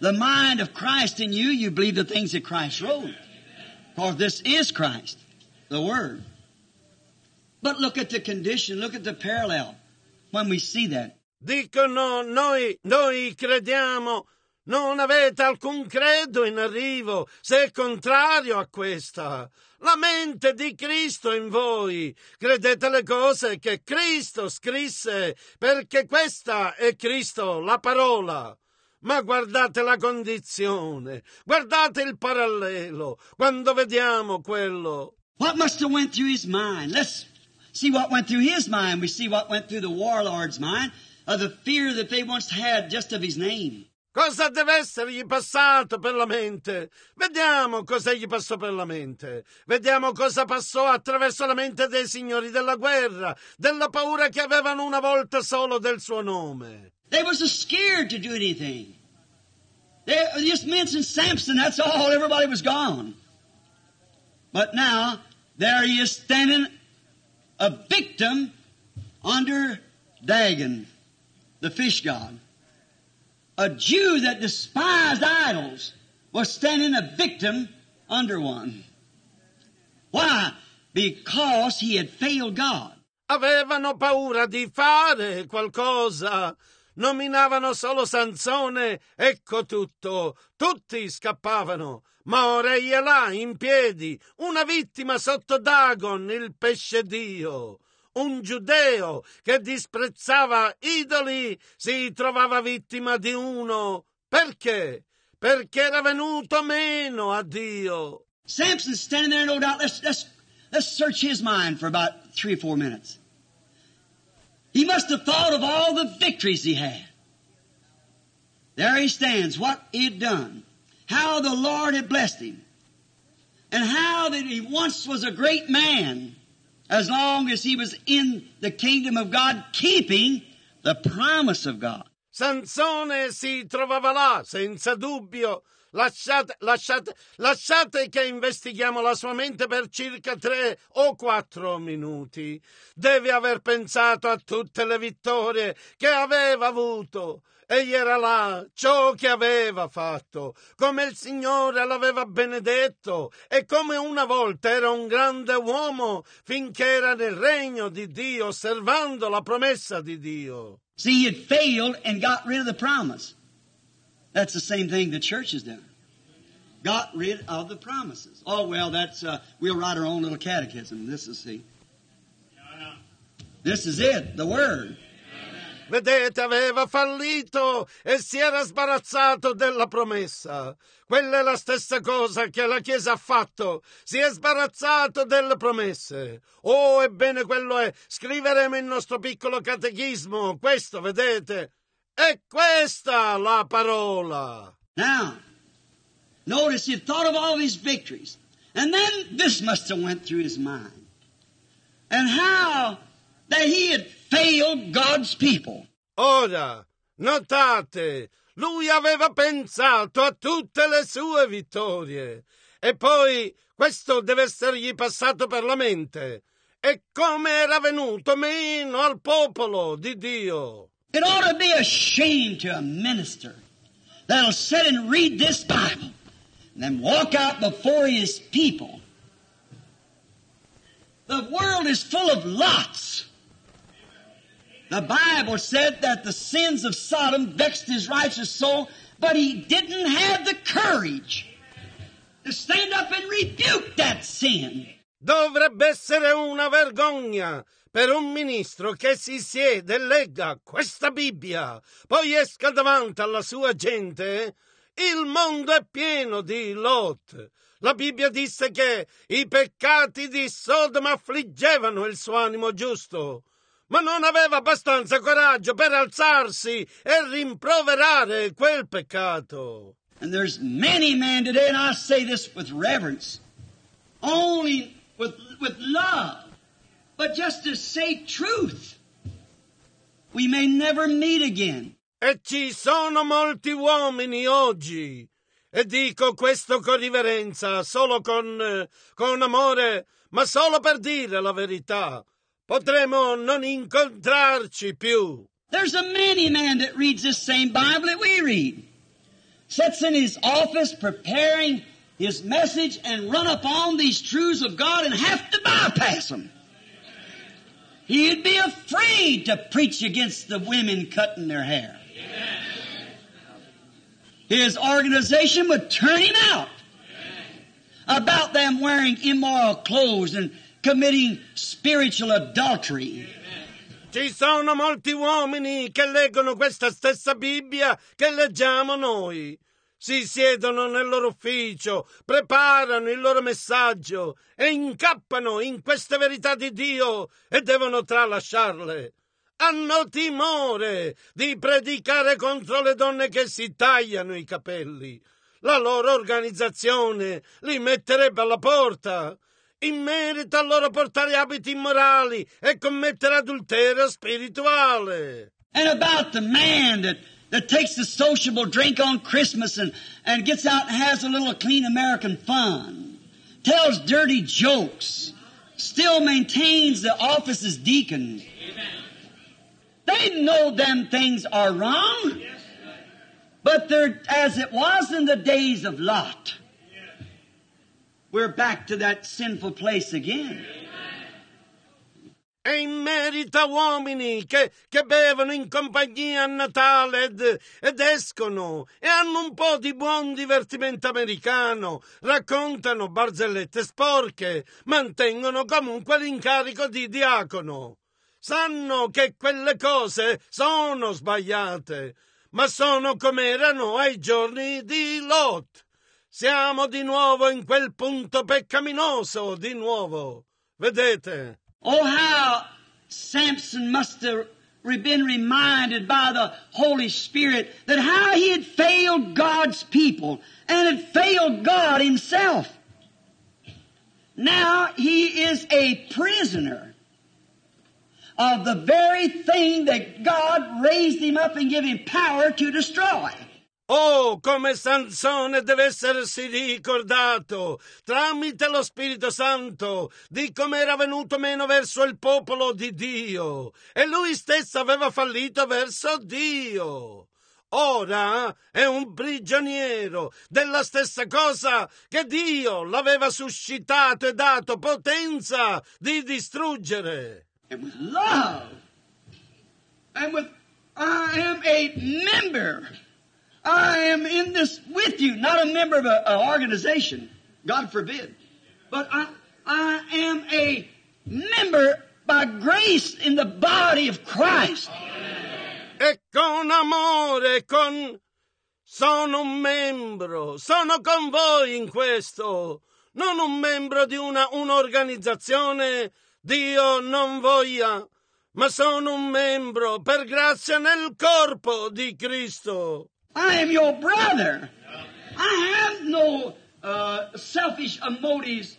the mind of Christ in you, you believe the things that Christ wrote. For this is Christ, the Word. But look at the condition, look at the parallel when we see that. Dicono, noi crediamo, non avete alcun credo in arrivo, se è contrario a questa. La mente di Cristo in voi. Credete le cose che Cristo scrisse, perché questa è Cristo, la parola. Ma guardate la condizione, guardate il parallelo, quando vediamo quello. What must have went through his mind? Let's see what went through his mind. We see what went through the warlord's mind of the fear that they once had just of his name. Cosa deve essergli passato per la mente? Vediamo cosa gli passò per la mente. Vediamo cosa passò attraverso la mente dei signori della guerra, della paura che avevano una volta solo del suo nome. They was scared to do anything. They just mentioned Samson, that's all. Everybody was gone. But now, there he is standing a victim under Dagon, the fish god. A Jew that despised idols was standing a victim under one. Why? Because he had failed God. Avevano paura di fare qualcosa. Nominavano solo Sansone, ecco tutto. Tutti scappavano. Ma ora egli è là, in piedi, una vittima sotto Dagon, il pesce dio. Un giudeo che disprezzava idoli si trovava vittima di uno. Perché? Perché era venuto meno a Dio. Samson's standing there, no doubt. Let's search his mind for about 3 or 4 minutes. He must have thought of all the victories he had. There he stands, what he had done, how the Lord had blessed him, and how that he once was a great man, as long as he was in the kingdom of God, keeping the promise of God. Sansone si trovava là, senza dubbio. Lasciate che investighiamo la sua mente per circa 3 o 4 minuti. Deve aver pensato a tutte le vittorie che aveva avuto. Egli era là, ciò che aveva fatto, come il Signore l'aveva benedetto e come una volta era un grande uomo finché era nel regno di Dio, osservando la promessa di Dio. See, he had failed and got rid of the promise. That's the same thing the church has done. Got rid of the promises. Oh, well, that's, we'll write our own little catechism. This is it, the Word. Vedete, aveva fallito e si era sbarazzato della promessa. Quella è la stessa cosa che la Chiesa ha fatto. Si è sbarazzato delle promesse. Oh, ebbene, quello è. Scriveremo il nostro piccolo catechismo. Questo, vedete? È questa la parola. Now, notice he thought of all his victories. And then this must have went through his mind. And how that he had failed God's people. Ora, notate, lui aveva pensato a tutte le sue vittorie. E poi questo deve essergli passato per la mente. E come era venuto meno al popolo di Dio. It ought to be a shame to a minister that'll sit and read this Bible and then walk out before his people. The world is full of lots. The Bible said that the sins of Sodom vexed his righteous soul, but he didn't have the courage to stand up and rebuke that sin. Dovrebbe essere una vergogna per un ministro che si siede e legga questa Bibbia, poi esca davanti alla sua gente. Il mondo è pieno di Lot. La Bibbia disse che i peccati di Sodoma affliggevano il suo animo giusto, ma non aveva abbastanza coraggio per alzarsi e rimproverare quel peccato. And there's many men today, and I say this with reverence, only with love, but just to say truth. We may never meet again. E ci sono molti uomini oggi, e dico questo con riverenza, solo con amore, ma solo per dire la verità. Potremo non incontrarci più. There's a many man that reads this same Bible that we read. sits in his office preparing his message and run upon these truths of God and have to bypass them. He'd be afraid to preach against the women cutting their hair. His organization would turn him out about them wearing immoral clothes and committing spiritual adultery. Ci sono molti uomini che leggono questa stessa Bibbia che leggiamo noi. Si siedono nel loro ufficio, preparano il loro messaggio e incappano in queste verità di Dio e devono tralasciarle. Hanno timore di predicare contro le donne che si tagliano i capelli. La loro organizzazione li metterebbe alla porta. In merito a loro portare abiti immorali e commettere adulterio spirituale. And about the man that takes the sociable drink on Christmas and gets out and has a little clean American fun, tells dirty jokes, still maintains the office as deacon. They know them things are wrong, but they're as it was in the days of Lot. We're back to that sinful place again. E in merito a uomini che bevono in compagnia a Natale ed escono e hanno un po' di buon divertimento americano, raccontano barzellette sporche, mantengono comunque l'incarico di diacono. Sanno che quelle cose sono sbagliate, ma sono come erano ai giorni di Lot. Siamo di nuovo in quel punto peccaminoso, di nuovo. Vedete? Oh, how Samson must have been reminded by the Holy Spirit that how he had failed God's people and had failed God himself. Now he is a prisoner of the very thing that God raised him up and gave him power to destroy. Oh, come Sansone deve essersi ricordato, tramite lo Spirito Santo, di come era venuto meno verso il popolo di Dio. E lui stesso aveva fallito verso Dio. Ora è un prigioniero della stessa cosa che Dio l'aveva suscitato e dato potenza di distruggere. And with love, and with, I am a member. I am in this with you, not a member of an organization, God forbid. But I am a member by grace in the body of Christ. E con amore, sono un membro, sono con voi in questo, non un membro di un'organizzazione, Dio non voglia, ma sono un membro per grazia nel corpo di Cristo. I am your brother. I have no selfish motives.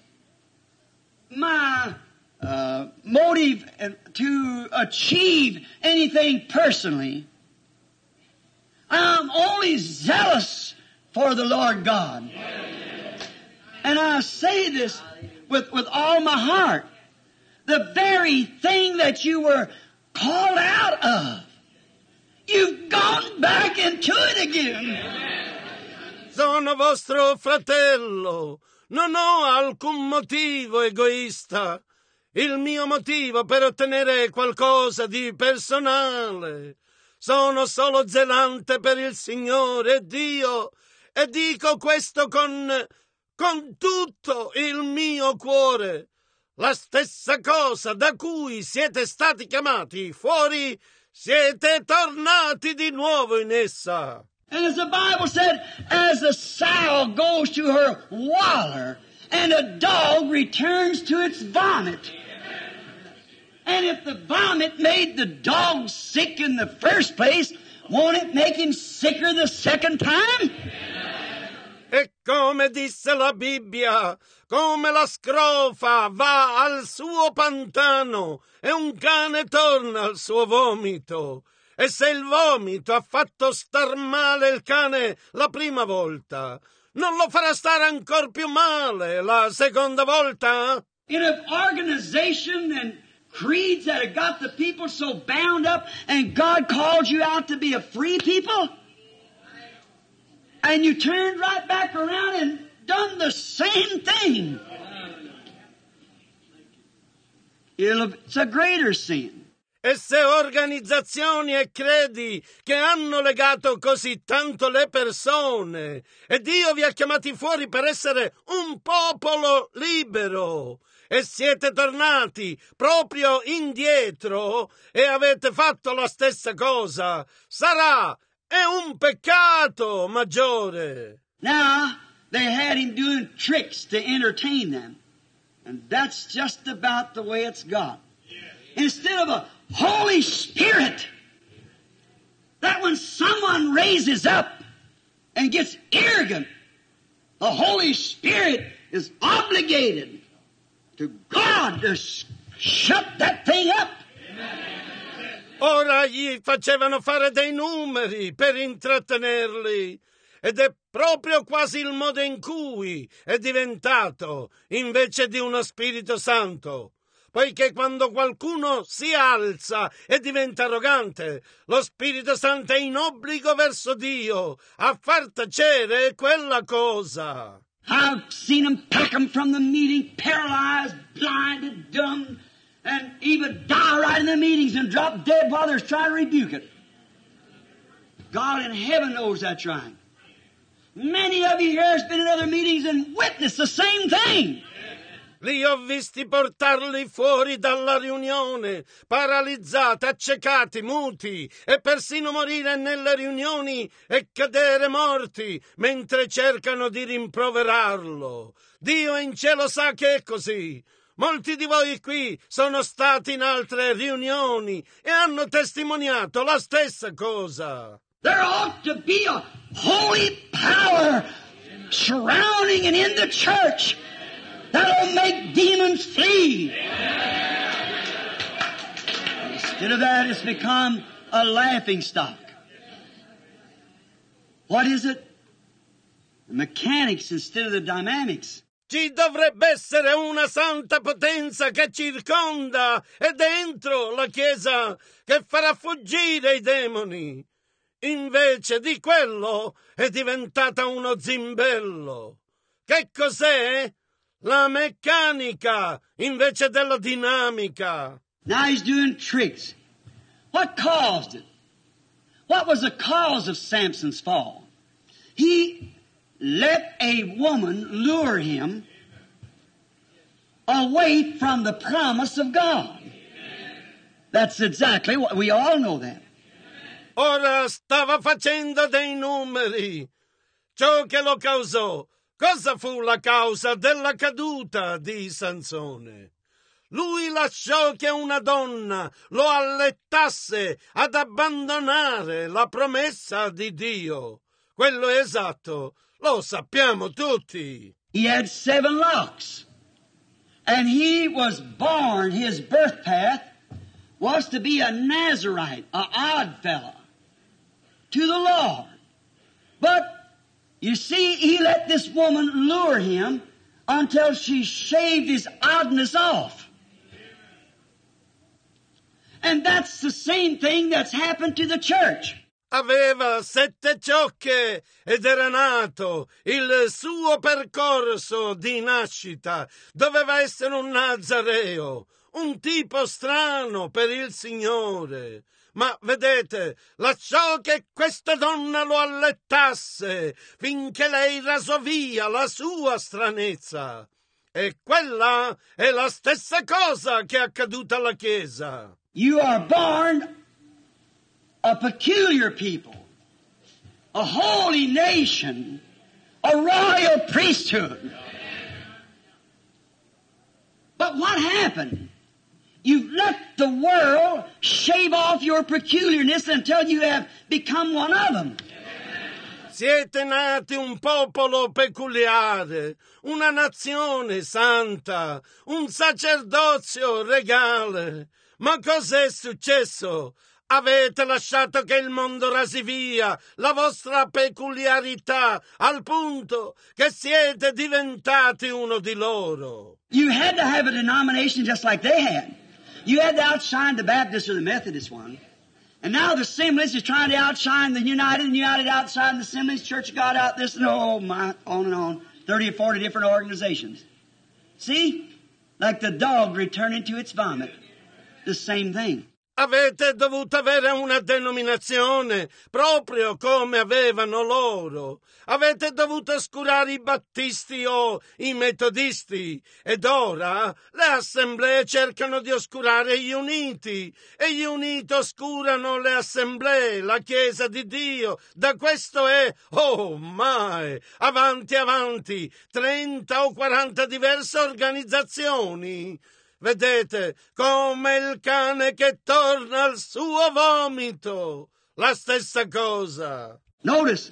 My motive to achieve anything personally. I'm only zealous for the Lord God. And I say this with all my heart. The very thing that you were called out of, you've gone back into it again. Sono vostro fratello. Non ho alcun motivo egoista. Il mio motivo per ottenere qualcosa di personale. Sono solo zelante per il Signore Dio e dico questo con tutto il mio cuore. La stessa cosa da cui siete stati chiamati fuori, siete tornati di nuovo in essa. And as the Bible said, as a sow goes to her waller, and a dog returns to its vomit. And if the vomit made the dog sick in the first place, won't it make him sicker the second time? E come disse la Bibbia, come la scrofa va al suo pantano e un cane torna al suo vomito. E se il vomito ha fatto star male il cane la prima volta, non lo farà stare ancor più male la seconda volta? In an organization and creeds that have got the people so bound up, and God called you out to be a free people? and you turned right back around and done the same thing. It's a greater sin. E se organizzazioni e credi che hanno legato così tanto le persone, e Dio vi ha chiamati fuori per essere un popolo libero, e siete tornati proprio indietro e avete fatto la stessa cosa, è un peccato maggiore. Now, they had him doing tricks to entertain them. And that's just about the way it's got. Instead of a Holy Spirit, that when someone raises up and gets arrogant, the Holy Spirit is obligated to God to shut that thing up. Ora gli facevano fare dei numeri per intrattenerli, ed è proprio quasi il modo in cui è diventato invece di uno Spirito Santo. Poiché quando qualcuno si alza e diventa arrogante, lo Spirito Santo è in obbligo verso Dio a far tacere quella cosa. I've seen them pack them from the meeting, paralyzed, blinded, dumb, and even die right in the meetings and drop dead while they're trying to rebuke it. God in heaven knows that's right. Many of you here has been in other meetings and witnessed the same thing. Li ho visti portarli fuori dalla riunione, paralizzati, accecati, muti, e persino morire nelle riunioni e cadere morti, mentre cercano di rimproverarlo. Dio in cielo sa che è così. Molti di voi qui sono stati in altre riunioni e hanno testimoniato la stessa cosa. There ought to be a holy power surrounding and in the church that'll make demons flee. Instead of that, it's become a laughing stock. What is it? The mechanics instead of the dynamics. Ci dovrebbe essere una santa potenza che circonda e dentro la Chiesa che farà fuggire i demoni. Invece di quello è diventata uno zimbello. Che cos'è? La meccanica invece della dinamica. Now he's doing tricks. What caused it? What was the cause of Samson's fall? He let a woman lure him away from the promise of God. That's exactly what we all know that. Ora stava facendo dei numeri. Ciò che lo causò. Cosa fu la causa della caduta di Sansone? Lui lasciò che una donna lo allettasse ad abbandonare la promessa di Dio. Quello è esatto, lo sappiamo tutti. He had 7 locks. And he was born, his birth path was to be a Nazarite, an odd fella, to the Lord. But, you see, he let this woman lure him until she shaved his oddness off. And that's the same thing that's happened to the church. Aveva 7 ciocche ed era nato. Il suo percorso di nascita doveva essere un nazareo, un tipo strano per il Signore. Ma vedete, lasciò che questa donna lo allettasse finché lei rasò via la sua stranezza. E quella è la stessa cosa che è accaduta alla Chiesa. You are born a peculiar people, a holy nation, a royal priesthood. But what happened? You've let the world shave off your peculiarness until you have become one of them. Siete nati un popolo peculiare, una nazione santa, un sacerdozio regale. Ma cos'è successo? Avete lasciato che il mondo rasi via la vostra peculiarità al punto che siete diventati uno di loro. You had to have a denomination just like they had. You had to outshine the Baptist or the Methodist one. And now the Assemblies is trying to outshine the United, and United outshine the Assemblies, Church of God out this, and oh my, on and on. 30 or 40 different organizations. See? Like the dog returning to its vomit. The same thing. Avete dovuto avere una denominazione proprio come avevano loro. Avete dovuto oscurare i battisti o i metodisti. Ed ora le assemblee cercano di oscurare gli uniti. E gli uniti oscurano le assemblee, la Chiesa di Dio. Da questo è, oh mai, avanti avanti, 30 o 40 diverse organizzazioni. Vedete, come il cane che torna al suo vomito. La stessa cosa. Notice,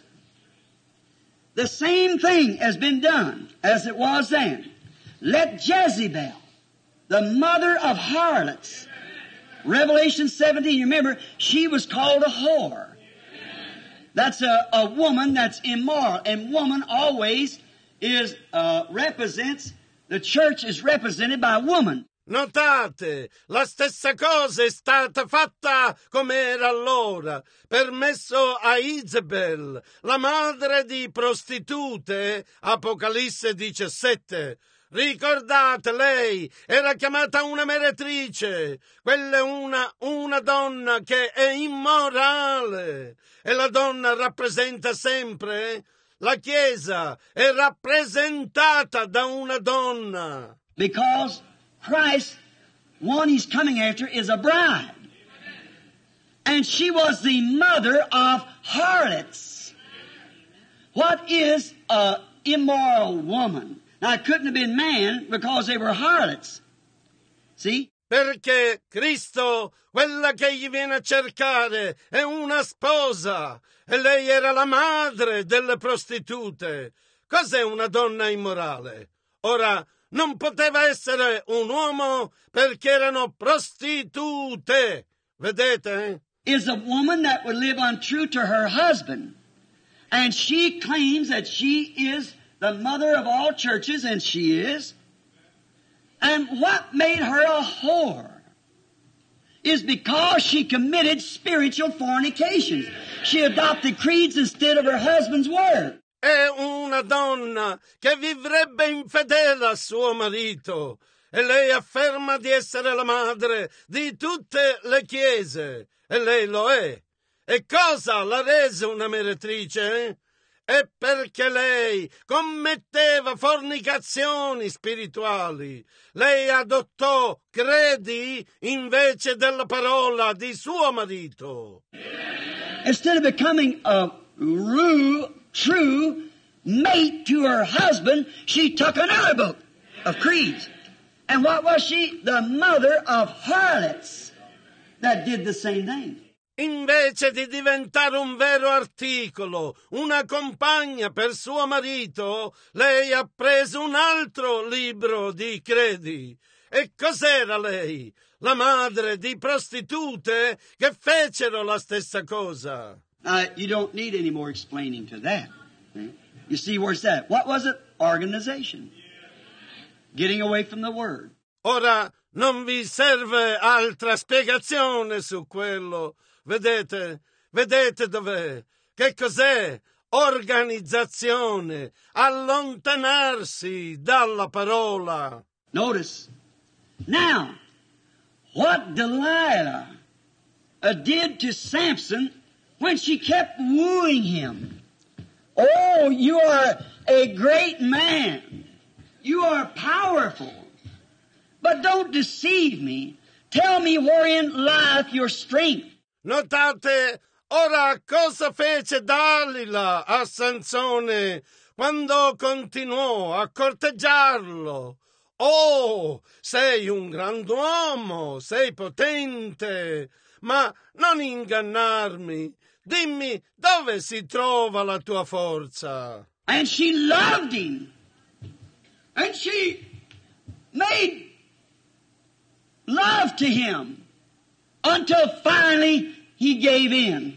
the same thing has been done as it was then. Let Jezebel, the mother of harlots, Revelation 17, you remember, she was called a whore. That's a woman that's immoral. And woman always is represents, the church is represented by a woman. Notate, la stessa cosa è stata fatta come era allora, permesso a Isabel, la madre di prostitute, Apocalisse 17. Ricordate, lei era chiamata una meretrice, quella è una donna che è immorale, e la donna rappresenta sempre la Chiesa, è rappresentata da una donna. Because Christ, one he's coming after, is a bride. And she was the mother of harlots. What is an immoral woman? Now, it couldn't have been man because they were harlots. See? Perché Cristo, quella che gli viene a cercare, è una sposa, e lei era la madre delle prostitute. Cos'è una donna immorale? Ora, non poteva essere un uomo perché erano prostitute. Vedete? Is a woman that would live untrue to her husband. And she claims that she is the mother of all churches, and she is. And what made her a whore is because she committed spiritual fornications. She adopted creeds instead of her husband's word. È una donna che vivrebbe infedele a suo marito, e lei afferma di essere la madre di tutte le chiese, e lei lo è. E cosa la rese una meretrice? È perché lei commetteva fornicazioni spirituali. Lei adottò credi invece della parola di suo marito. Instead of becoming a true mate to her husband, she took another book of creeds. And what was she? The mother of harlots that did the same thing. Invece di diventare un vero articolo, una compagna per suo marito, lei ha preso un altro libro di credi. E cos'era lei? La madre di prostitute che fecero la stessa cosa. You don't need any more explaining to that. You see where's that? What was it? Organization. Getting away from the Word. Ora, non vi serve altra spiegazione su quello. Vedete dov'è? Che cos'è? Organizzazione. Allontanarsi dalla parola. Notice. Now, what Delilah did to Samson when she kept wooing him. Oh, you are a great man. You are powerful. But don't deceive me. Tell me wherein lieth your strength. Notate ora cosa fece Dalila a Sansone quando continuò a corteggiarlo. Oh, sei un grand'uomo, sei potente, ma non ingannarmi. Dimmi dove si trova la tua forza. And she loved him. And she made love to him until finally he gave in.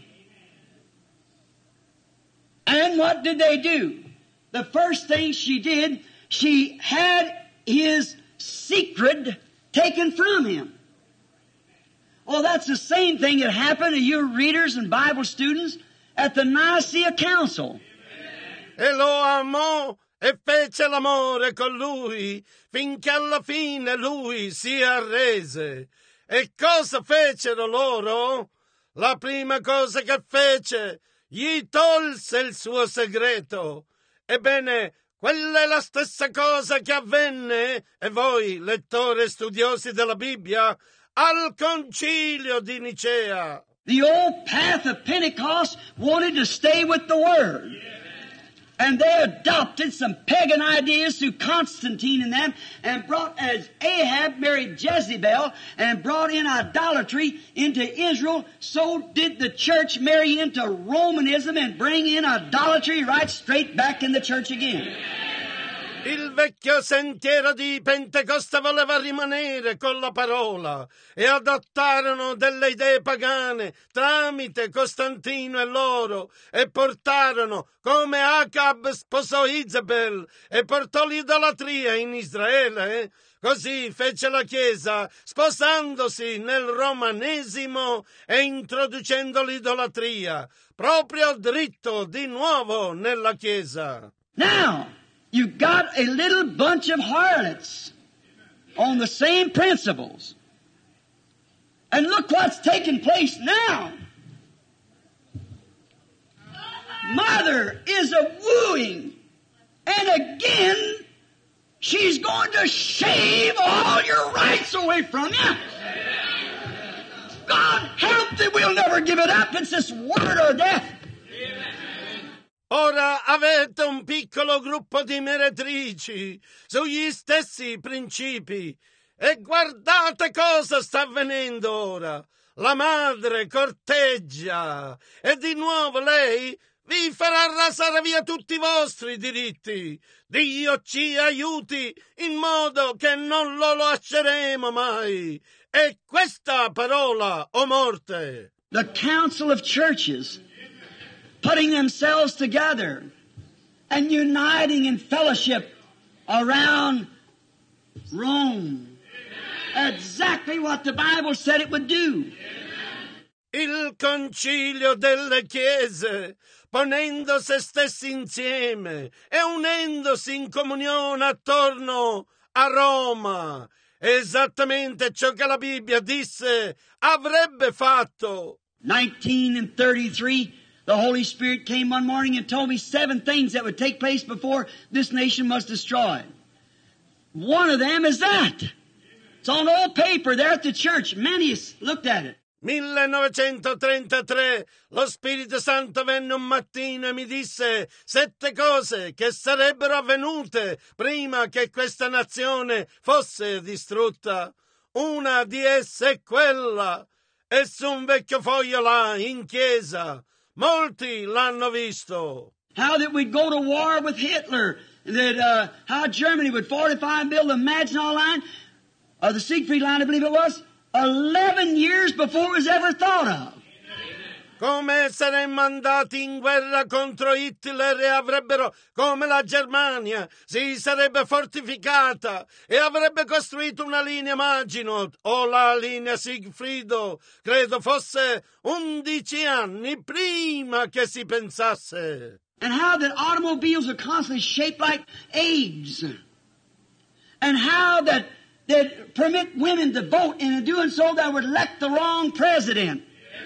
And what did they do? The first thing she did, she had his secret taken from him. Oh, that's the same thing that happened to you readers and Bible students at the Nicaea Council. E lo amò e fece l'amore con lui finché alla fine lui si arrese. E cosa fecero loro? La prima cosa che fece, gli tolse il suo segreto. Ebbene, quella è la stessa cosa che avvenne, e voi, lettori e studiosi della Bibbia, al concilio di Nicea. The old path of Pentecost wanted to stay with the Word. And they adopted some pagan ideas through Constantine and them, and brought, as Ahab married Jezebel, and brought in idolatry into Israel, so did the church marry into Romanism and bring in idolatry right straight back in the church again. Il vecchio sentiero di Pentecoste voleva rimanere con la parola e adottarono delle idee pagane tramite Costantino e loro e portarono, come Acab sposò Isabel e portò l'idolatria in Israele, così fece la Chiesa sposandosi nel romanesimo e introducendo l'idolatria proprio dritto di nuovo nella Chiesa. Now, you got a little bunch of harlots on the same principles. And look what's taking place now. Mother is a wooing, and again she's going to shave all your rights away from you. God help thee, we'll never give it up. It's this word or death. Ora avete un piccolo gruppo di meretrici sugli stessi principi e guardate cosa sta avvenendo ora. La madre corteggia e di nuovo lei vi farà rasare via tutti i vostri diritti. Dio ci aiuti in modo che non lo lasceremo mai. E questa parola o morte. The Council of Churches, putting themselves together and uniting in fellowship around Rome. Exactly what the Bible said it would do. Il concilio delle chiese, ponendo se stessi insieme e unendosi in comunione attorno a Roma. Esattamente ciò che la Bibbia disse avrebbe fatto. 1933, the Holy Spirit came one morning and told me 7 things that would take place before this nation was destroyed. One of them is that. It's on old paper there at the church. Many looked at it. 1933, lo Spirito Santo venne un mattino e mi disse 7 cose che sarebbero avvenute prima che questa nazione fosse distrutta. Una di esse è quella. E su un vecchio foglio là, in chiesa. Molti l'hanno visto. How that we'd go to war with Hitler. That how Germany would fortify and build the Maginot Line, or the Siegfried Line, I believe it was, 11 years before it was ever thought of. Come saremmo andati in guerra contro Hitler e avrebbero, come la Germania, si sarebbe fortificata e avrebbe costruito una linea Maginot o la linea Siegfriedo, credo fosse 11 anni prima che si pensasse. And how that automobiles are constantly shaped like eggs. And how that permit women to vote, and in doing so they would elect the wrong president.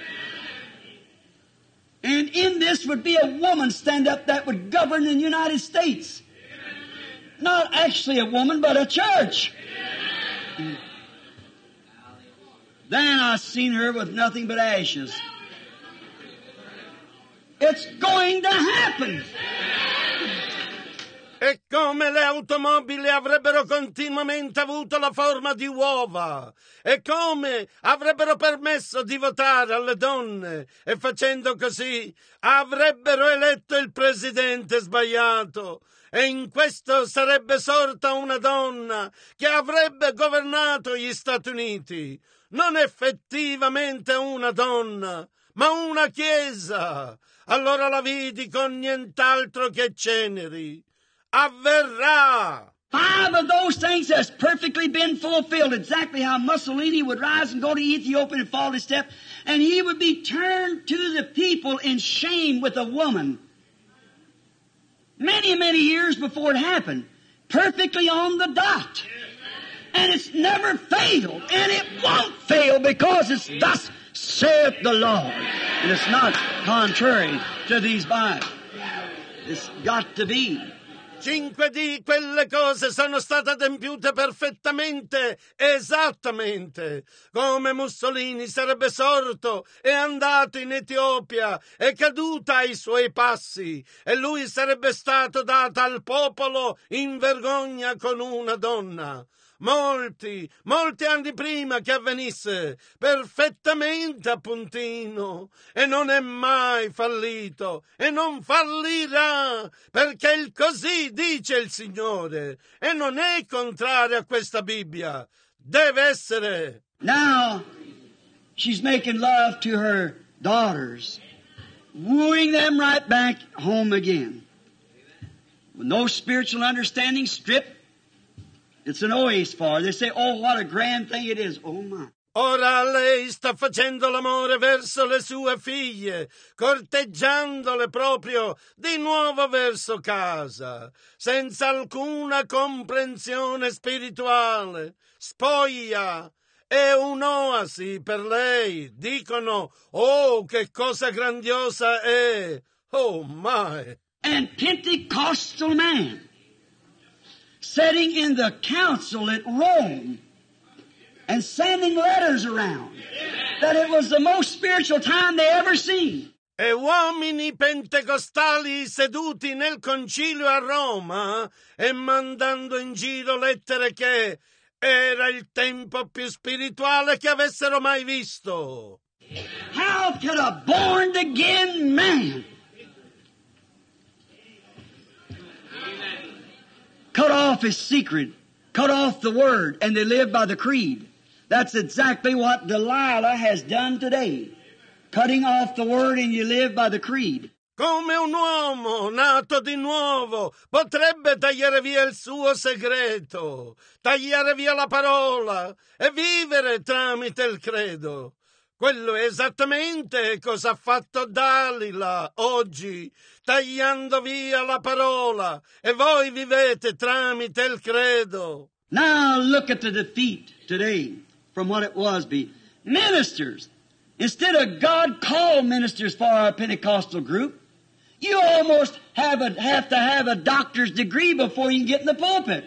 And in this would be a woman stand up that would govern the United States. Not actually a woman, but a church. Then I seen her with nothing but ashes. It's going to happen. E come le automobili avrebbero continuamente avuto la forma di uova, e come avrebbero permesso di votare alle donne, e facendo così avrebbero eletto il presidente sbagliato, e in questo sarebbe sorta una donna che avrebbe governato gli Stati Uniti, non effettivamente una donna, ma una chiesa. Allora la vidi con nient'altro che ceneri. Avverrà! 5 of those things has perfectly been fulfilled. Exactly how Mussolini would rise and go to Ethiopia and fall to step, and he would be turned to the people in shame with a woman. Many, many years before it happened. Perfectly on the dot. And it's never failed. And it won't fail because it's thus saith the Lord. And it's not contrary to these Bibles. It's got to be. 5 di quelle cose sono state adempiute perfettamente, esattamente, come Mussolini sarebbe sorto e andato in Etiopia e caduta ai suoi passi, e lui sarebbe stato dato al popolo in vergogna con una donna. Molti anni prima che avvenisse, perfettamente a puntino, e non è mai fallito e non fallirà, perché così dice il Signore, e non è contrario a questa Bibbia. Deve essere. Now, she's making love to her daughters, wooing them right back home again. With no spiritual understanding, stripped. It's an oasis for her. They say, oh, what a grand thing it is. Oh, my. Ora lei sta facendo l'amore verso le sue figlie, corteggiandole proprio di nuovo verso casa, senza alcuna comprensione spirituale. Spoglia è un'oasi per lei. Dicono, oh, che cosa grandiosa è. Oh, my. And Pentecostal man, sitting in the council at Rome and sending letters around, that it was the most spiritual time they ever seen. E uomini pentecostali seduti nel concilio a Roma e mandando in giro lettere che era il tempo più spirituale che avessero mai visto. How could a born-again man cut off his secret, cut off the word, and they live by the creed? That's exactly what Delilah has done today. Cutting off the word and you live by the creed. Come un uomo nato di nuovo potrebbe tagliare via il suo segreto, tagliare via la parola e vivere tramite il credo. Quello è esattamente cosa ha fatto Dalila oggi, tagliando via la parola, e voi vivete tramite il credo. Now look at the defeat today from what it was be. Ministers, instead of God called ministers for our Pentecostal group, you almost have to have a doctor's degree before you can get in the pulpit.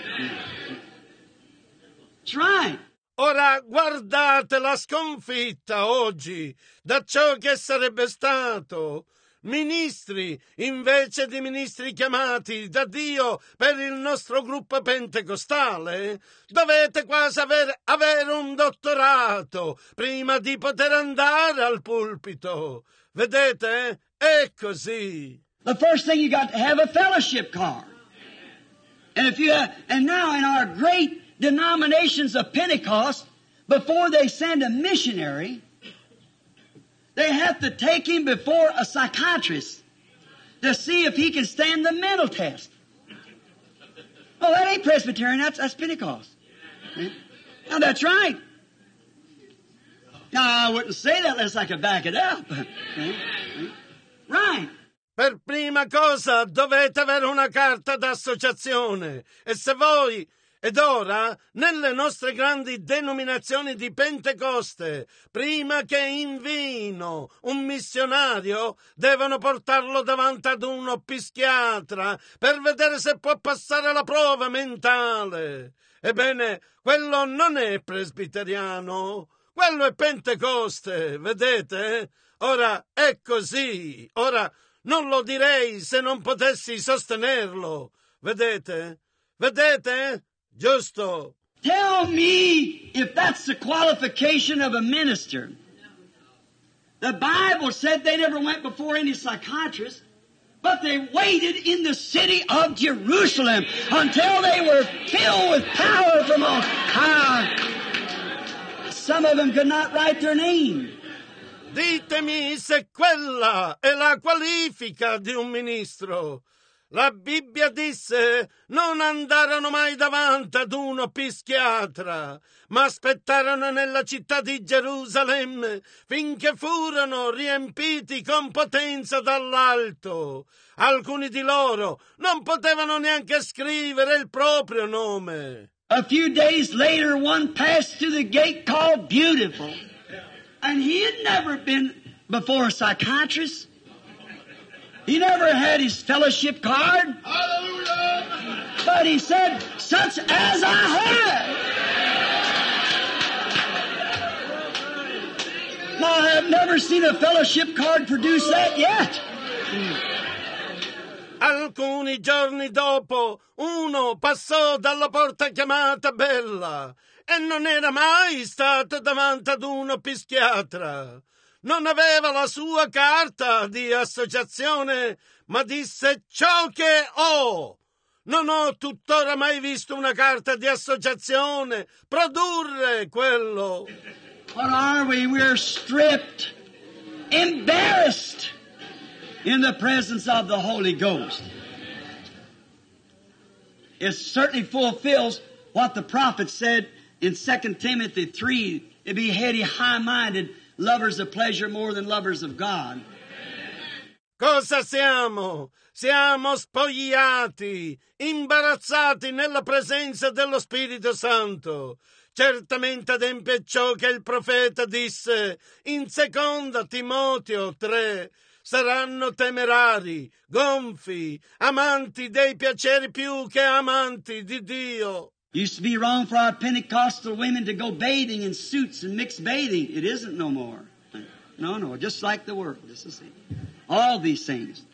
That's right. Ora guardate la sconfitta oggi da ciò che sarebbe stato. Ministri, invece di ministri chiamati da Dio per il nostro gruppo pentecostale, dovete quasi avere un dottorato prima di poter andare al pulpito. Vedete? È così. The first thing you got to have a fellowship card. And if you have, and now in our great denominations of Pentecost, before they send a missionary, they have to take him before a psychiatrist to see if he can stand the mental test. Oh, that ain't Presbyterian, that's Pentecost. Now, that's right. Now, I wouldn't say that unless I could back it up. Right. Per prima cosa dovete avere una carta d'associazione, e se voi ed ora, nelle nostre grandi denominazioni di Pentecoste, prima che invino un missionario, devono portarlo davanti ad uno psichiatra per vedere se può passare la prova mentale. Ebbene, quello non è presbiteriano, quello è Pentecoste, vedete? Ora è così, ora non lo direi se non potessi sostenerlo, vedete? Vedete? Giusto. Tell me if that's the qualification of a minister. The Bible said they never went before any psychiatrist, but they waited in the city of Jerusalem until they were filled with power from on high. Some of them could not write their name. Ditemi se quella è la qualifica di un ministro. La Bibbia disse: non andarono mai davanti ad uno psichiatra, ma aspettarono nella città di Gerusalemme finché furono riempiti con potenza dall'alto. Alcuni di loro non potevano neanche scrivere il proprio nome. A few days later, one passed through the gate called Beautiful. And he had never been before a psychiatrist. He never had his fellowship card. Hallelujah! But he said, such as I have. Now, I have never seen a fellowship card produce that yet. Alcuni giorni dopo, uno passò dalla porta chiamata Bella e non era mai stato davanti ad uno psichiatra. Non aveva la sua carta di associazione, ma disse: ciò che ho. Non ho tuttora mai visto una carta di associazione produrre quello. What are we? We're stripped, embarrassed in the presence of the Holy Ghost. It certainly fulfills what the prophet said in 2 Timothy 3, to be heady, high-minded, lovers of pleasure more than lovers of God. Cosa siamo? Siamo spogliati, imbarazzati nella presenza dello Spirito Santo. Certamente adempie ciò che il profeta disse in 2 Timoteo 3. Saranno temerari, gonfi, amanti dei piaceri più che amanti di Dio. Used to be wrong for our Pentecostal women to go bathing in suits and mixed bathing. It isn't no more. No, just like the world. It's the same. All these things.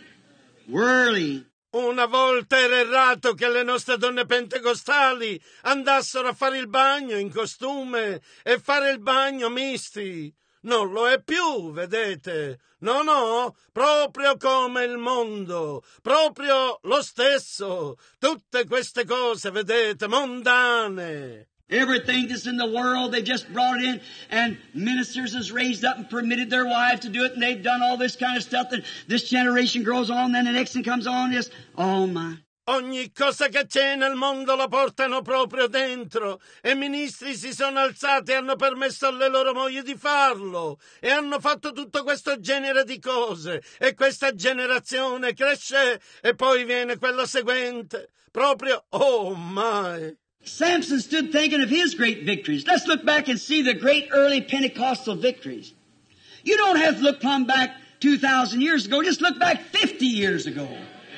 Worldly. Una volta era errato che le nostre donne pentecostali andassero a fare il bagno in costume e fare il bagno misti. Non lo è più, vedete? No, proprio come il mondo, proprio lo stesso. Tutte queste cose, vedete, mondane. Everything that's in the world, they just brought it in, and ministers has raised up and permitted their wives to do it, and they've done all this kind of stuff, and this generation grows on, then the next one comes on, just, oh my. Ogni cosa che c'è nel mondo la portano proprio dentro, e ministri si sono alzati e hanno permesso alle loro mogli di farlo, e hanno fatto tutto questo genere di cose, e questa generazione cresce, e poi viene quella seguente, proprio, oh my. Samson stood thinking of his great victories. Let's look back and see the great early Pentecostal victories. You don't have to look plumb back 2,000 years ago, just look back 50 years ago.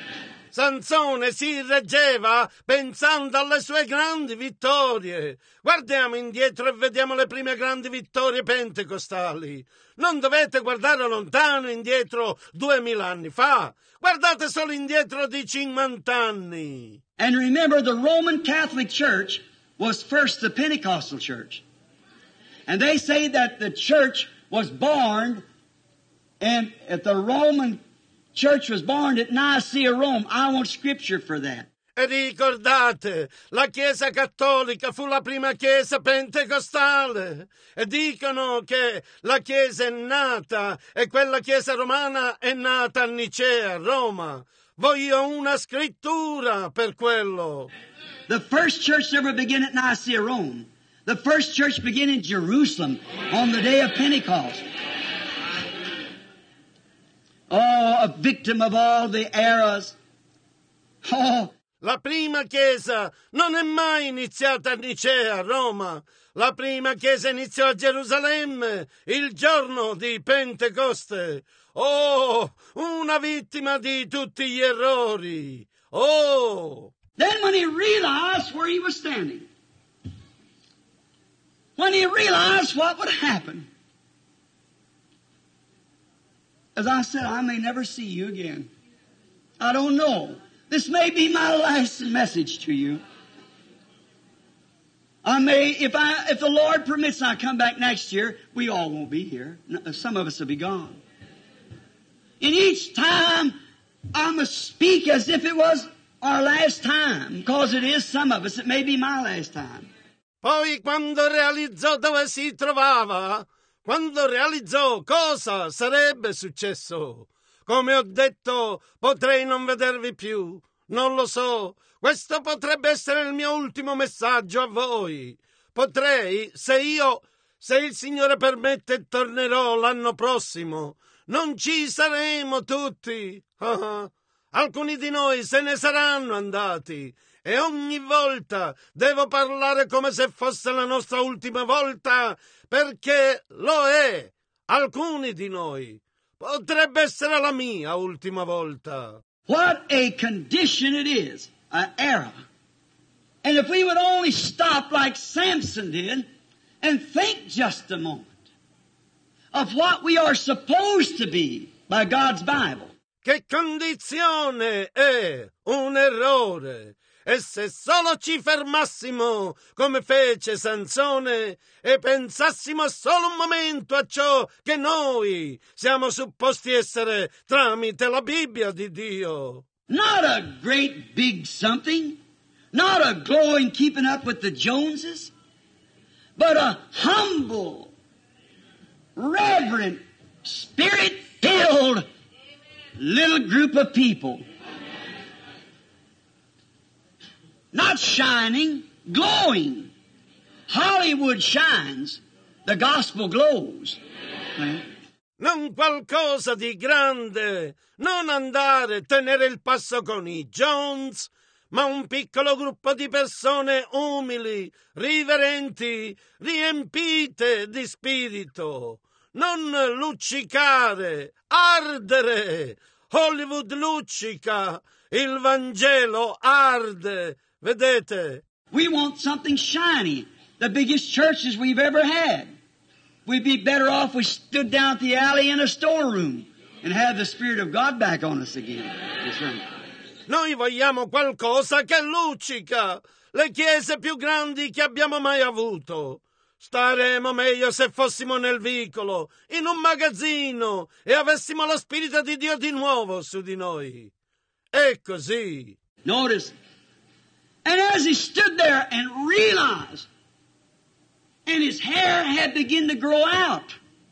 Sansone si reggeva pensando alle sue grandi vittorie. Guardiamo indietro e vediamo le prime grandi vittorie pentecostali. Non dovete guardare lontano, indietro 2000 anni fa. Guardate solo indietro di 50 anni. And remember, the Roman Catholic Church was first the Pentecostal Church. And they say that the church was born, and at the Roman Church was born at Nicaea, Rome. I want scripture for that. E ricordate, la Chiesa Cattolica fu la prima Chiesa pentecostale. E dicono che la Chiesa è nata, e quella Chiesa romana è nata a Nicea, Roma. Voglio una scrittura per quello. The first church ever began at Nicaea, Rome. The first church began in Jerusalem on the day of Pentecost. Oh, a victim of all the eras. Oh. La prima Chiesa non è mai iniziata a Nicea, Roma. La prima Chiesa iniziò a Gerusalemme il giorno di Pentecoste. Oh, una vittima di tutti gli errori. Oh! Then when he realized where he was standing, when he realized what would happen, as I said, I may never see you again. I don't know. This may be my last message to you. I may, if the Lord permits, I come back next year, we all won't be here. Some of us will be gone. And each time, I must speak as if it was our last time, because it is some of us. It may be my last time. Poi quando realizzò dove si trovava, quando realizzò cosa sarebbe successo, Come ho detto, potrei non vedervi più. Non lo so. Questo potrebbe essere il mio ultimo messaggio a voi. Potrei, se il Signore permette, tornerò l'anno prossimo. Non ci saremo tutti. Alcuni di noi se ne saranno andati e ogni volta devo parlare come se fosse la nostra ultima volta, perché lo è. Alcuni di noi. Potrebbe essere la mia ultima volta. What a condition it is, an era. And if we would only stop like Samson did and think just a moment of what we are supposed to be by God's Bible. Che condizione è un errore? E se solo ci fermassimo come fece Sansone e pensassimo solo un momento a ciò che noi siamo supposti essere tramite la Bibbia di Dio. Not a great big something, not a glowing keeping up with the Joneses, but a humble, reverent, spirit-filled little group of people. Not shining, glowing. Hollywood shines, the gospel glows. Non qualcosa di grande, non andare, tenere il passo con i Jones, ma un piccolo gruppo di persone umili, riverenti, riempite di spirito. Non luccicare, ardere. Hollywood luccica, il Vangelo arde. Vedete? We want something shiny, the biggest churches we've ever had. We'd be better off if we stood down at the alley in a storeroom and had the Spirit of God back on us again. That's right. Noi vogliamo qualcosa che luccica, le chiese più grandi che abbiamo mai avuto. Staremo meglio se fossimo nel vicolo, in un magazzino, e avessimo lo Spirito di Dio di nuovo su di noi. È così. Notice. And as he stood there and realized, and his hair had begun to grow out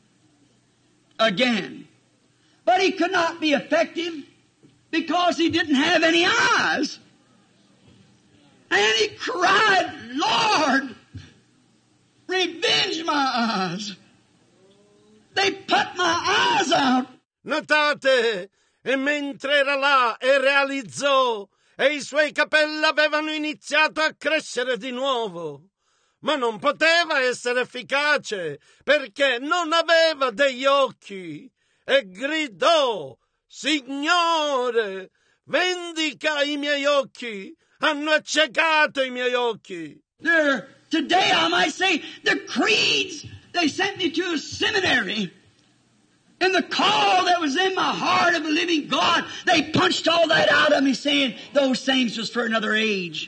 again. But he could not be effective because he didn't have any eyes. And he cried, Lord, revenge my eyes. They put my eyes out. Notate, e mentre era là e realizzò, e i suoi capelli avevano iniziato a crescere di nuovo. Ma non poteva essere efficace, perché non aveva degli occhi. E gridò, Signore, vendica i miei occhi. Hanno accecato i miei occhi. Today I might say, the creeds, they sent me to a seminary. And the call that was in my heart of the living God, they punched all that out of me, saying those things was for another age.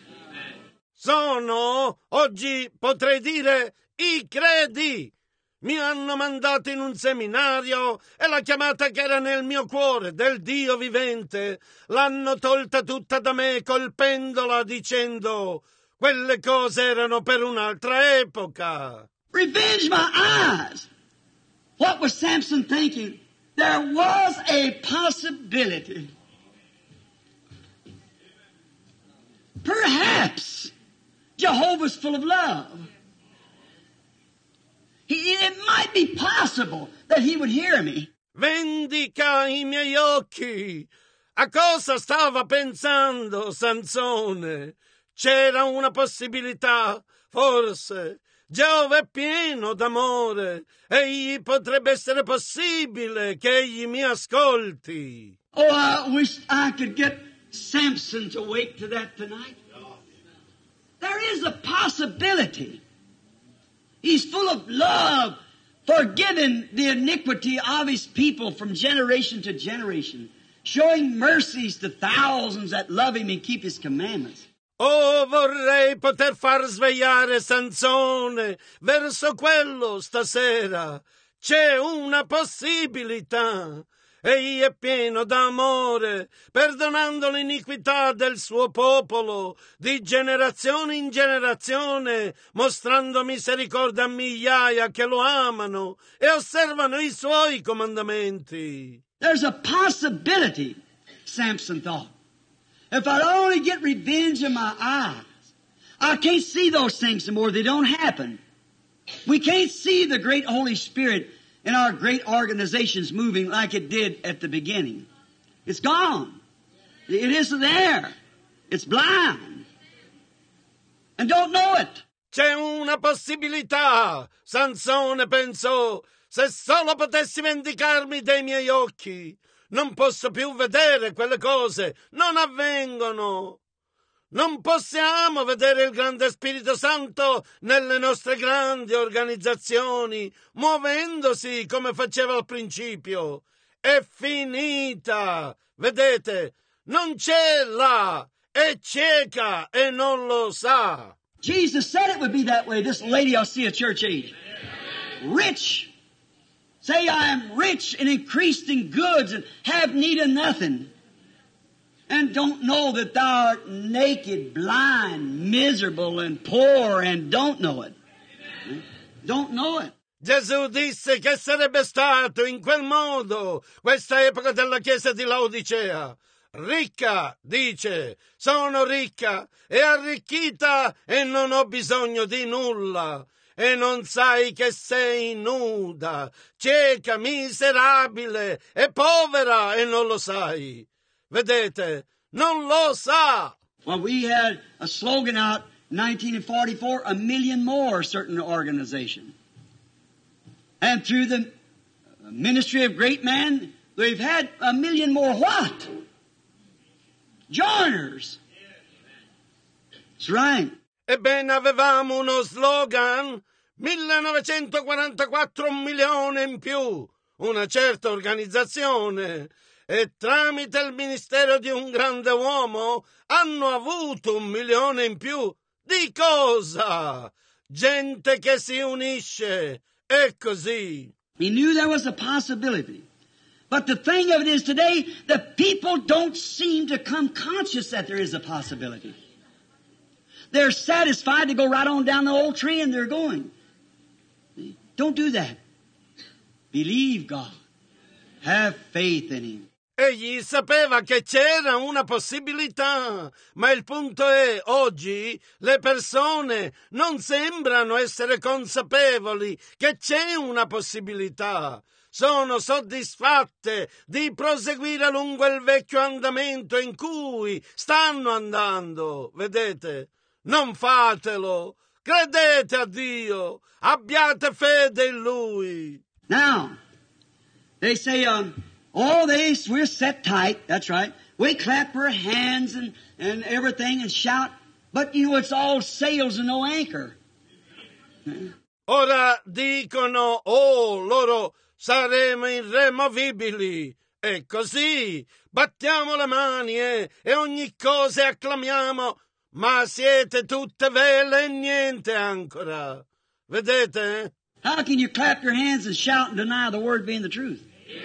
Oggi potrei dire, i credi. Mi hanno mandato in un seminario e la chiamata che era nel mio cuore del Dio vivente l'hanno tolta tutta da me colpendola dicendo quelle cose erano per un'altra epoca. Revenge my eyes. What was Samson thinking? There was a possibility. Perhaps Jehovah's full of love. It might be possible that he would hear me. Vendica i miei occhi. A cosa stava pensando Sansone? C'era una possibilità, forse. Giove è pieno d'amore. Egli potrebbe essere possibile che egli mi ascolti. Oh, I wish I could get Samson to wake to that tonight. There is a possibility. He's full of love, forgiving the iniquity of his people from generation to generation, showing mercies to thousands that love him and keep his commandments. Oh, vorrei poter far svegliare Sansone verso quello stasera. C'è una possibilità. Egli è pieno d'amore, perdonando l'iniquità del suo popolo, di generazione in generazione, mostrando misericordia a migliaia che lo amano e osservano i suoi comandamenti. There's a possibility, Samson thought. If I'd only get revenge in my eyes, I can't see those things anymore. They don't happen. We can't see the great Holy Spirit in our great organizations moving like it did at the beginning. It's gone. It isn't there. It's blind. And don't know it. C'è una possibilità, Sansone pensò, se solo potessi vendicarmi dei miei occhi. Non posso più vedere quelle cose, non avvengono. Non possiamo vedere il grande Spirito Santo nelle nostre grandi organizzazioni, muovendosi come faceva al principio. È finita! Vedete, non c'è là, è cieca e non lo sa. Jesus said it would be that way, this Laodicea church age. Rich. Say, I am rich and increased in goods and have need of nothing. And don't know that thou art naked, blind, miserable, and poor, and don't know it. Don't know it. Gesù disse che sarebbe stato in quel modo questa epoca della chiesa di Laodicea. Ricca, dice, sono ricca e arricchita e non ho bisogno di nulla. E non sai che sei nuda, cieca, miserabile e povera e non lo sai. Vedete, non lo sa. Well, we had a slogan out in 1944, a million more, certain organization. And through the ministry of great men, we've had a million more what? Joiners. That's right. Ebbene, avevamo uno slogan, 1944 1 milione in più, una certa organizzazione, e tramite il ministero di un grande uomo hanno avuto 1 milione in più. Di cosa? Gente che si unisce, è così. He knew there was a possibility. But the thing of it is today, the people don't seem to come conscious that there is a possibility. They're satisfied to go right on down the old tree and they're going. Don't do that. Believe God. Have faith in Him. Egli sapeva che c'era una possibilità, ma il punto è, oggi le persone non sembrano essere consapevoli che c'è una possibilità. Sono soddisfatte di proseguire lungo il vecchio andamento in cui stanno andando. Vedete? Non fatelo. Credete a Dio. Abbiate fede in Lui. Now, they say, we're set tight. That's right. We clap our hands and everything and shout. But you know, it's all sails and no anchor. Ora dicono, loro saremo irremovibili. E così battiamo le mani e ogni cosa acclamiamo, ma siete tutte vele e niente ancora. Vedete? How can you clap your hands and shout and deny the Word being the truth?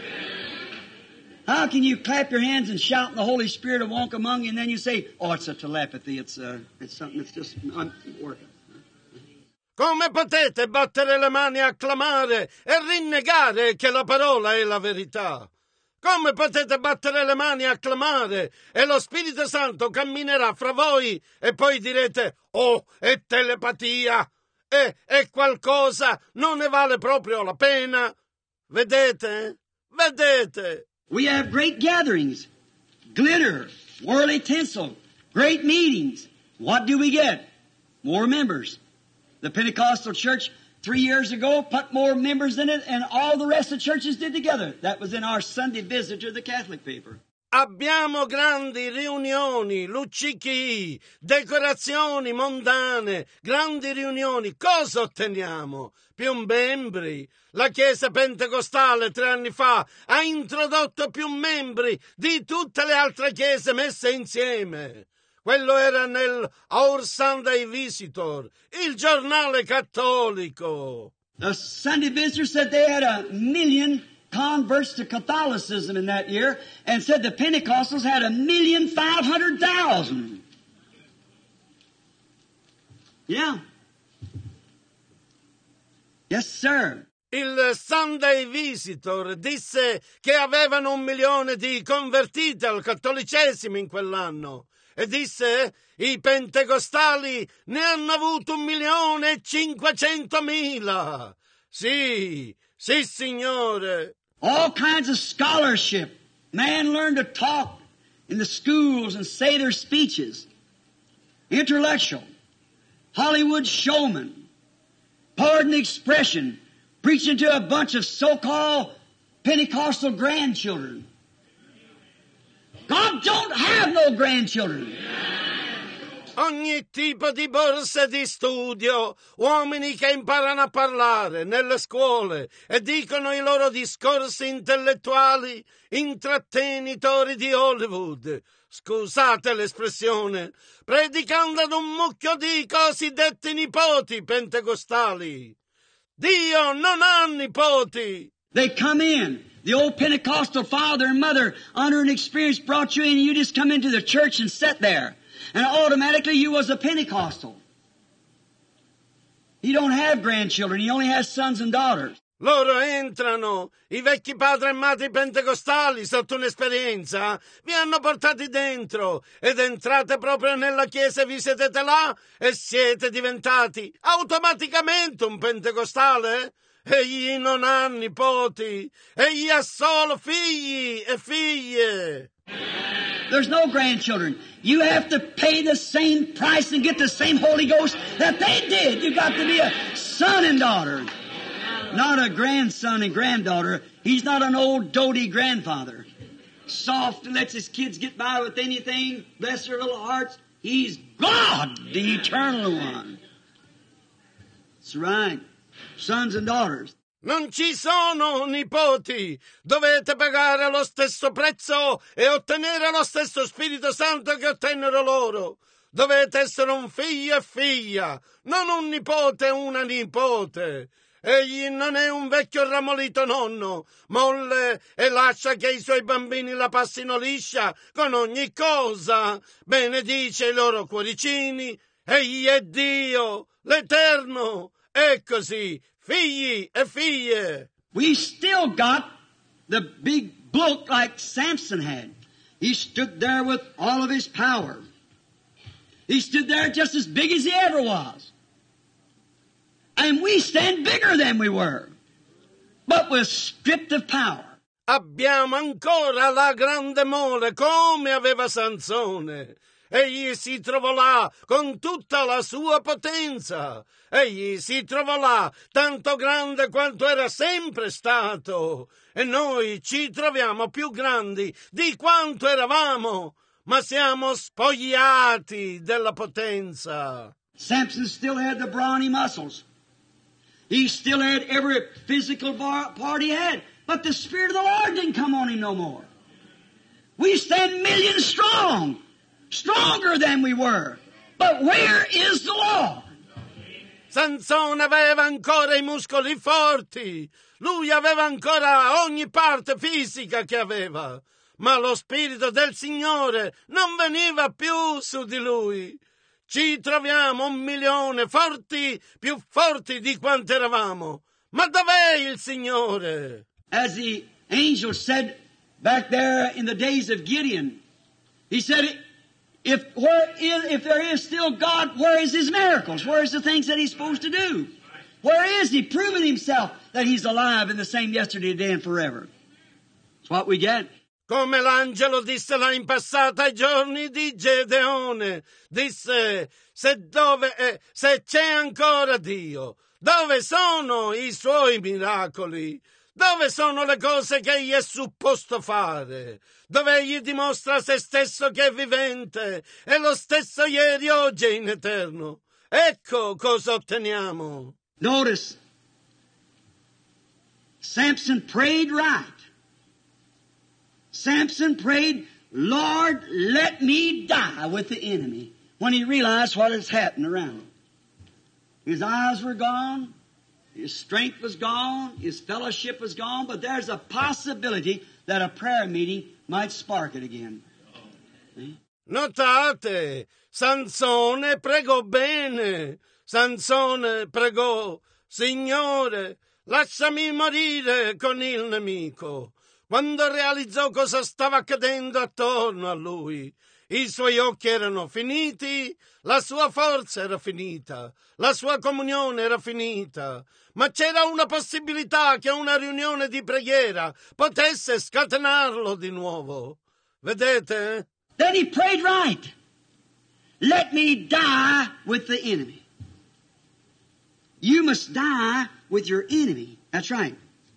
How can you clap your hands and shout and the Holy Spirit will walk among you and then you say, it's a telepathy, it's something that's just not working. Come potete battere le mani e acclamare e rinnegare che la parola è la verità? Come potete battere le mani e acclamare e lo Spirito Santo camminerà fra voi e poi direte, è telepatia, è qualcosa, non ne vale proprio la pena? Vedete? Vedete? We have great gatherings, glitter, worldly tinsel, great meetings. What do we get? More members. The Pentecostal church 3 years ago put more members in it and all the rest of the churches did together. That was in our Sunday Visit to the Catholic paper. Abbiamo grandi riunioni, luccichi, decorazioni mondane, grandi riunioni. Cosa otteniamo? Più membri. La Chiesa Pentecostale 3 anni fa ha introdotto più membri di tutte le altre chiese messe insieme. Quello era nel Our Sunday Visitor, il giornale cattolico. The Sunday Visitor said they had 1 million converts to Catholicism in that year and said the Pentecostals had 1,500,000. Yeah. Yes, sir. Il Sunday Visitor disse che avevano 1 milione di convertiti al cattolicesimo in quell'anno e disse i pentecostali ne hanno avuto 1.500.000. Sì, sì signore. All kinds of scholarship. Man learned to talk in the schools and say their speeches. Intellectual. Hollywood showman. Pardon the expression. Preaching to a bunch of so-called Pentecostal grandchildren. God don't have no grandchildren. Ogni tipo di borse di studio, uomini che imparano a parlare nelle scuole e dicono i loro discorsi intellettuali, intrattenitori di Hollywood, scusate l'espressione, predicando ad un mucchio di cosiddetti nipoti pentecostali. Dio non ha nipoti. They come in. The old Pentecostal father and mother, under an experience, brought you in, and you just come into the church and sat there. And automatically you was a Pentecostal. He don't have grandchildren. He only has sons and daughters. Loro entrano, i vecchi padri e madri pentecostali, sotto un'esperienza, vi hanno portati dentro ed entrate proprio nella chiesa e vi sedete là e siete diventati automaticamente un pentecostale? Egli non ha nipoti, egli ha solo figli e figlie. There's no grandchildren. You have to pay the same price and get the same Holy Ghost that they did. You got to be a son and daughter. Not a grandson and granddaughter. He's not an old doty grandfather. Soft and lets his kids get by with anything. Bless their little hearts. He's God, the Eternal One. That's right. Sons and daughters. Non ci sono nipoti. Dovete pagare lo stesso prezzo e ottenere lo stesso Spirito Santo che ottennero loro. Dovete essere un figlio e figlia, non un nipote e una nipote. Egli non è un vecchio ramolito nonno, molle e lascia che i suoi bambini la passino liscia con ogni cosa. Benedice i loro cuoricini. Egli è Dio, l'Eterno. È così, figli e figlie. We still got the big book like Samson had. He stood there with all of his power. He stood there just as big as he ever was. And we stand bigger than we were, but we're stripped of power. Abbiamo ancora la grande mole come aveva Sansone. Egli si trovò là con tutta la sua potenza. Egli si trovò là tanto grande quanto era sempre stato. E noi ci troviamo più grandi di quanto eravamo, ma siamo spogliati della potenza. Samson still had the brawny muscles. He still had every physical part he had. But the Spirit of the Lord didn't come on him no more. We stand millions strong. Stronger than we were. But where is the Lord? Sansone aveva ancora i muscoli forti. Lui aveva ancora ogni parte fisica che aveva. Ma lo Spirito del Signore non veniva più su di lui. Ci troviamo 1 milione forti, più forti di quanto eravamo. Ma dov'è il Signore? As the angel said back there in the days of Gideon, he said, if there is still God, where is His miracles? Where is the things that He's supposed to do? Where is He proving Himself that He's alive and the same yesterday, today, and forever? That's what we get. Come l'angelo disse là in passato ai giorni di Gedeone, disse, se c'è ancora Dio, dove sono i suoi miracoli? Dove sono le cose che egli è supposto fare? Dove egli dimostra se stesso che è vivente, è lo stesso ieri, oggi e in eterno. Ecco cosa otteniamo. Notice, Samson prayed right. Samson prayed, Lord, let me die with the enemy, when he realized what has happened around him. His eyes were gone. His strength was gone, his fellowship was gone, but there's a possibility that a prayer meeting might spark it again. See? Notate, Sansone pregò bene. Sansone pregò: Signore, lasciami morire con il nemico. Quando realizzò cosa stava accadendo attorno a lui, i suoi occhi erano finiti, la sua forza era finita, la sua comunione era finita, ma c'era una possibilità che una riunione di preghiera potesse scatenarlo di nuovo. Vedete? Then he prayed right. Let me die with the enemy. You must die with your enemy. That's right.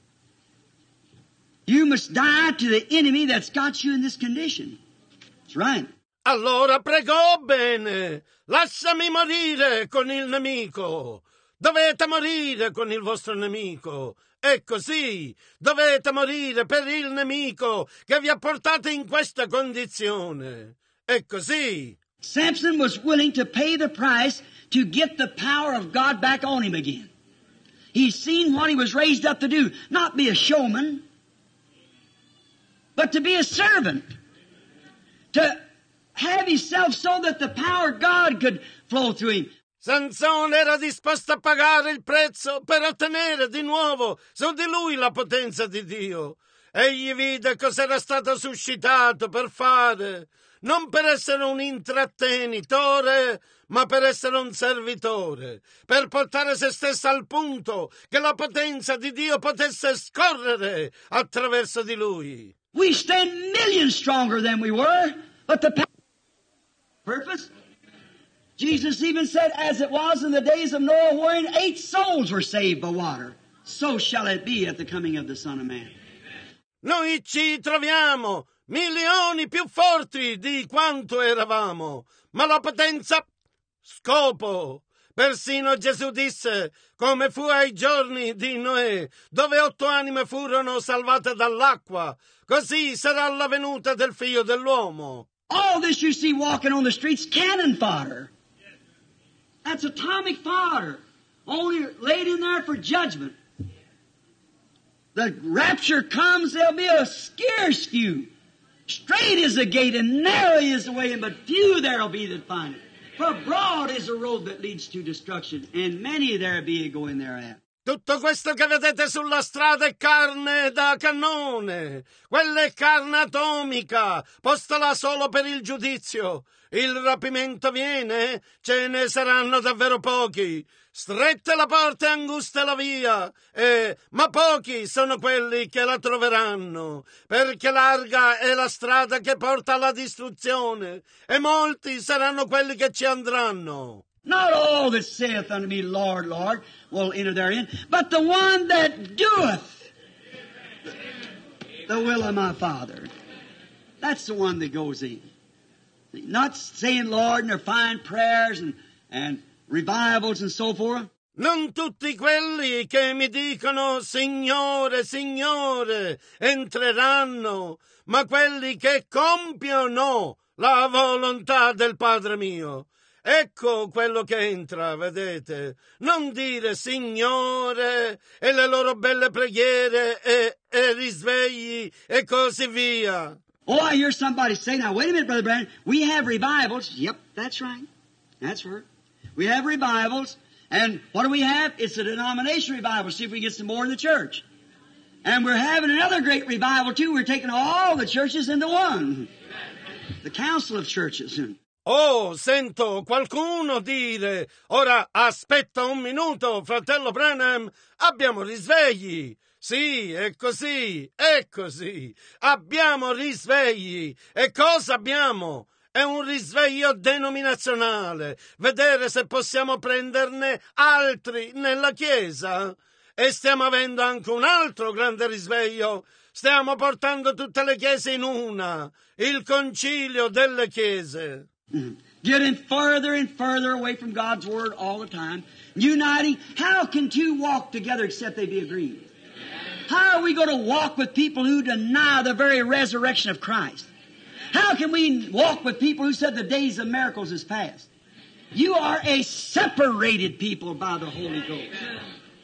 You must die to the enemy that's got you in this condition. That's right. Allora pregò bene. Lasciami morire con il nemico. Dovete morire con il vostro nemico. È così. Dovete morire per il nemico che vi ha portato in questa condizione. È così. Samson was willing to pay the price to get the power of God back on him again. He's seen what he was raised up to do. Not be a showman, but to be a servant. To have himself so that the power of God could flow through him. Sansone era disposto a pagare il prezzo per ottenere di nuovo su di lui la potenza di Dio. Egli vide cosa era stato suscitato per fare, non per essere un intrattenitore, ma per essere un servitore, per portare se stesso al punto che la potenza di Dio potesse scorrere attraverso di lui. We stand millions stronger than we were, but the purpose. Jesus even said, as it was in the days of Noah, wherein 8 souls were saved by water, so shall it be at the coming of the Son of Man. Noi ci troviamo milioni più forti di quanto eravamo, ma la potenza scopo. Persino Gesù disse, come fu ai giorni di Noè, dove 8 anime furono salvate dall'acqua, così sarà la venuta del Figlio dell'uomo. All this you see walking on the streets, cannon fodder. That's atomic fodder, only laid in there for judgment. The rapture comes, there'll be a scarce few. Straight is the gate and narrow is the way, and but few there'll be that find it. For broad is the road that leads to destruction, and many there be going thereat. Tutto questo che vedete sulla strada è carne da cannone. Quella è carne atomica, posta là solo per il giudizio. Il rapimento viene, ce ne saranno davvero pochi. Stretta è la porta e angusta è la via, ma pochi sono quelli che la troveranno, perché larga è la strada che porta alla distruzione, e molti saranno quelli che ci andranno. Not all that saith unto me, Lord, Lord, will enter therein, but the one that doeth the will of my Father. That's the one that goes in. Not saying Lord and their fine prayers and revivals and so forth. Non tutti quelli che mi dicono Signore, Signore entreranno, ma quelli che compiono la volontà del Padre mio. Ecco quello che entra, vedete? Non dire Signore e le loro belle preghiere e risvegli e così via. Oh, I hear somebody say, now wait a minute, Brother Brandon, we have revivals. Yep, that's right. That's right. We have revivals, and what do we have? It's a denomination revival. See if we get some more in the church. And we're having another great revival, too. We're taking all the churches into one. The council of churches. Oh, sento qualcuno dire, ora aspetta un minuto, fratello Branham, abbiamo risvegli. Sì, è così, abbiamo risvegli. E cosa abbiamo? È un risveglio denominazionale, vedere se possiamo prenderne altri nella Chiesa. E stiamo avendo anche un altro grande risveglio. Stiamo portando tutte le chiese in una, il concilio delle chiese. Getting further and further away from God's Word all the time. Uniting. How can two walk together except they be agreed? How are we going to walk with people who deny the very resurrection of Christ? How can we walk with people who said the days of miracles is past? You are a separated people by the Holy Ghost.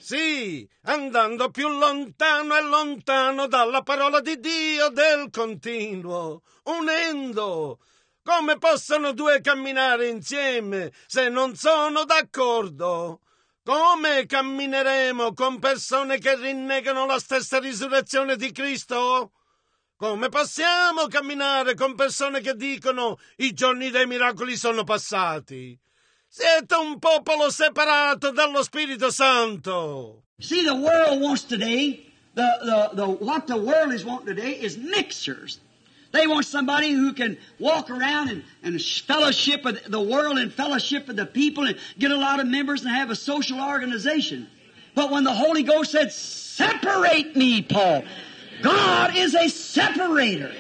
Sì, andando più lontano e lontano dalla parola di Dio del continuo, unendo. Come possono due camminare insieme se non sono d'accordo? Come cammineremo con persone che rinnegano la stessa risurrezione di Cristo? Come possiamo camminare con persone che dicono i giorni dei miracoli sono passati? Siete un popolo separato dallo Spirito Santo. See, the world wants today, what the world is wanting today is mixers. They want somebody who can walk around and fellowship with the world and fellowship with the people and get a lot of members and have a social organization. But when the Holy Ghost said, separate me, Paul, God is a separator.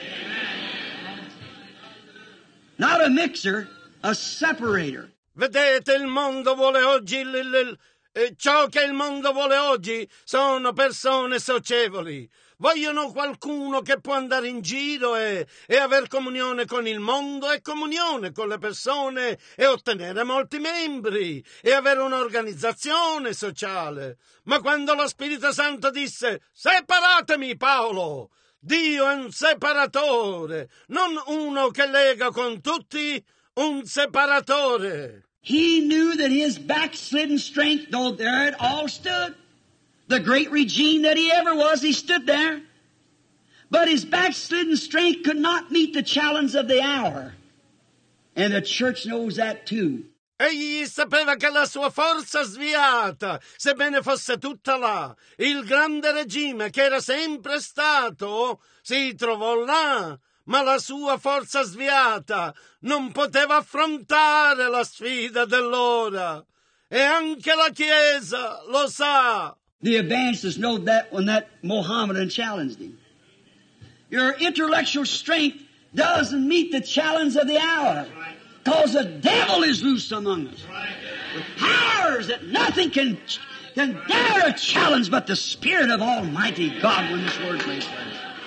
Not a mixer, a separator. Vedete, il mondo vuole oggi ciò che il mondo vuole oggi sono persone socievoli. Vogliono qualcuno che può andare in giro e aver comunione con il mondo e comunione con le persone e ottenere molti membri e avere un'organizzazione sociale. Ma quando lo Spirito Santo disse separatemi, Paolo, Dio è un separatore, non uno che lega con tutti, un separatore. He knew that his backslidden strength, though there it all stood, the great regime that he ever was, he stood there. But his backslidden strength could not meet the challenge of the hour. And the church knows that too. Egli sapeva che la sua forza sviata, sebbene fosse tutta là, il grande regime che era sempre stato, si trovò là. Ma la sua forza sviata non poteva affrontare la sfida dell'ora. E anche la Chiesa lo sa. The advances know that when that Mohammedan challenged him. Your intellectual strength doesn't meet the challenge of the hour. Because the devil is loose among us. With powers that nothing can dare challenge but the Spirit of Almighty God when this word lays place.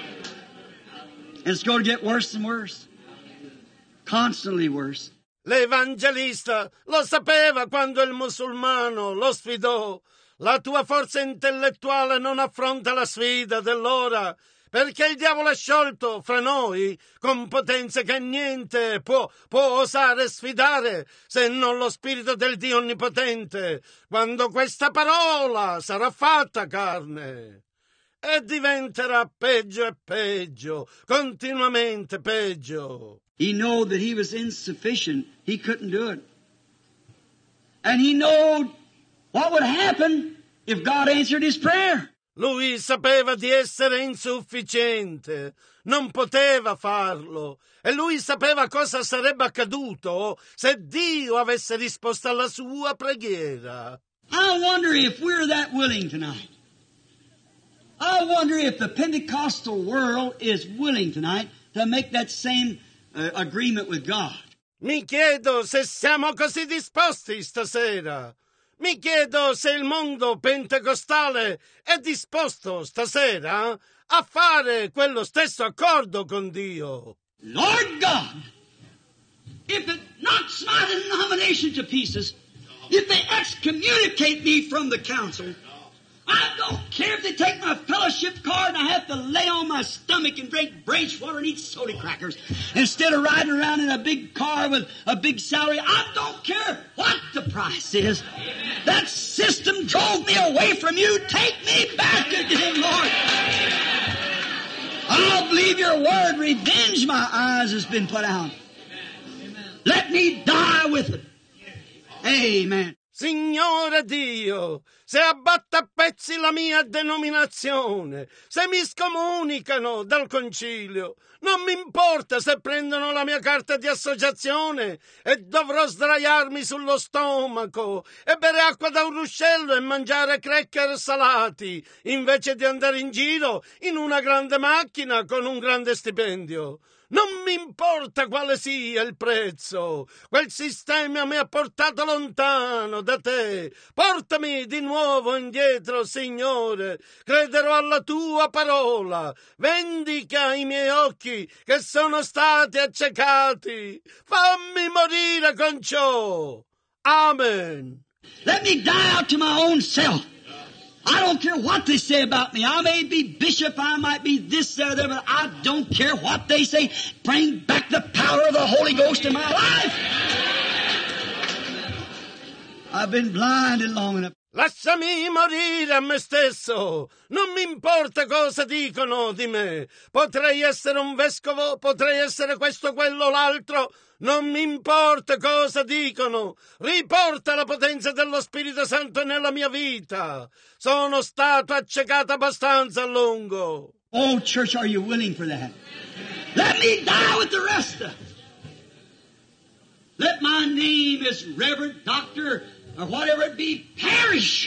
And it's going to get worse and worse. Constantly worse. L'evangelista lo sapeva quando il musulmano lo sfidò. La tua forza intellettuale non affronta la sfida dell'ora, perché il diavolo è sciolto fra noi con potenze che niente può osare sfidare se non lo Spirito del Dio Onnipotente, quando questa parola sarà fatta carne. E diventerà peggio e peggio, continuamente peggio. He knew that he was insufficient. He couldn't do it. And he knew what would happen if God answered his prayer. Lui sapeva di essere insufficiente, non poteva farlo. E lui sapeva cosa sarebbe accaduto se Dio avesse risposto alla sua preghiera. I wonder if we're that willing tonight. I wonder if the Pentecostal world is willing tonight to make that same agreement with God. Mi chiedo se siamo così disposti stasera. Mi chiedo se il mondo pentecostale è disposto stasera a fare quello stesso accordo con Dio. Lord God, if it knocks my denomination to pieces, if they excommunicate me from the council, I don't care if they take my fellowship card and I have to lay on my stomach and drink branch water and eat soda crackers instead of riding around in a big car with a big salary. I don't care what the price is. That system drove me away from you. Take me back again, Lord. I'll believe your word. Revenge my eyes has been put out. Let me die with it. Amen. Signore Dio, se abbatta a pezzi la mia denominazione, se mi scomunicano dal concilio, non mi importa se prendono la mia carta di associazione e dovrò sdraiarmi sullo stomaco e bere acqua da un ruscello e mangiare cracker salati, invece di andare in giro in una grande macchina con un grande stipendio. Non mi importa quale sia il prezzo, quel sistema mi ha portato lontano da te. Portami di nuovo indietro, Signore. Crederò alla tua parola. Vendica i miei occhi che sono stati accecati. Fammi morire con ciò. Amen. Let me die out to my own self. I don't care what they say about me. I may be bishop, I might be this, that, or that, but I don't care what they say. Bring back the power of the Holy Ghost in my life. I've been blinded long enough. Lasciami morire a me stesso. Non mi importa cosa dicono di me. Potrei essere un vescovo, potrei essere questo, quello, l'altro. Non mi importa cosa dicono. Riporta la potenza dello Spirito Santo nella mia vita. Sono stato accecato abbastanza a lungo. Oh, church, are you willing for that? Let me die with the rest of them. Let my name as Reverend Doctor or whatever it be perish.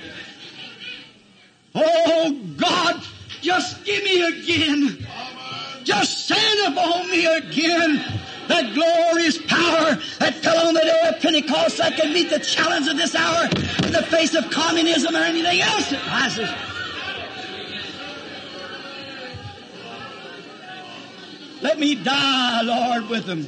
Oh, God, just give me again. Just send upon me again that glorious power that fell on the day of Pentecost that can meet the challenge of this hour in the face of communism or anything else that rises. Let me die, Lord, with them.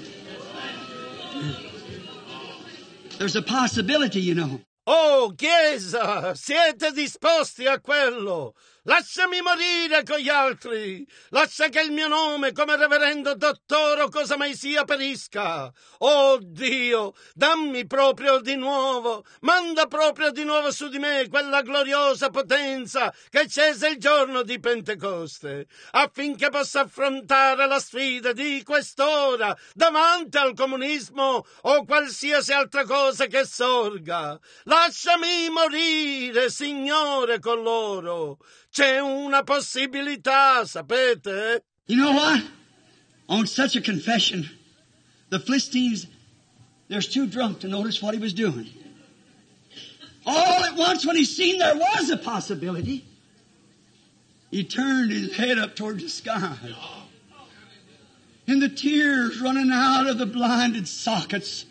There's a possibility, you know. Oh, Chiesa, siete disposti a quello? Lasciami morire con gli altri. Lascia che il mio nome come reverendo dottore o cosa mai sia perisca. Oh Dio, dammi proprio di nuovo, manda proprio di nuovo su di me quella gloriosa potenza che scese il giorno di Pentecoste, affinché possa affrontare la sfida di quest'ora davanti al comunismo o qualsiasi altra cosa che sorga. Lasciami morire, Signore, con loro. C'è una possibilità, sapete? You know what? On such a confession, the Philistines, they're too drunk to notice what he was doing. All at once, when he seen there was a possibility, he turned his head up toward the sky. And the tears running out of the blinded sockets,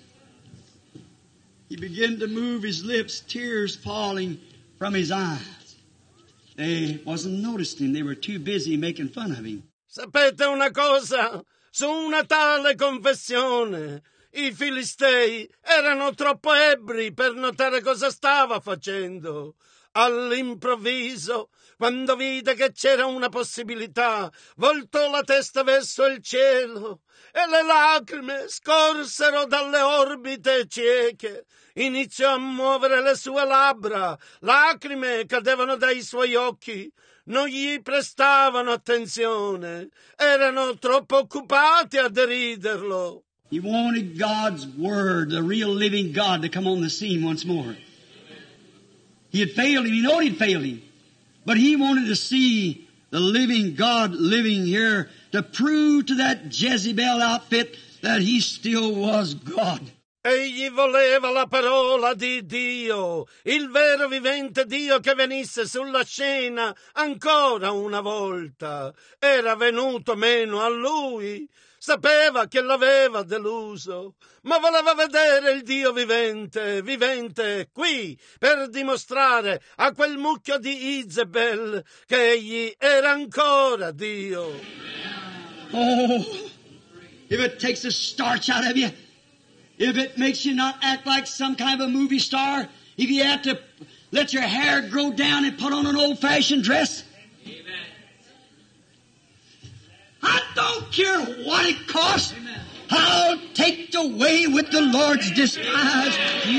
he began to move his lips, tears falling from his eyes. They wasn't noticing. They were too busy making fun of him. Sapete una cosa? Su una tale confessione, i Filistei erano troppo ebbri per notare cosa stava facendo. All'improvviso, quando vide che c'era una possibilità, voltò la testa verso il cielo e le lacrime scorsero dalle orbite cieche. Iniziò a muovere le sue labbra, lacrime cadevano dai suoi occhi. Non gli prestavano attenzione, erano troppo occupati a deriderlo. He wanted God's Word, the real living God, to come on the scene once more. He had failed him. He knew he'd failed him. But he wanted to see the living God living here to prove to that Jezebel outfit that he still was God. Egli voleva la parola di Dio, il vero vivente Dio che venisse sulla scena ancora una volta. Era venuto meno a lui, sapeva che l'aveva deluso, ma voleva vedere il Dio vivente qui, per dimostrare a quel mucchio di Izebel che egli era ancora Dio. Oh, if it takes the starch out of you, if it makes you not act like some kind of a movie star, if you have to let your hair grow down and put on an old-fashioned dress, amen. I don't care what it costs. Amen. I'll take the way with the Lord's disguise.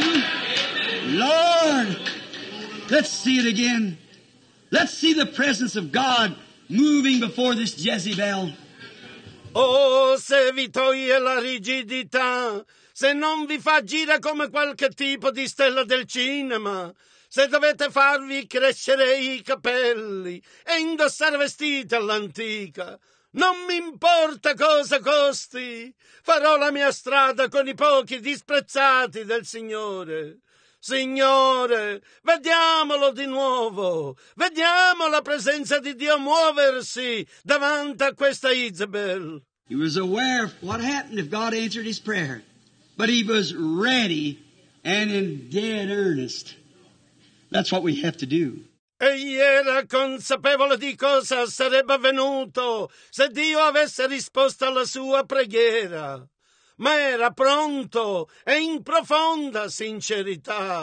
Lord, let's see it again. Let's see the presence of God moving before this Jezebel. Oh, se vi toglie la rigidità, se non vi fa gira come qualche tipo di stella del cinema, se dovete farvi crescere i capelli e indossare vestiti all'antica, non mi importa cosa costi, farò la mia strada con i pochi disprezzati del Signore. Signore, vediamolo di nuovo, vediamo la presenza di Dio muoversi davanti a questa Izebel. He was aware of what happened if God answered his prayer, but he was ready and in dead earnest. That's what we have to do. Egli era consapevole di cosa sarebbe avvenuto se Dio avesse risposto alla sua preghiera. Ma era pronto e in profonda sincerità.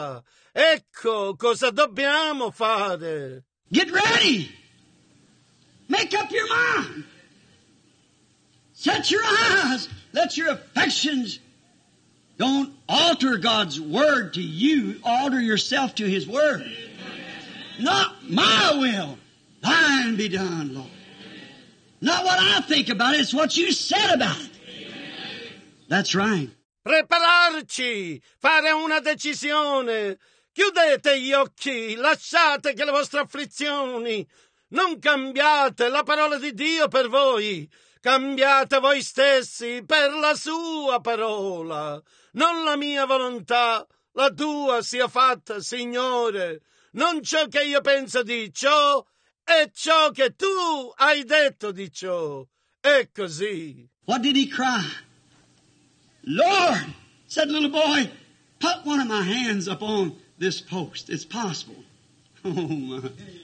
Ecco cosa dobbiamo fare. Get ready. Make up your mind. Set your eyes. Let your affections. Don't alter God's word to you. Alter yourself to His word. Not my will. Thine be done, Lord. Not what I think about it. It's what you said about it. That's right. Prepararci, fare una decisione. Chiudete gli occhi, lasciate che le vostre afflizioni. Non cambiate la parola di Dio per voi. Cambiate voi stessi per la sua parola. Non la mia volontà, la tua sia fatta, Signore. Non ciò che io penso di ciò, è ciò che tu hai detto di ciò. È così. What did he cry? Lord, said the little boy, put one of my hands up on this post. It's possible. Oh, my.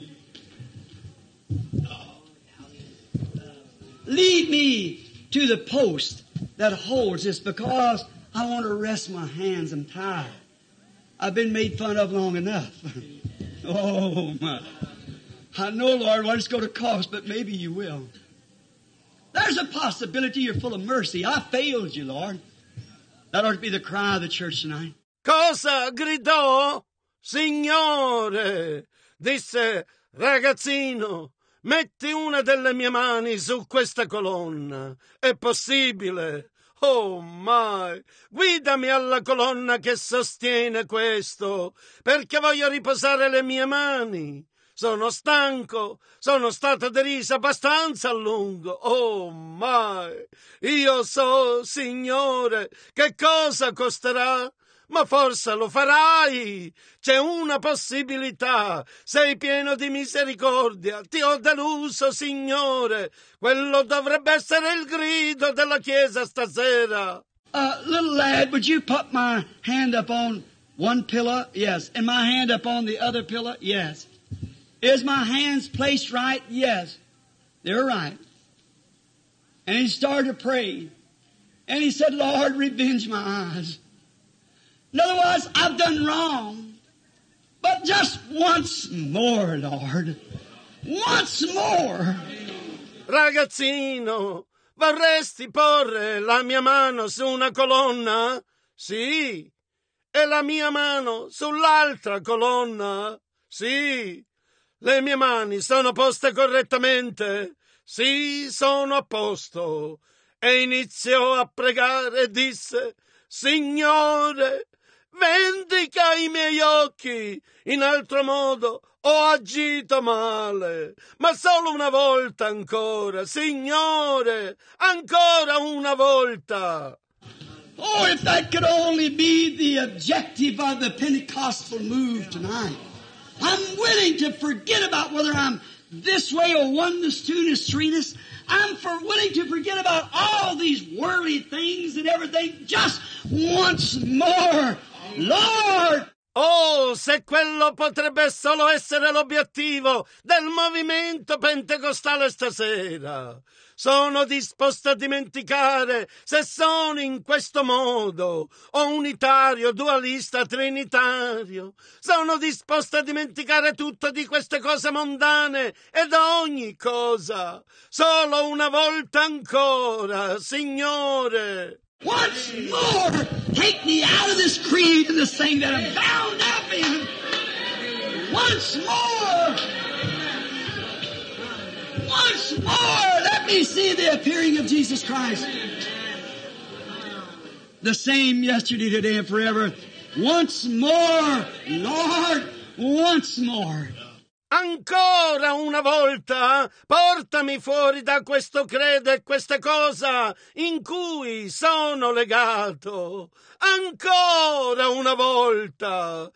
Lead me to the post that holds this because I want to rest my hands. I'm tired. I've been made fun of long enough. Oh, my. I know, Lord, what it's going to cost, but maybe you will. There's a possibility you're full of mercy. I failed you, Lord. That ought to be the cry of the church tonight. Cosa gridò? Signore, disse, ragazzino, metti una delle mie mani su questa colonna. È possibile. Oh, mai. Guidami alla colonna che sostiene questo, perché voglio riposare le mie mani. Sono stanco, sono stato deriso abbastanza a lungo. Oh, mai. Io so, Signore, che cosa costerà, ma forse lo farai. C'è una possibilità. Sei pieno di misericordia. Ti ho deluso, Signore. Quello dovrebbe essere il grido della Chiesa stasera. Little lad, would you put my hand up on one pillow? Yes. And my hand up on the other pillow? Yes. Is my hands placed right? Yes. They're right. And he started to pray. And he said, Lord, revenge my eyes. In other words, I've done wrong. But just once more, Lord. Once more. Ragazzino, vorresti porre la mia mano su una colonna? Sì. E la mia mano sull'altra colonna? Sì. Le mie mani sono poste correttamente? Sì, sono a posto. E iniziò a pregare e disse, Signore, vendica i miei occhi. In altro modo ho agito male. Ma solo una volta ancora, Signore, ancora una volta. Oh, if that could only be the objective of the Pentecostal move tonight. I'm willing to forget about whether I'm this way or oneness, two-ness, three-ness. I'm willing to forget about all these worldly things and everything just once more. Lord! Oh, se quello potrebbe solo essere l'obiettivo del movimento pentecostale stasera. Sono disposto a dimenticare se sono in questo modo, o unitario, dualista, trinitario. Sono disposto a dimenticare tutto di queste cose mondane ed ogni cosa. Solo una volta ancora, Signore. Once more, take me out of this creed and this thing that I'm bound up in. Once more. Once more, let me see the appearing of Jesus Christ. The same yesterday, today, and forever. Once more, Lord, once more. Ancora una volta, portami fuori da questo credo e queste cose in cui sono legato. Ancora una volta,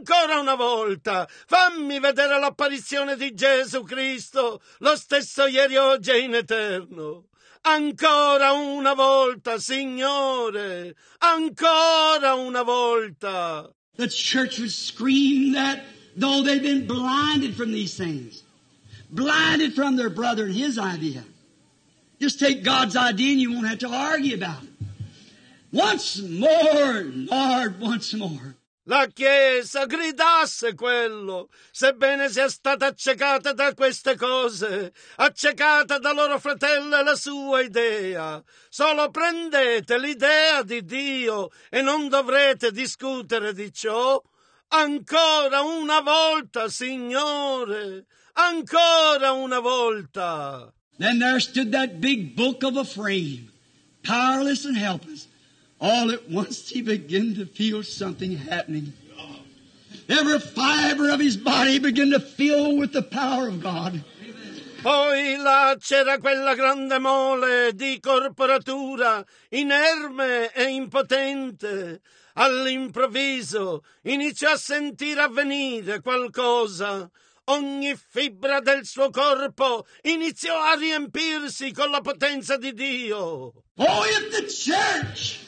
fammi vedere l'apparizione di Gesù Cristo, lo stesso ieri, oggi e in eterno. Ancora una volta, Signore, ancora una volta. The church would scream that. Though they've been blinded from these things. Blinded from their brother and his idea. Just take God's idea and you won't have to argue about it. Once more, Lord, once more. La Chiesa gridasse quello, sebbene sia stata accecata da queste cose, accecata da loro fratello e la sua idea. Solo prendete l'idea di Dio e non dovrete discutere di ciò. Ancora una volta, Signore, ancora una volta. Then there stood that big bulk of a frame, powerless and helpless. All at once he began to feel something happening. Every fiber of his body began to fill with the power of God. Poi là c'era quella grande mole di corporatura, inerme e impotente. All'improvviso iniziò a sentire avvenire qualcosa. Ogni fibra del suo corpo iniziò a riempirsi con la potenza di Dio. Oh, if the church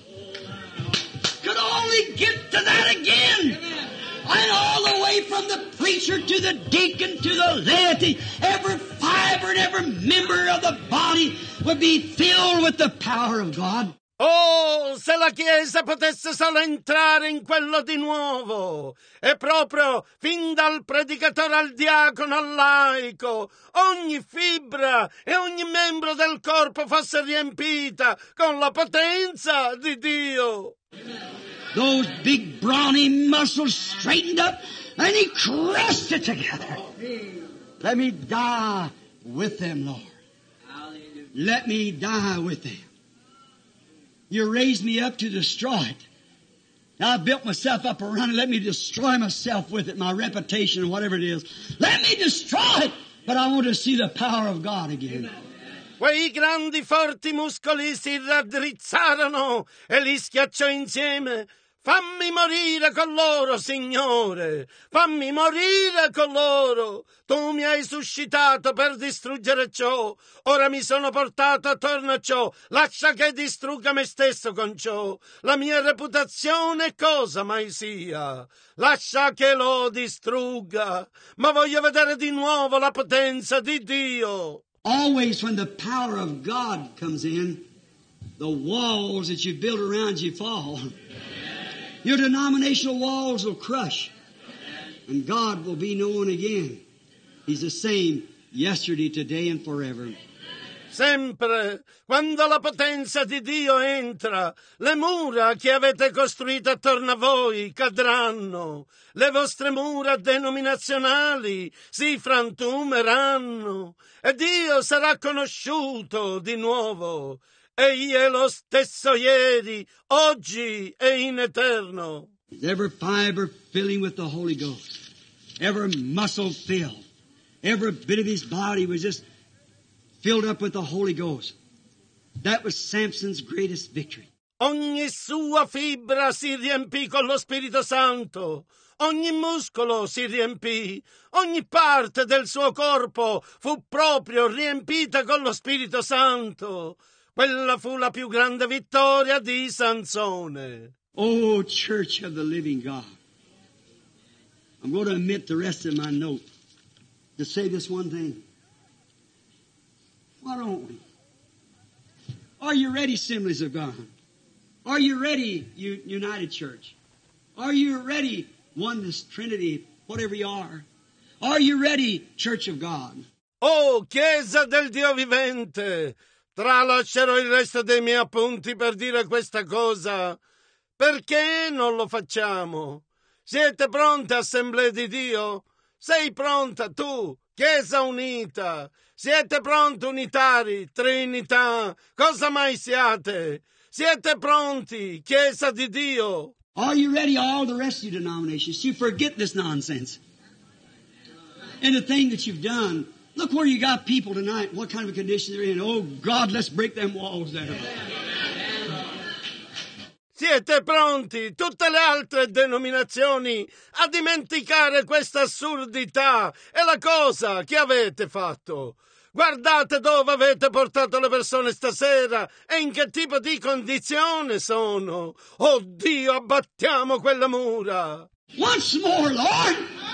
could only get to that again. And all the way from the preacher to the deacon to the laity, every fiber and every member of the body would be filled with the power of God. Oh, se la Chiesa potesse solo entrare in quello di nuovo, e proprio fin dal predicatore al diacono al laico, ogni fibra e ogni membro del corpo fosse riempita con la potenza di Dio. Those big brawny muscles straightened up and he crushed it together. Let me die with them, Lord. Let me die with them. You raised me up to destroy it. Now I've built myself up around it. Let me destroy myself with it, my reputation or whatever it is. Let me destroy it. But I want to see the power of God again. Quei grandi forti muscoli si raddrizzarono e li schiacciò insieme. Fammi morire con loro, Signore, fammi morire con loro. Tu mi hai suscitato per distruggere ciò, ora mi sono portato attorno a ciò, lascia che distrugga me stesso con ciò. La mia reputazione cosa mai sia, lascia che lo distrugga, ma voglio vedere di nuovo la potenza di Dio. Always when the power of God comes in, the walls that you build around you fall. Your denominational walls will crush, and God will be known again. He's the same yesterday, today, and forever. Sempre, quando la potenza di Dio entra, le mura che avete costruito attorno a voi cadranno, le vostre mura denominazionali si frantumeranno, e Dio sarà conosciuto di nuovo. Egli è lo stesso ieri, oggi e in eterno. Every fiber filling with the Holy Ghost, every muscle filled, every bit of his body was just filled up with the Holy Ghost. That was Samson's greatest victory. Ogni sua fibra si riempì con lo Spirito Santo. Ogni muscolo si riempì, ogni parte del suo corpo fu proprio riempita con lo Spirito Santo. Quella fu la più grande vittoria di Sansone. Oh, Church of the Living God. I'm going to omit the rest of my note to say this one thing. Why don't we? Are you ready, Assemblies of God? Are you ready, United Church? Are you ready, Oneness, Trinity, whatever you are? Are you ready, Church of God? Oh, Chiesa del Dio vivente! Tralascerò il resto dei miei appunti per dire questa cosa. Perché non lo facciamo? Siete pronte, Assemblea di Dio? Sei pronta tu, Chiesa unita? Siete pronti, unitari, Trinità? Cosa mai siate? Siete pronti, Chiesa di Dio? Are you ready, all the rest of your denominations, to forget this nonsense? And the thing that you've done, look where you got people tonight, what kind of a condition they're in. Oh, God, let's break them walls there. Siete pronti, tutte le altre denominazioni, a dimenticare questa assurdità? È la cosa che avete fatto. Guardate dove avete portato le persone stasera e in che tipo di condizione sono. Oh Dio, abbattiamo quelle mura. Once more, Lord.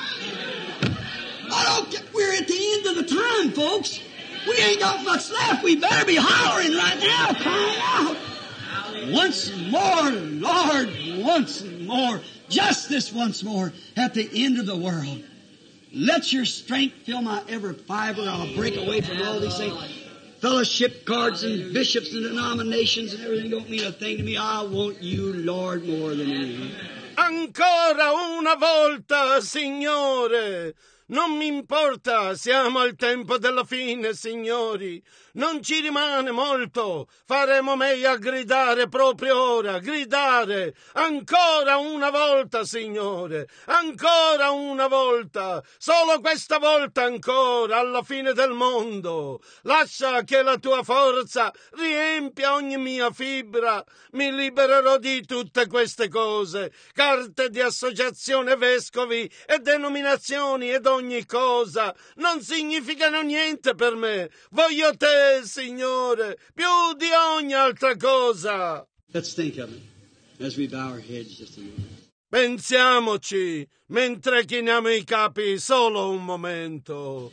We're at the end of the time, folks. We ain't got much left. We better be hollering right now, crying out. Once more, Lord, once more. Just this once more at the end of the world. Let your strength fill my every fiber. I'll break away from all these things. Fellowship cards and bishops and denominations and everything don't mean a thing to me. I want you, Lord, more than anything. Ancora una volta, Signore. Non mi importa, siamo al tempo della fine, signori. Non ci rimane molto. Faremo meglio a gridare proprio ora, gridare. Ancora una volta, Signore. Ancora una volta. Solo questa volta ancora, alla fine del mondo. Lascia che la tua forza riempia ogni mia fibra. Mi libererò di tutte queste cose. Carte di associazione, vescovi e denominazioni ed ogni cosa non significano niente per me. Voglio te, Signore, più di ogni altra cosa. Let's think of it as we bow our heads just a moment. Pensiamoci mentre chiniamo i capi solo un momento.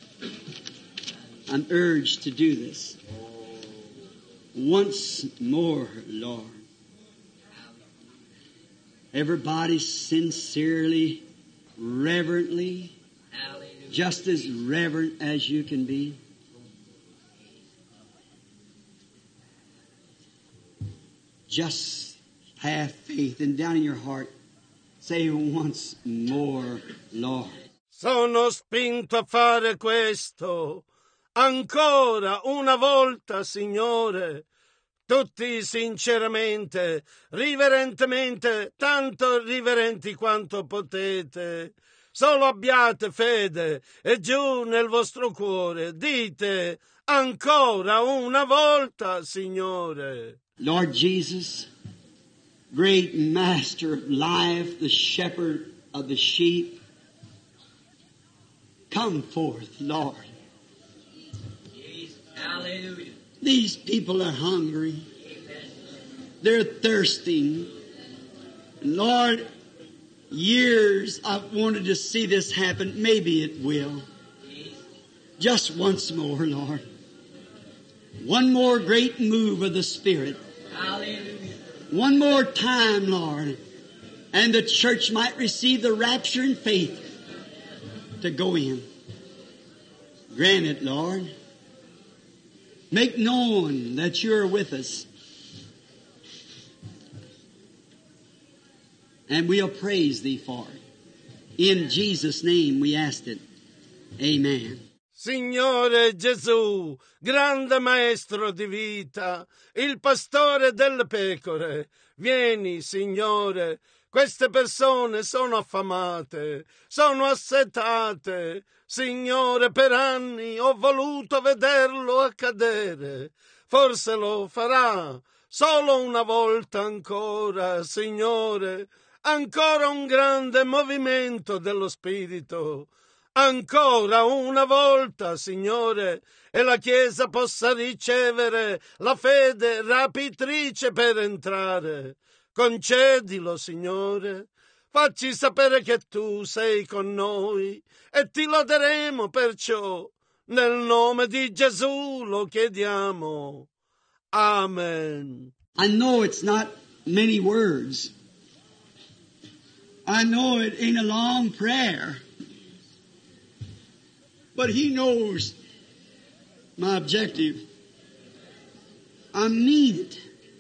I'm urged to do this. Once more, Lord. Everybody sincerely, reverently, just as reverent as you can be. Just have faith, and down in your heart, say once more, Lord. Sono spinto a fare questo. Ancora una volta, Signore. Tutti sinceramente, riverentemente, tanto riverenti quanto potete. Solo abbiate fede e giù nel vostro cuore dite ancora una volta, Signore. Lord Jesus, great master of life, the shepherd of the sheep, come forth, Lord. Hallelujah. These people are hungry. They're thirsting. Lord, years I've wanted to see this happen. Maybe it will. Just once more, Lord. One more great move of the Spirit. Hallelujah. One more time, Lord. And the church might receive the rapture and faith to go in. Grant it, Lord. Make known that you're with us. And we'll praise Thee for it. In Jesus' name we asked it. Amen. Signore Gesù, grande maestro di vita, il pastore delle pecore, vieni, Signore. Queste persone sono affamate, sono assetate. Signore, per anni ho voluto vederlo accadere. Forse lo farà solo una volta ancora, Signore. Ancora un grande movimento dello Spirito. Ancora una volta, Signore, e la Chiesa possa ricevere la fede rapitrice per entrare. Concedilo, Signore. Facci sapere che Tu sei con noi e Ti loderemo perciò. Nel nome di Gesù lo chiediamo. Amen. I know it's not many words. I know it ain't a long prayer. But He knows my objective. I mean it.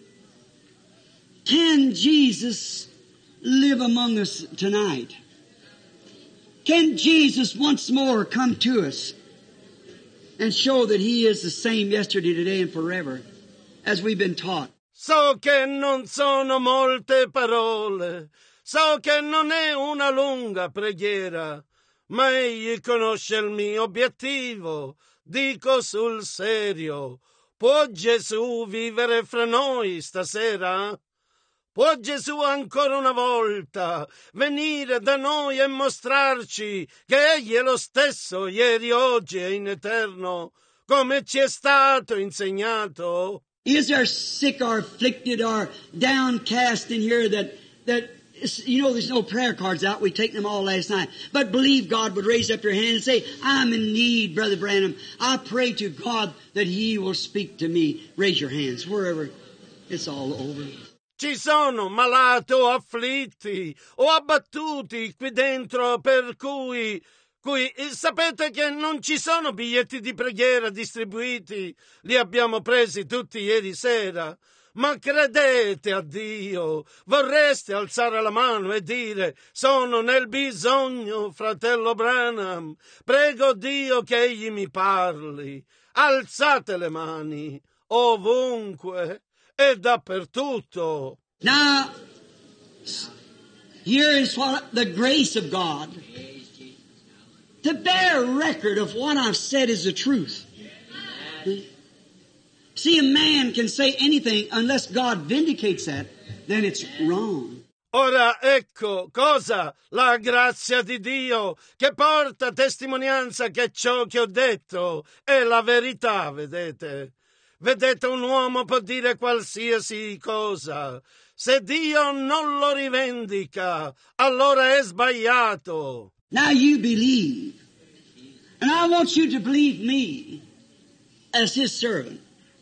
Can Jesus live among us tonight? Can Jesus once more come to us and show that He is the same yesterday, today, and forever, as we've been taught? So che non sono molte parole, so che non è una lunga preghiera, ma Egli conosce il mio obiettivo. Dico sul serio, può Gesù vivere fra noi stasera? Può Gesù ancora una volta venire da noi e mostrarci che Egli è lo stesso ieri, oggi e in eterno, come ci è stato insegnato? Is there sick or afflicted or downcast in here that you know there's no prayer cards out. We taken them all last night. But believe God would raise up your hand and say, I'm in need, Brother Branham. I pray to God that He will speak to me. Raise your hands wherever. It's all over. Ci sono malati o afflitti o abbattuti qui dentro, per cui sapete che non ci sono biglietti di preghiera distribuiti, li abbiamo presi tutti ieri sera. Ma credete a Dio, vorreste alzare la mano e dire: sono nel bisogno, fratello Branham, prego Dio che Egli mi parli. Alzate le mani, ovunque e dappertutto. Now, here is what the grace of God, to bear record of what I've said is the truth. See, a man can say anything unless God vindicates that, then it's wrong. Ora ecco cosa la grazia di Dio, che porta testimonianza che ciò che ho detto è la verità, vedete? Vedete, un uomo può dire qualsiasi cosa. Se Dio non lo rivendica, allora è sbagliato. Now you believe. And I want you to believe me as His servant.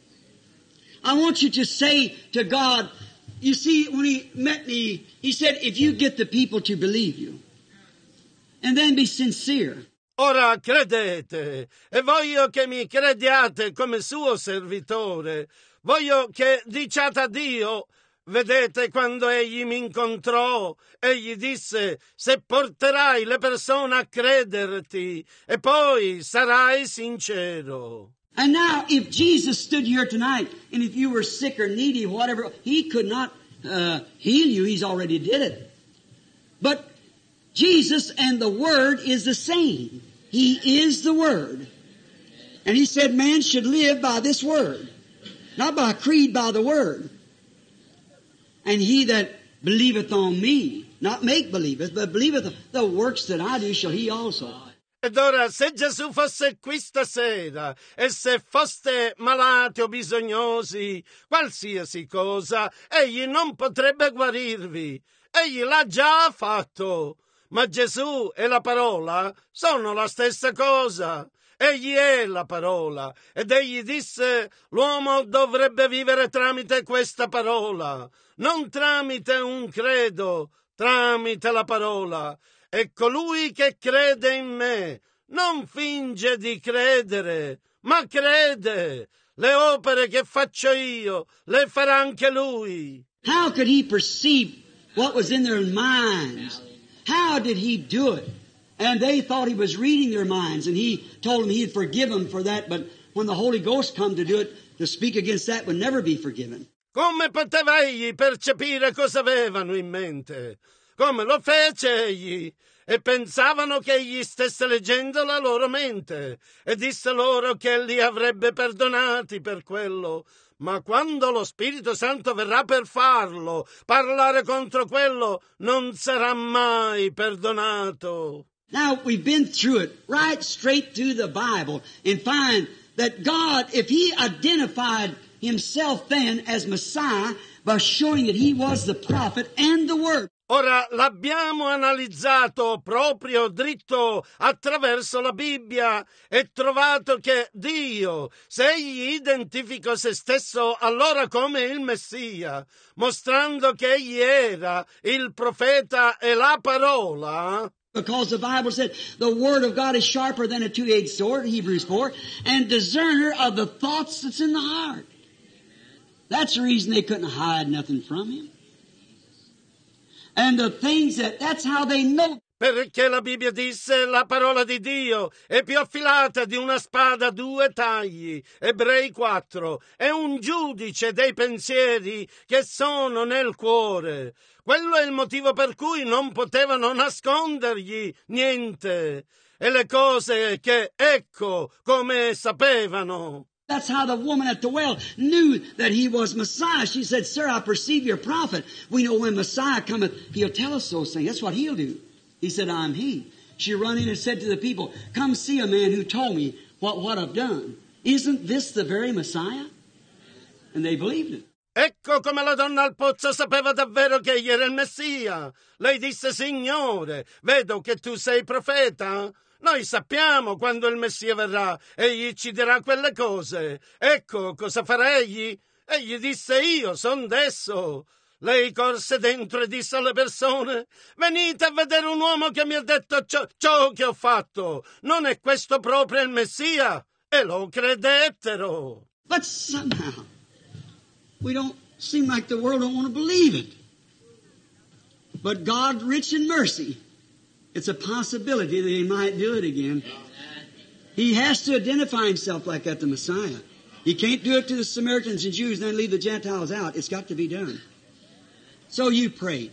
I want you to say to God, you see, when He met me, He said, if you get the people to believe you, and then be sincere. Ora credete, e voglio che mi crediate come suo servitore. Voglio che diciate a Dio. Vedete, quando Egli mi incontrò, Egli disse: se porterai le persone a crederti, e poi sarai sincero. And now, if Jesus stood here tonight, and if you were sick or needy, whatever, He could not heal you. He's already did it. But Jesus and the Word is the same. He is the Word. And He said man should live by this Word. Not by a creed, by the Word. And he that believeth on me, not make believeth, but believeth the works that I do shall he also. Ed ora, se Gesù fosse qui stasera, e se foste malati o bisognosi, qualsiasi cosa, Egli non potrebbe guarirvi. Egli l'ha già fatto. Ma Gesù e la parola sono la stessa cosa. Egli è la parola. Ed Egli disse: l'uomo dovrebbe vivere tramite questa parola, non tramite un credo, tramite la parola. E colui che crede in me non finge di credere, ma crede. Le opere che faccio io le farà anche lui. How could he perceive what was in their minds? How did he do it? And they thought he was reading their minds, and he told them he'd forgive them for that, but when the Holy Ghost come to do it, to speak against that would never be forgiven. Come poteva egli percepire cosa avevano in mente? Come lo fece egli? E pensavano che egli stesse leggendo la loro mente, e disse loro che li avrebbe perdonati per quello. Ma quando lo Spirito Santo verrà per farlo, parlare contro quello, non sarà mai perdonato. Now, we've been through it, right straight through the Bible, and find that God, if He identified Himself then as Messiah by showing that He was the prophet and the Word. Ora l'abbiamo analizzato proprio dritto attraverso la Bibbia e trovato che Dio, se Egli identificò se stesso allora come il Messia, mostrando che Egli era il profeta e la parola. Because the Bible said the Word of God is sharper than a two-edged sword, Hebrews 4, and discerner of the thoughts that's in the heart. That's the reason they couldn't hide nothing from Him. And the things that's how they know. Perché la Bibbia disse: la parola di Dio è più affilata di una spada a due tagli, Ebrei 4, è un giudice dei pensieri che sono nel cuore. Quello è il motivo per cui non potevano nascondergli niente, e le cose che, ecco, come sapevano. That's how the woman at the well knew that He was Messiah. She said, Sir, I perceive you're a prophet. We know when Messiah cometh, He'll tell us those things. That's what He'll do. He said, I'm He. She run in and said to the people, come see a man who told me what I've done. Isn't this the very Messiah? And they believed it. Ecco come la donna al pozzo sapeva davvero che egli era il Messia. Lei disse: Signore, vedo che tu sei profeta. Noi sappiamo quando il Messia verrà, egli ci dirà quelle cose. Ecco cosa farà egli. Egli disse: io son d'esso. Lei corse dentro e disse alle persone: venite a vedere un uomo che mi ha detto ciò che ho fatto. Non è questo proprio il Messia? E lo credettero. But somehow, we don't seem like the world don't want to believe it. But God, rich in mercy, it's a possibility that He might do it again. He has to identify Himself like that, the Messiah. He can't do it to the Samaritans and Jews and then leave the Gentiles out. It's got to be done. So you pray.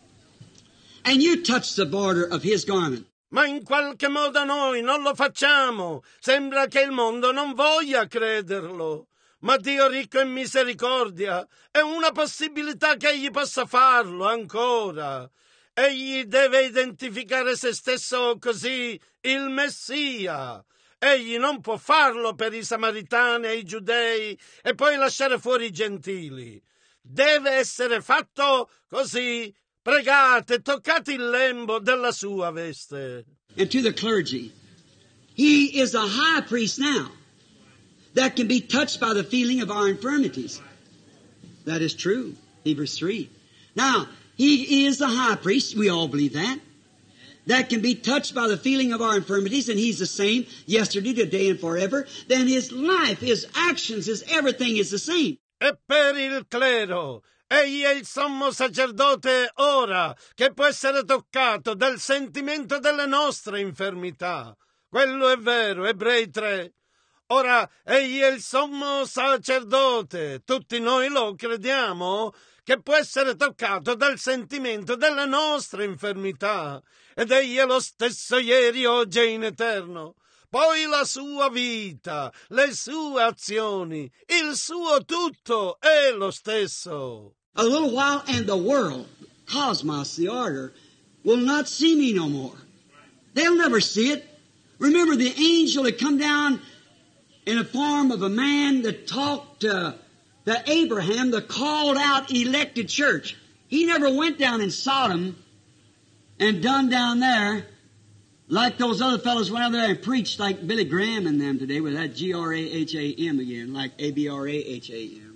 And you touch the border of His garment. Ma in qualche modo noi non lo facciamo. Sembra che il mondo non voglia crederlo. Ma Dio ricco in misericordia, è una possibilità che Egli possa farlo ancora. Egli deve identificare se stesso così, il Messia. Egli non può farlo per i Samaritani e i Giudei e poi lasciare fuori i Gentili. Deve essere fatto così. Pregate, toccate il lembo della sua veste. And to the clergy, He is a high priest now that can be touched by the feeling of our infirmities. That is true. Hebrews 3. Now, He is the high priest. We all believe that. That can be touched by the feeling of our infirmities, and He's the same yesterday, today, and forever. Then His life, His actions, His everything is the same. E per il clero, egli è il sommo sacerdote ora, che può essere toccato dal sentimento delle nostre infermità. Quello è vero, Ebrei 3. Ora, egli è il sommo sacerdote, tutti noi lo crediamo, che può essere toccato dal sentimento delle nostre infermità. Ed egli è lo stesso ieri, oggi e in eterno. Poi la sua vita, le sue azioni, il suo tutto è lo stesso. A little while and the world, cosmos, the order, will not see me no more. They'll never see it. Remember the angel that come down in the form of a man that talked to Abraham, the called out elected church. He never went down in Sodom and done down there like those other fellows went out there and preached like Billy Graham and them today with that Graham again, like Abraham.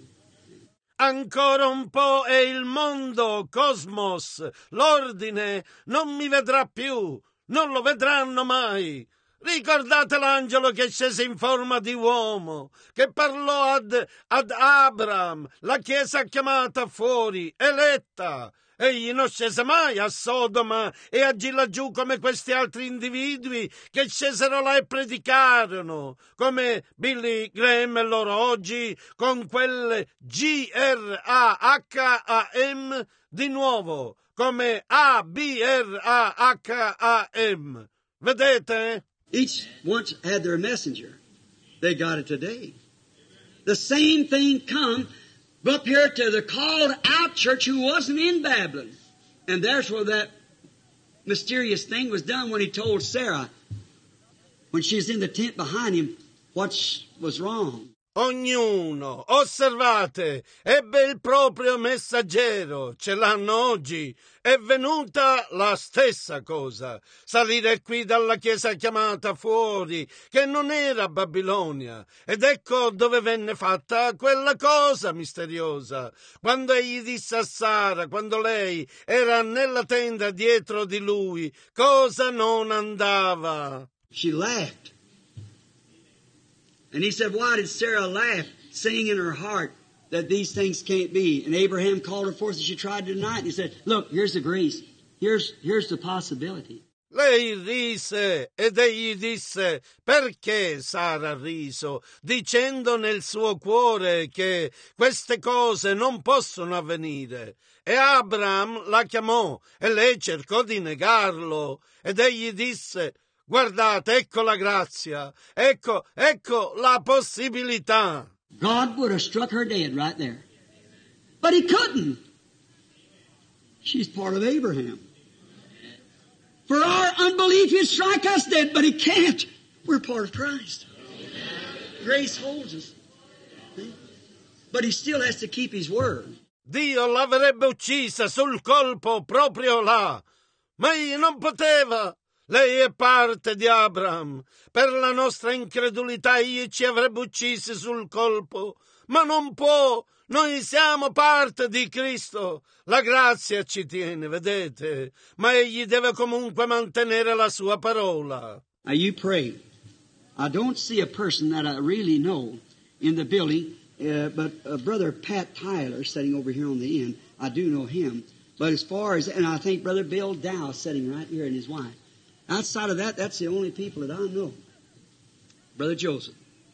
Ancora un po' e il mondo, cosmos, l'ordine, non mi vedrà più, non lo vedranno mai. Ricordate l'angelo che scese in forma di uomo, che parlò ad Abraham, la chiesa chiamata fuori, eletta. Egli non scese mai a Sodoma e agì laggiù come questi altri individui che scesero là e predicarono, come Billy Graham e loro oggi, con quelle Graham di nuovo, come Abraham. Vedete? Each once had their messenger. They got it today. The same thing come up here to the called out church who wasn't in Babylon. And there's where that mysterious thing was done when He told Sarah, when she was in the tent behind him, what was wrong. Ognuno, osservate, ebbe il proprio messaggero, ce l'hanno oggi, è venuta la stessa cosa, salire qui dalla chiesa chiamata fuori, che non era Babilonia, ed ecco dove venne fatta quella cosa misteriosa, quando egli disse a Sara, quando lei era nella tenda dietro di lui, cosa non andava. She laughed. And he said, why did Sarah laugh, saying in her heart that these things can't be? And Abraham called her forth and she tried to deny it. He said, look, here's the grace. Here's the possibility. Lei rise ed egli disse, perché Sara ha riso, dicendo nel suo cuore che queste cose non possono avvenire. E Abraham la chiamò e lei cercò di negarlo. Ed egli disse, guardate, ecco la grazia, ecco la possibilità. God would have struck her dead right there. But He couldn't. She's part of Abraham. For our unbelief, He'd strike us dead, but He can't. We're part of Christ. Grace holds us. But He still has to keep His word. Dio l'avrebbe uccisa sul colpo proprio là, ma egli non poteva. Lei è parte di Abraham. Per la nostra incredulità egli ci avrebbe uccisi sul colpo, ma non può. Noi siamo parte di Cristo. La grazia ci tiene, vedete, ma egli deve comunque mantenere la sua parola. Now you pray. I don't see a person that I really know in the building, but Brother Pat Tyler sitting over here on the end. I do know him. But as far as, and I think Brother Bill Dow sitting right here and his wife. Outside of that, that's the only people that I know. Brother Joseph.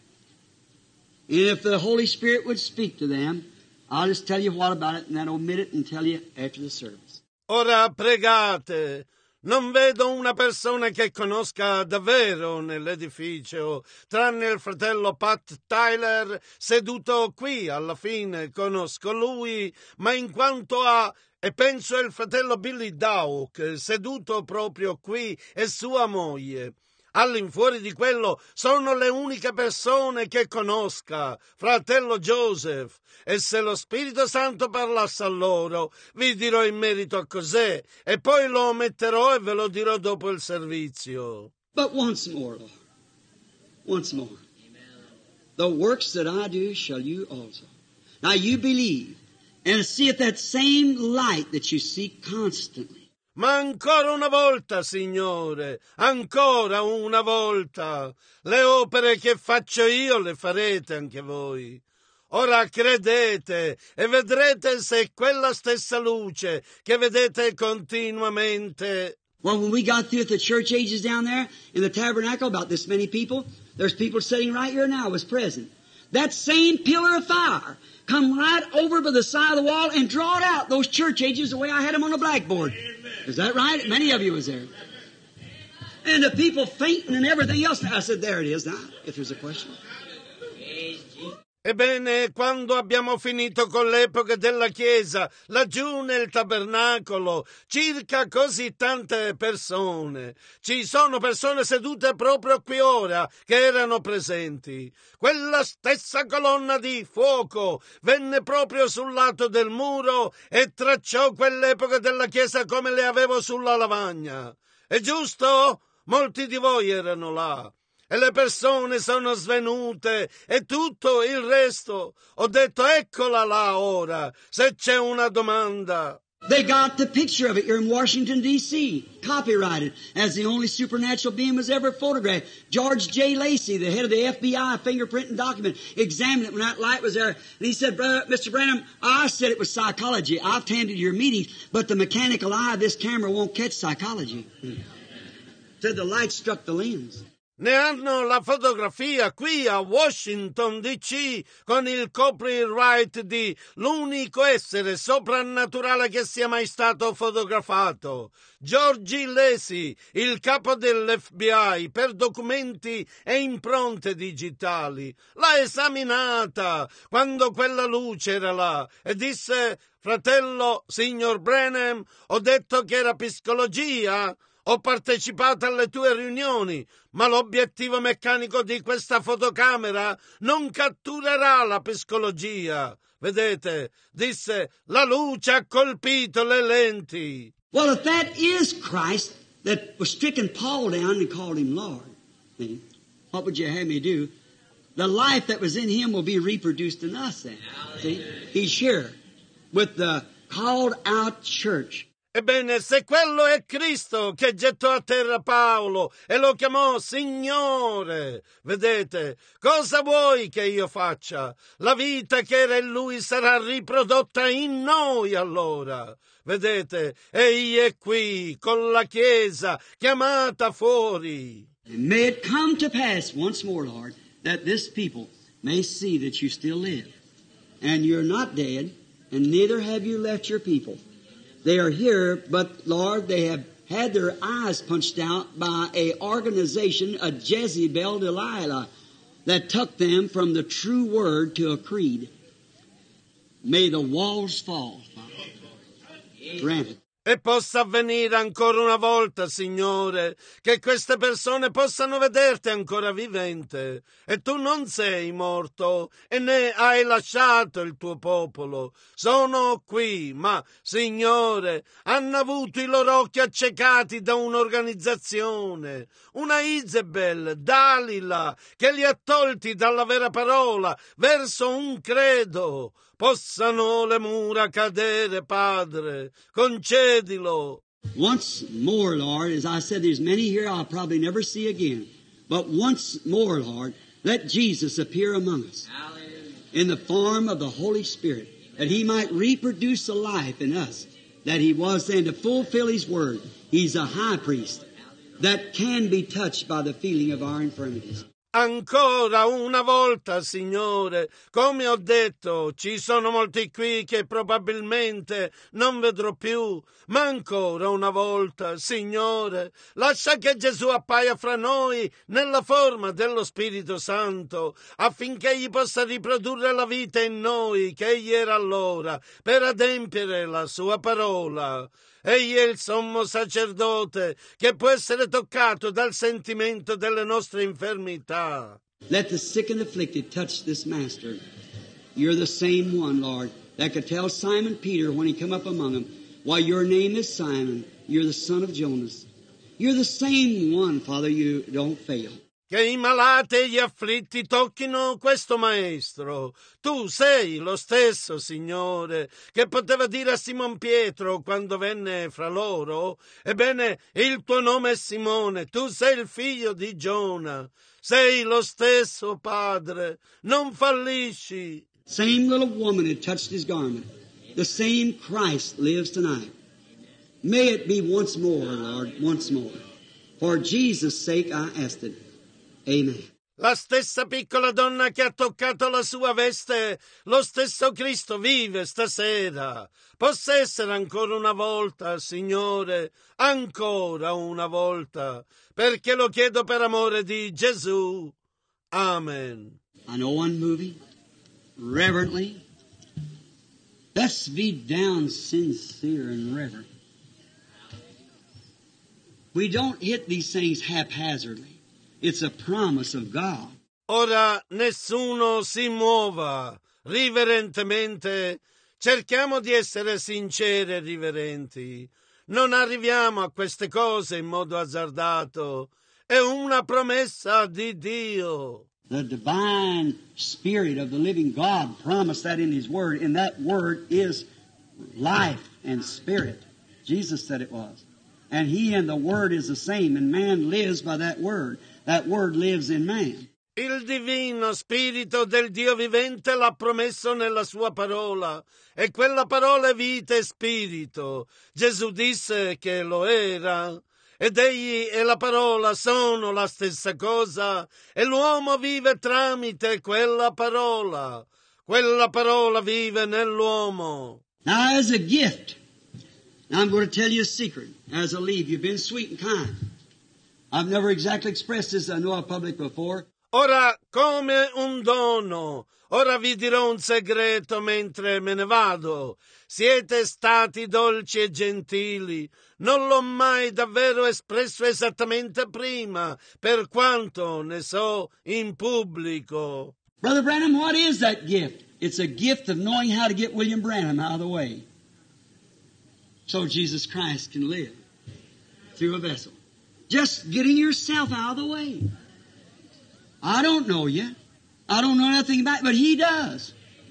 And if the Holy Spirit would speak to them, I'll just tell you what about it and then omit it and tell you after the service. Ora pregate. Non vedo una persona che conosca davvero nell'edificio, tranne il fratello Pat Tyler seduto qui alla fine. Conosco lui, ma in quanto a... E penso il fratello Billy Dawk seduto proprio qui e sua moglie. All'infuori di quello sono le uniche persone che conosca, fratello Joseph, e se lo Spirito Santo parlasse a loro, vi dirò in merito a cos'è, e poi lo ometterò e ve lo dirò dopo il servizio. But once more, Lord, once more, the works that I do shall you also. Now you believe, and see if that same light that you seek constantly. Ma ancora una volta, Signore, ancora una volta, le opere che faccio io le farete anche voi. Ora credete e vedrete se quella stessa luce che vedete continuamente. Well, when we got through at the church ages down there in the tabernacle, about this many people, there's people sitting right here now was present. That same pillar of fire come right over by the side of the wall and drawed out those church ages the way I had them on the blackboard. Amen. Is that right? Many of you was there. And the people fainting and everything else. I said, there it is now, if there's a question. Ebbene, quando abbiamo finito con l'epoca della Chiesa, laggiù nel tabernacolo, circa così tante persone. Ci sono persone sedute proprio qui ora che erano presenti. Quella stessa colonna di fuoco venne proprio sul lato del muro e tracciò quell'epoca della Chiesa come le avevo sulla lavagna. È giusto? Molti di voi erano là. E le persone sono svenute e tutto il resto. Ho detto, eccola là ora, se c'è una domanda. They got the picture of it here in Washington, D.C., copyrighted as the only supernatural being was ever photographed. George J. Lacey, the head of the FBI fingerprinting document, examined it when that light was there. And he said, Mr. Branham, I said it was psychology. I've attended your meetings, but the mechanical eye of this camera won't catch psychology. Said the light struck the lens. Ne hanno la fotografia qui a Washington DC con il copyright di l'unico essere soprannaturale che sia mai stato fotografato. George Lacey, il capo dell'FBI per documenti e impronte digitali, l'ha esaminata quando quella luce era là e disse, fratello, signor Branham, ho detto che era psicologia. Ho partecipato alle tue riunioni, ma l'obiettivo meccanico di questa fotocamera non catturerà la psicologia. Vedete, disse, la luce ha colpito le lenti. Well, if that is Christ that was stricken Paul down and called him Lord, see, what would you have me do? The life that was in him will be reproduced in us then. See, he's here with the called out church. Ebbene, se quello è Cristo che gettò a terra Paolo e lo chiamò Signore, vedete, cosa vuoi che io faccia? La vita che era in lui sarà riprodotta in noi allora. Vedete, egli è qui con la Chiesa chiamata fuori. And may it come to pass once more, Lord, that this people may see that you still live. And you're not dead, and neither have you left your people. They are here, but, Lord, they have had their eyes punched out by a organization, a Jezebel Delilah, that took them from the true word to a creed. May the walls fall, Father. Grant it. E possa avvenire ancora una volta, Signore, che queste persone possano vederti ancora vivente. E tu non sei morto e ne hai lasciato il tuo popolo. Sono qui, ma, Signore, hanno avuto i loro occhi accecati da un'organizzazione, una Isabel, Dalila, che li ha tolti dalla vera parola verso un credo. Possano le mura cadere, Padre, concedilo. Once more, Lord, as I said, there's many here I'll probably never see again. But once more, Lord, let Jesus appear among us in the form of the Holy Spirit, that He might reproduce the life in us that He was then to fulfill His word. He's a high priest that can be touched by the feeling of our infirmities. Ancora una volta, Signore, come ho detto, ci sono molti qui che probabilmente non vedrò più, ma ancora una volta, Signore, lascia che Gesù appaia fra noi nella forma dello Spirito Santo, affinché Egli possa riprodurre la vita in noi che Egli era allora, per adempiere la sua parola. Egli è il sommo sacerdote che può essere toccato dal sentimento delle nostre infermità. Let the sick and afflicted touch this Master. You're the same one, Lord, that could tell Simon Peter when he come up among them, why your name is Simon, you're the son of Jonas. You're the same one, Father, you don't fail. Che i malati e gli afflitti tocchino questo Maestro. Tu sei lo stesso, Signore, che poteva dire a Simon Pietro quando venne fra loro: ebbene, il tuo nome è Simone, tu sei il figlio di Giona. Sei lo stesso, Padre, non fallisci. Same little woman had touched His garment. The same Christ lives tonight. May it be once more, Lord, once more. For Jesus' sake I asked it. Amen. La stessa piccola donna che ha toccato la sua veste, lo stesso Cristo vive stasera. Possa essere ancora una volta, Signore, ancora una volta, perché lo chiedo per amore di Gesù. Amen. I know one movie, reverently. Let's be down sincere and reverent. We don't hit these things haphazardly. It's a promise of God. Ora nessuno si muova. Riverentemente cerchiamo di essere sinceri e riverenti. Non arriviamo a queste cose in modo azzardato. È una promessa di Dio. The divine Spirit of the living God promised that in His Word, and that Word is life and spirit. Jesus said it was. And He and the Word is the same, and man lives by that Word. That Word lives in man. Il divino Spirito del Dio vivente l'ha promesso nella sua parola, e quella parola è vita e spirito. Gesù disse che lo era, ed Egli e la parola sono la stessa cosa, e l'uomo vive tramite quella parola. Quella parola vive nell'uomo. Now, as a gift, now I'm going to tell you a secret. As a leave, you've been sweet and kind. I've never exactly expressed this, I know I've public before. Ora, come un dono, ora vi dirò un segreto mentre me ne vado. Siete stati dolci e gentili. Non l'ho mai davvero espresso esattamente prima, per quanto ne so in pubblico. Brother Branham, what is that gift? It's a gift of knowing how to get William Branham out of the way, so Jesus Christ can live through a vessel. Just getting yourself out of the way. I don't know you. I don't know nothing about it, but He does.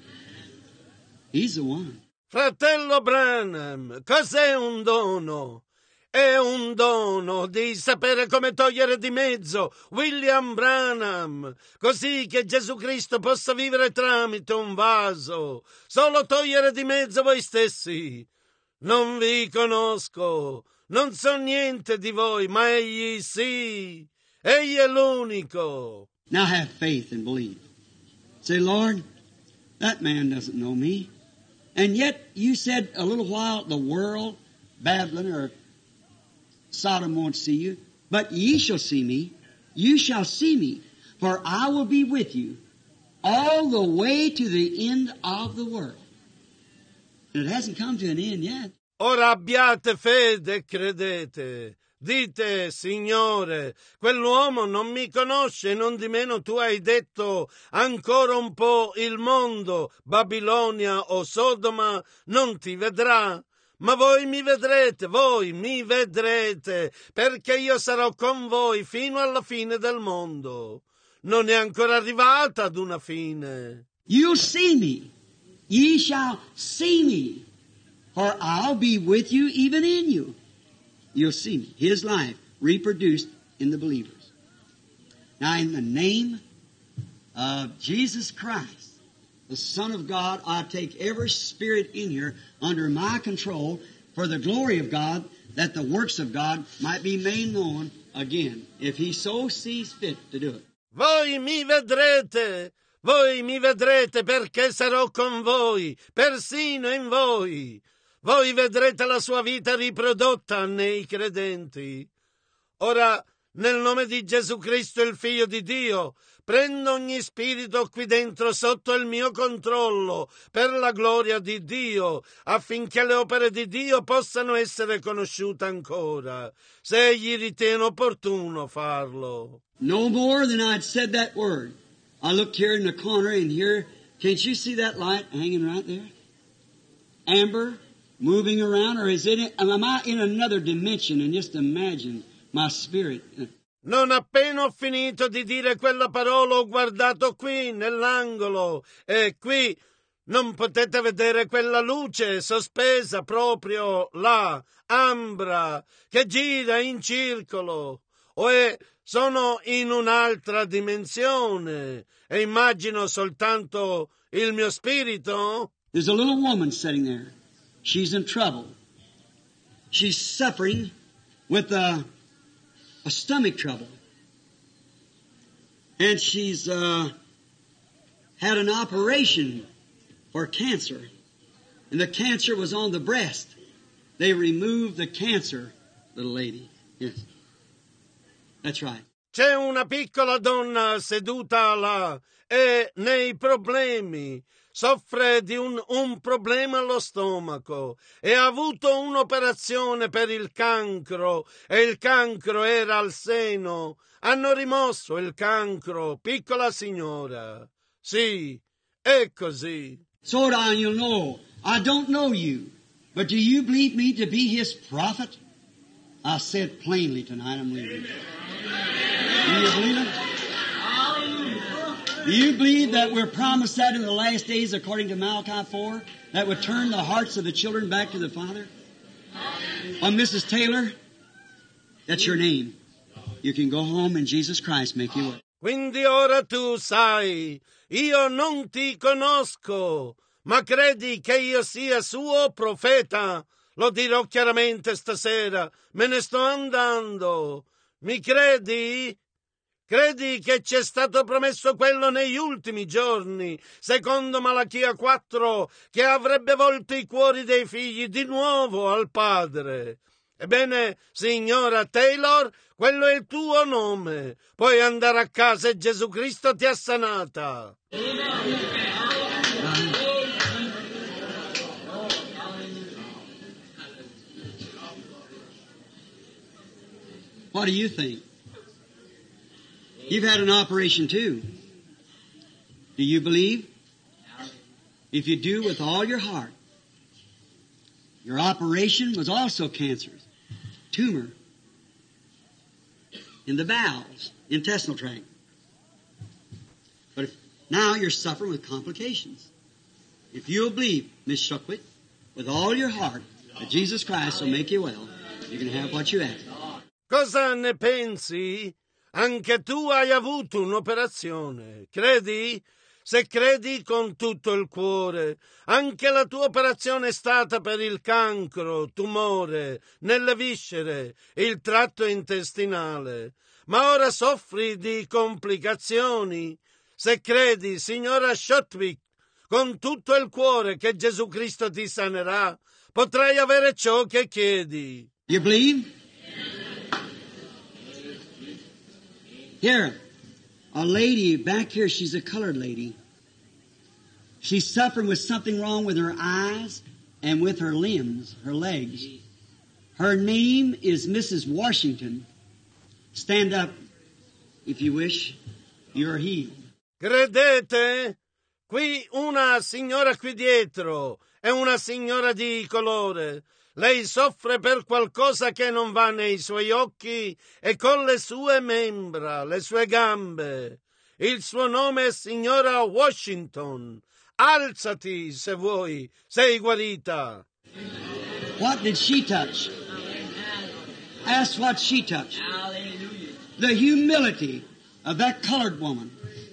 He's the one. Fratello Branham, cos'è un dono? È un dono di sapere come togliere di mezzo William Branham, così che Gesù Cristo possa vivere tramite un vaso. Solo togliere di mezzo voi stessi. Non vi conosco, non so niente di voi, ma Egli sì. Egli è l'unico. Now have faith and believe. Say, Lord, that man doesn't know me. And yet you said a little while the world, Babylon or Sodom won't see you, but ye shall see me. You shall see me, for I will be with you all the way to the end of the world. And it hasn't come to an end yet. Ora abbiate fede e credete. Dite, Signore, quell'uomo non mi conosce, nondimeno tu hai detto ancora un po' il mondo, Babilonia o Sodoma, non ti vedrà. Ma voi mi vedrete, perché io sarò con voi fino alla fine del mondo. Non è ancora arrivata ad una fine. You'll see me. Ye shall see me. For I'll be with you, even in you. You'll see me. His life reproduced in the believers. Now, in the name of Jesus Christ, the Son of God, I take every spirit in here under my control for the glory of God, that the works of God might be made known again, if He so sees fit to do it. Voi mi vedrete perché sarò con voi, persino in voi. Voi vedrete la sua vita riprodotta nei credenti. Ora, nel nome di Gesù Cristo, il Figlio di Dio, prendo ogni spirito qui dentro sotto il mio controllo per la gloria di Dio, affinché le opere di Dio possano essere conosciute ancora, se egli ritiene opportuno farlo. No more than I'd said that word. I looked here in the corner and here, can't you see that light hanging right there? Amber, moving around, or am I in another dimension and just imagine my spirit? Non appena ho finito di dire quella parola ho guardato qui nell'angolo e qui non potete vedere quella luce sospesa proprio là, ambra, che gira in circolo. Sono in un'altra dimensione e immagino soltanto il mio spirito. There's a little woman sitting there. She's in trouble. She's suffering with a stomach trouble. And she's had an operation for cancer. And the cancer was on the breast. They removed the cancer, little lady. Yes. That's right. C'è una piccola donna seduta là e nei problemi. Soffre di un problema allo stomaco e ha avuto un'operazione per il cancro e il cancro era al seno. Hanno rimosso il cancro, piccola signora. Sì, è così. So now you'll know. I don't know you, but do you believe me to be His prophet? I said plainly tonight, I'm leaving. Do you believe it? Do you believe that we're promised that in the last days, according to Malachi 4, that would turn the hearts of the children back to the Father? Mrs. Taylor, that's your name. You can go home and Jesus Christ make you well. Quindi ora tu sai, io non ti conosco, ma credi che io sia suo profeta? Lo dirò chiaramente stasera, me ne sto andando. Mi credi? Credi che ci è stato promesso quello negli ultimi giorni, secondo Malachia 4, che avrebbe volto i cuori dei figli di nuovo al Padre? Ebbene, signora Taylor, quello è il tuo nome. Puoi andare a casa e Gesù Cristo ti ha sanata. What do you think? You've had an operation too. Do you believe? If you do with all your heart. Your operation was also cancerous. Tumor in the bowels, intestinal tract. But now you're suffering with complications. If you'll believe, Miss Shuckwit, with all your heart that Jesus Christ will make you well, you can have what you ask. Cosa ne pensi? Anche tu hai avuto un'operazione, credi? Se credi con tutto il cuore, anche la tua operazione è stata per il cancro, tumore, nelle viscere, il tratto intestinale, ma ora soffri di complicazioni. Se credi, signora Shotwick, con tutto il cuore che Gesù Cristo ti sanerà, potrai avere ciò che chiedi. You believe? Here, a lady back here, she's a colored lady. She's suffering with something wrong with her eyes, and with her limbs, her legs. Her name is Mrs. Washington. Stand up, if you wish. You're healed. Credete? Qui una signora qui dietro è una signora di colore. Lei soffre per qualcosa che non va nei suoi occhi e con le sue membra, le sue gambe. Il suo nome è signora Washington. Alzati se vuoi, sei guarita. What did she touch? Ask what she touched. The humility of that colored woman.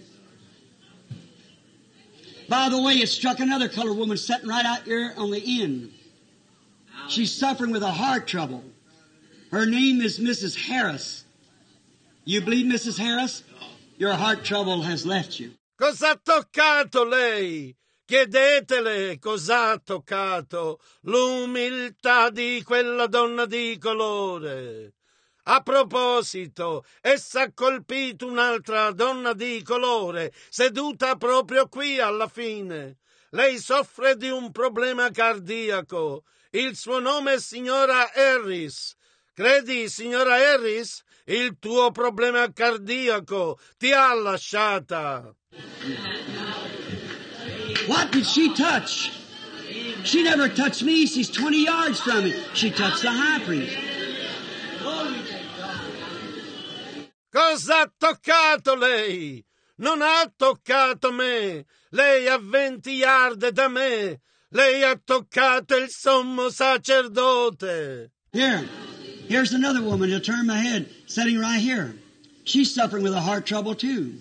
By the way, it struck another colored woman sitting right out here on the end. She's suffering with a heart trouble. Her name is Mrs. Harris. You believe, Mrs. Harris? Your heart trouble has left you. Cosa ha toccato lei? Chiedetele cosa ha toccato. L'umiltà di quella donna di colore. A proposito, essa ha colpito un'altra donna di colore, seduta proprio qui alla fine. Lei soffre di un problema cardiaco. Il suo nome è signora Harris. Credi, signora Harris? Il tuo problema cardiaco ti ha lasciata. What did she touch? She never touched me. She's 20 yards from me. She touched the high priest. Cosa ha toccato lei? Non ha toccato me. Lei a 20 yard da me. Lei ha toccato il sommo sacerdote. Here's another woman to turn my head, sitting right here. She's suffering with a heart trouble too.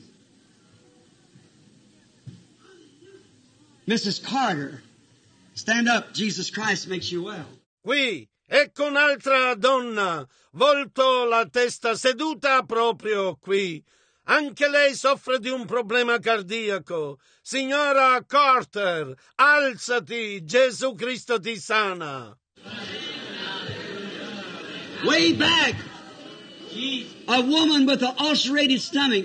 Mrs. Carter, stand up. Jesus Christ makes you well. Qui, ecco un'altra donna, volto la testa, seduta proprio qui. Anche lei soffre di un problema cardiaco. Signora Carter, alzati, Gesù Cristo ti sana. Way back, a woman with an ulcerated stomach.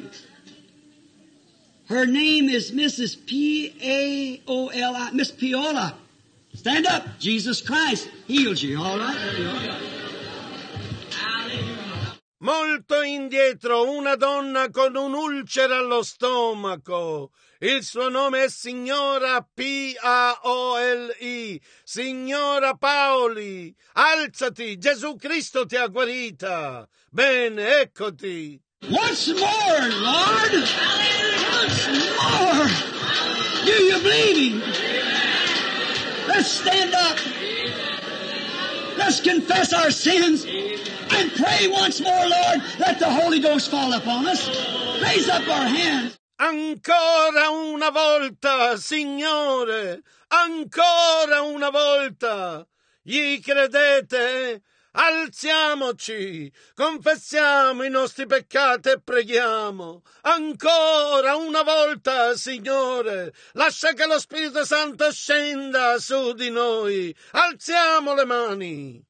Her name is Mrs. P-A-O-L-I, Miss Piola. Stand up. Jesus Christ heals you, all right? Molto indietro, una donna con un'ulcera allo stomaco. Il suo nome è signora P-A-O-L-I, signora Paoli. Alzati, Gesù Cristo ti ha guarita. Bene, eccoti. Once more, Lord. Once more. Do you believe Him? Let's stand up. Let's confess our sins and pray once more, Lord. Let the Holy Ghost fall upon us. Raise up our hands. Ancora una volta, Signore, ancora una volta. Gli credete? Alziamoci, confessiamo i nostri peccati e preghiamo. Ancora una volta, Signore, lascia che lo Spirito Santo scenda su di noi. Alziamo le mani.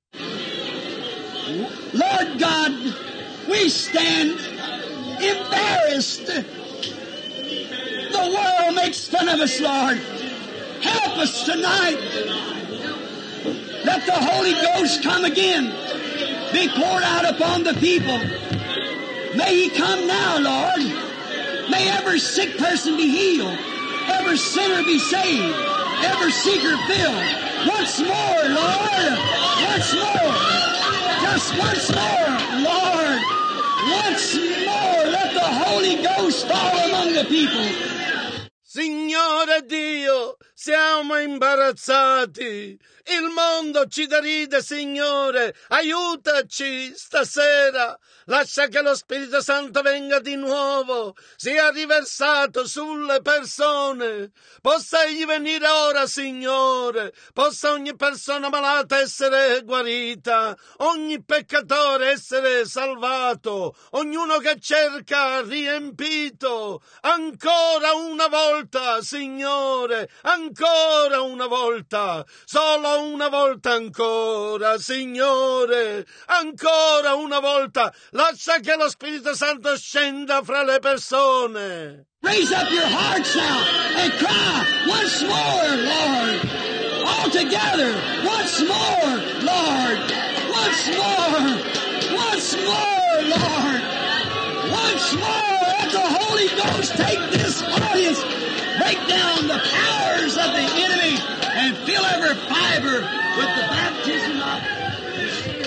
Lord God, we stand embarrassed. The world makes fun of us, Lord. Help us tonight. Let the Holy Ghost come again, be poured out upon the people. May He come now, Lord. May every sick person be healed, every sinner be saved, every seeker filled. Once more, Lord. Once more. Just once more, Lord. Once more, let the Holy Ghost fall among the people. Signore Dio, siamo imbarazzati. Il mondo ci deride, Signore. Aiutaci stasera. Lascia che lo Spirito Santo venga di nuovo, sia riversato sulle persone. Possa egli venire ora, Signore. Possa ogni persona malata essere guarita, ogni peccatore essere salvato, ognuno che cerca riempito. Ancora una volta, Signore, ancora una volta, solo una volta ancora, Signore, ancora una volta. Lascia che lo Spirito Santo scenda fra le persone. Raise up your hearts now and cry once more, Lord. together. Once more, Lord. Once more. Once more, Lord. Once more, let the Holy Ghost take this audience, break down the powers of the enemy, and fill every fiber with the baptism of the Spirit.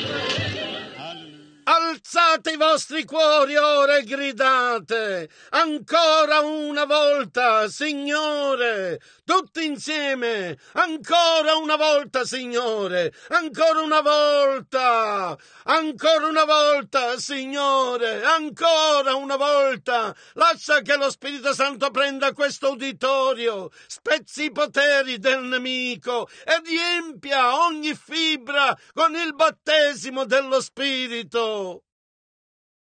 Alzate i vostri cuori ora e gridate, ancora una volta, Signore, tutti insieme, ancora una volta, Signore, ancora una volta, Signore, ancora una volta. Lascia che lo Spirito Santo prenda questo uditorio, spezzi i poteri del nemico e riempia ogni fibra con il battesimo dello Spirito.